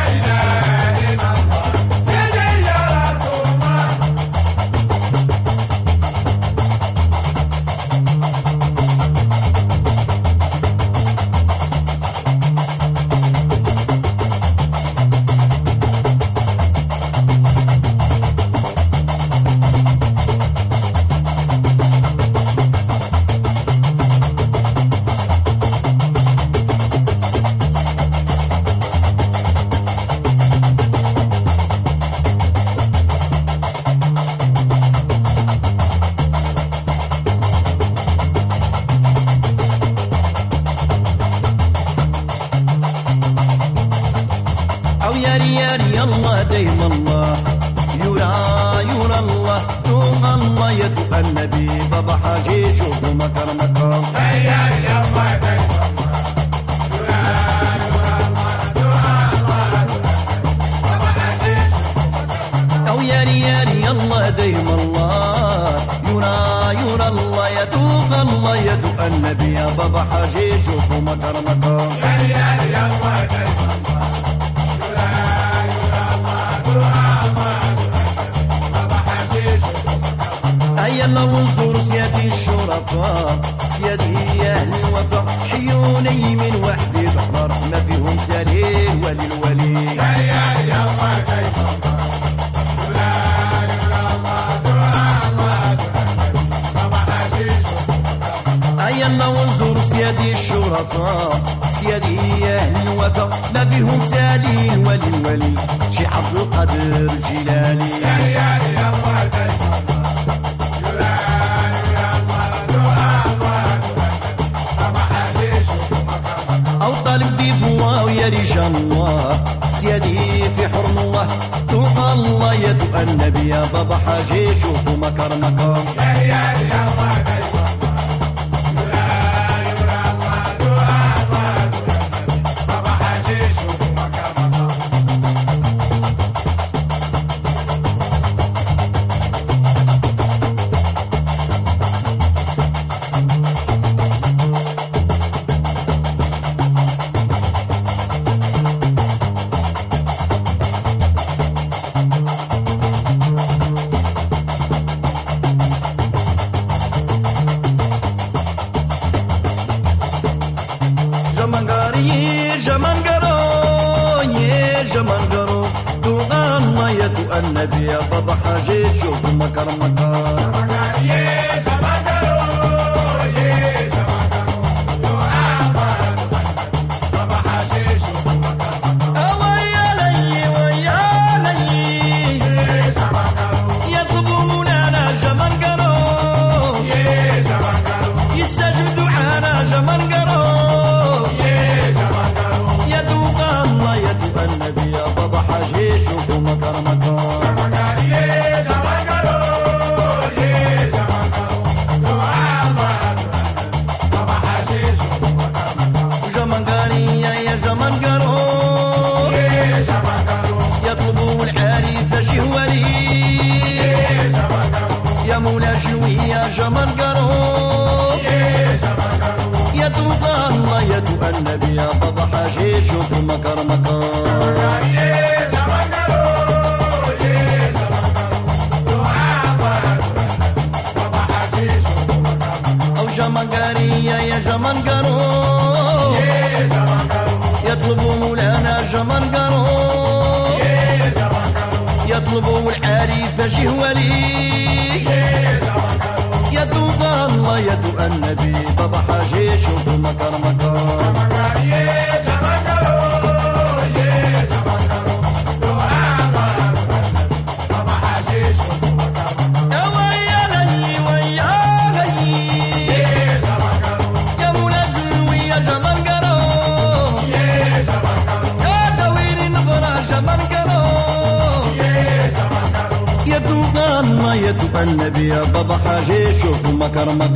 النبي يا بابا حاجي شوف مكرمك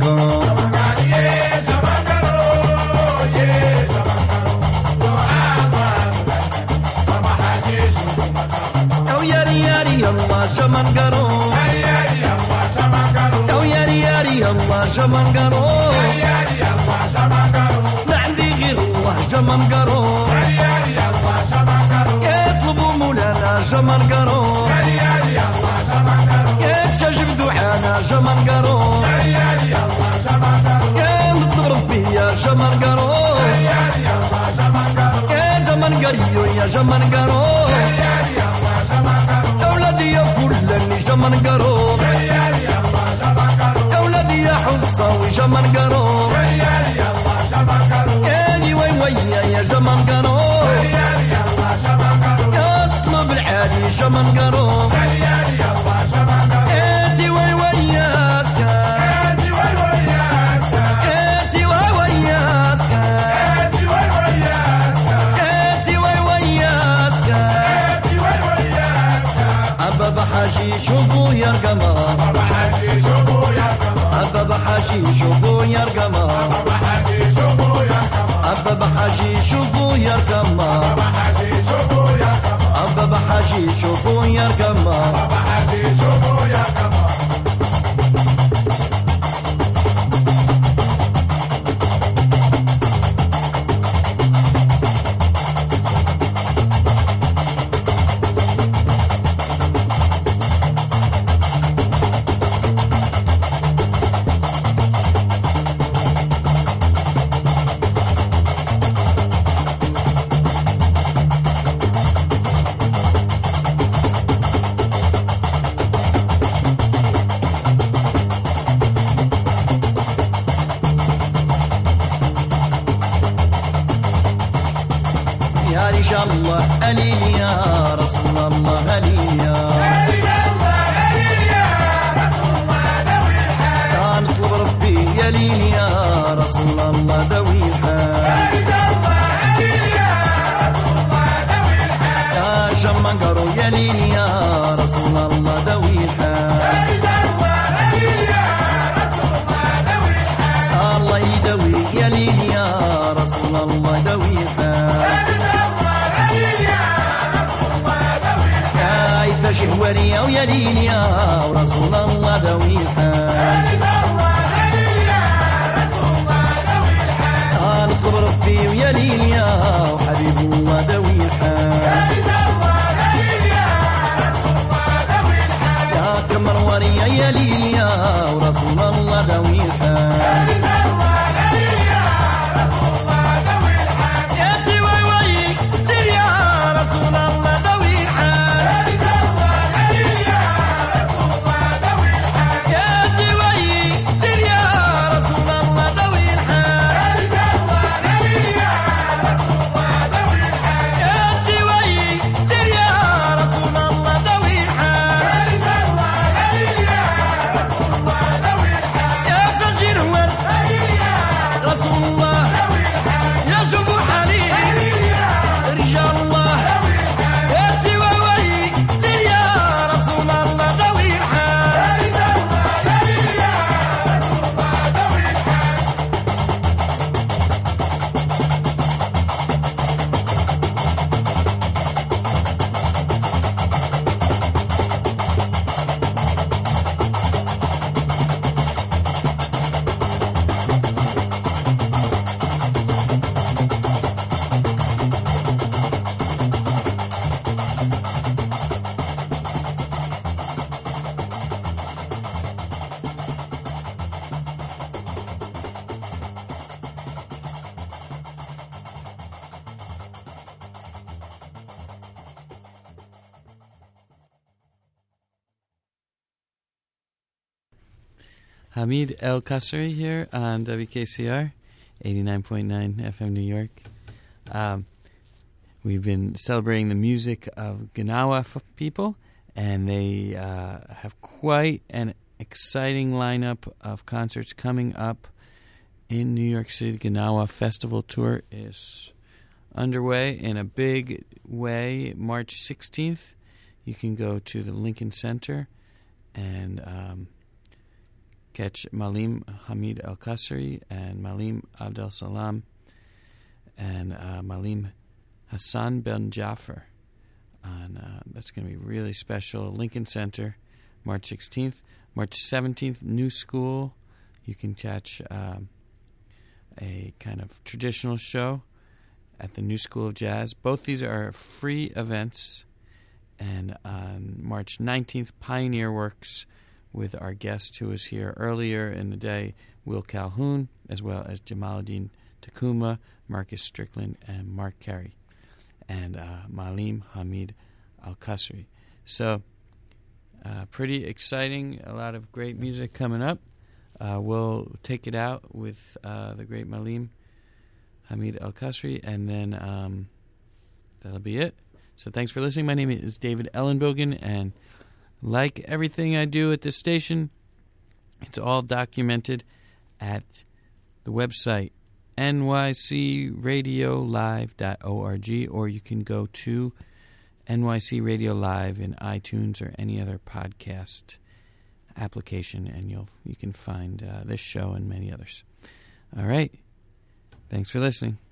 أو يا رياري الله شمن قرو أو يا رياري الله شمن قرو ما عندي قروب يا ولادي يا فلان جمن قروب يا ولادي يا حصاوي جمن قروب يا وي وي يا جمن قروب يا اطلب العالي جمن قروب اتي وي وي يا سكان اتي وي وي يا سكان اتي وي وي يا سكان أبا بحاجي شوفوا يا القمر أبا بحاجي شوفوا يا القمر أبا بحاجي شوفوا يا القمر أبا بحاجي شوفوا يا القمر يا رجال الله أليل يا رسول الله أليل يا كان اطلب ربي يا ليل يا رسول الله ذوي الحال يا شمن قرو يا ليل يا رسول الله ذوي الحال الله يدوي يا ليل يا رسول الله ذوي الحال شهوري أو يلين يا ورسول الله ذوي الحال نطلب ربي ويلين يا وحبيب الله ذوي الحال يا كمر وري يلين يا ورسول الله ذوي الحال Hamid El Kasri here on W K C R, eighty-nine point nine F M New York. Um, we've been celebrating the music of Gnawa f- people, and they uh, have quite an exciting lineup of concerts coming up in New York City. Gnawa Festival Tour is underway in a big way. March sixteenth, you can go to the Lincoln Center and um, catch Malim Hamid El Kasri and Malim Abdel Salam and uh, Malim Hassan Ben Jaffer. And, uh, that's going to be really special. Lincoln Center, March sixteenth. March seventeenth, New School. You can catch um, a kind of traditional show at the New School of Jazz. Both these are free events. And on March nineteenth, Pioneer Works with our guest who was here earlier in the day, Will Calhoun, as well as Jamaluddin Takuma, Marcus Strickland, and Mark Carey. and uh, Malim Hamid Al-Qasri. So, uh, pretty exciting. A lot of great music coming up. Uh, we'll take it out with uh, the great Malim Hamid Al-Qasri, and then um, that'll be it. So thanks for listening. My name is David Ellenbogen, and like everything I do at this station, it's all documented at the website N Y C radio live dot org, or you can go to N Y C Radio Live in iTunes or any other podcast application, and you'll you can find uh, this show and many others. All right. Thanks for listening.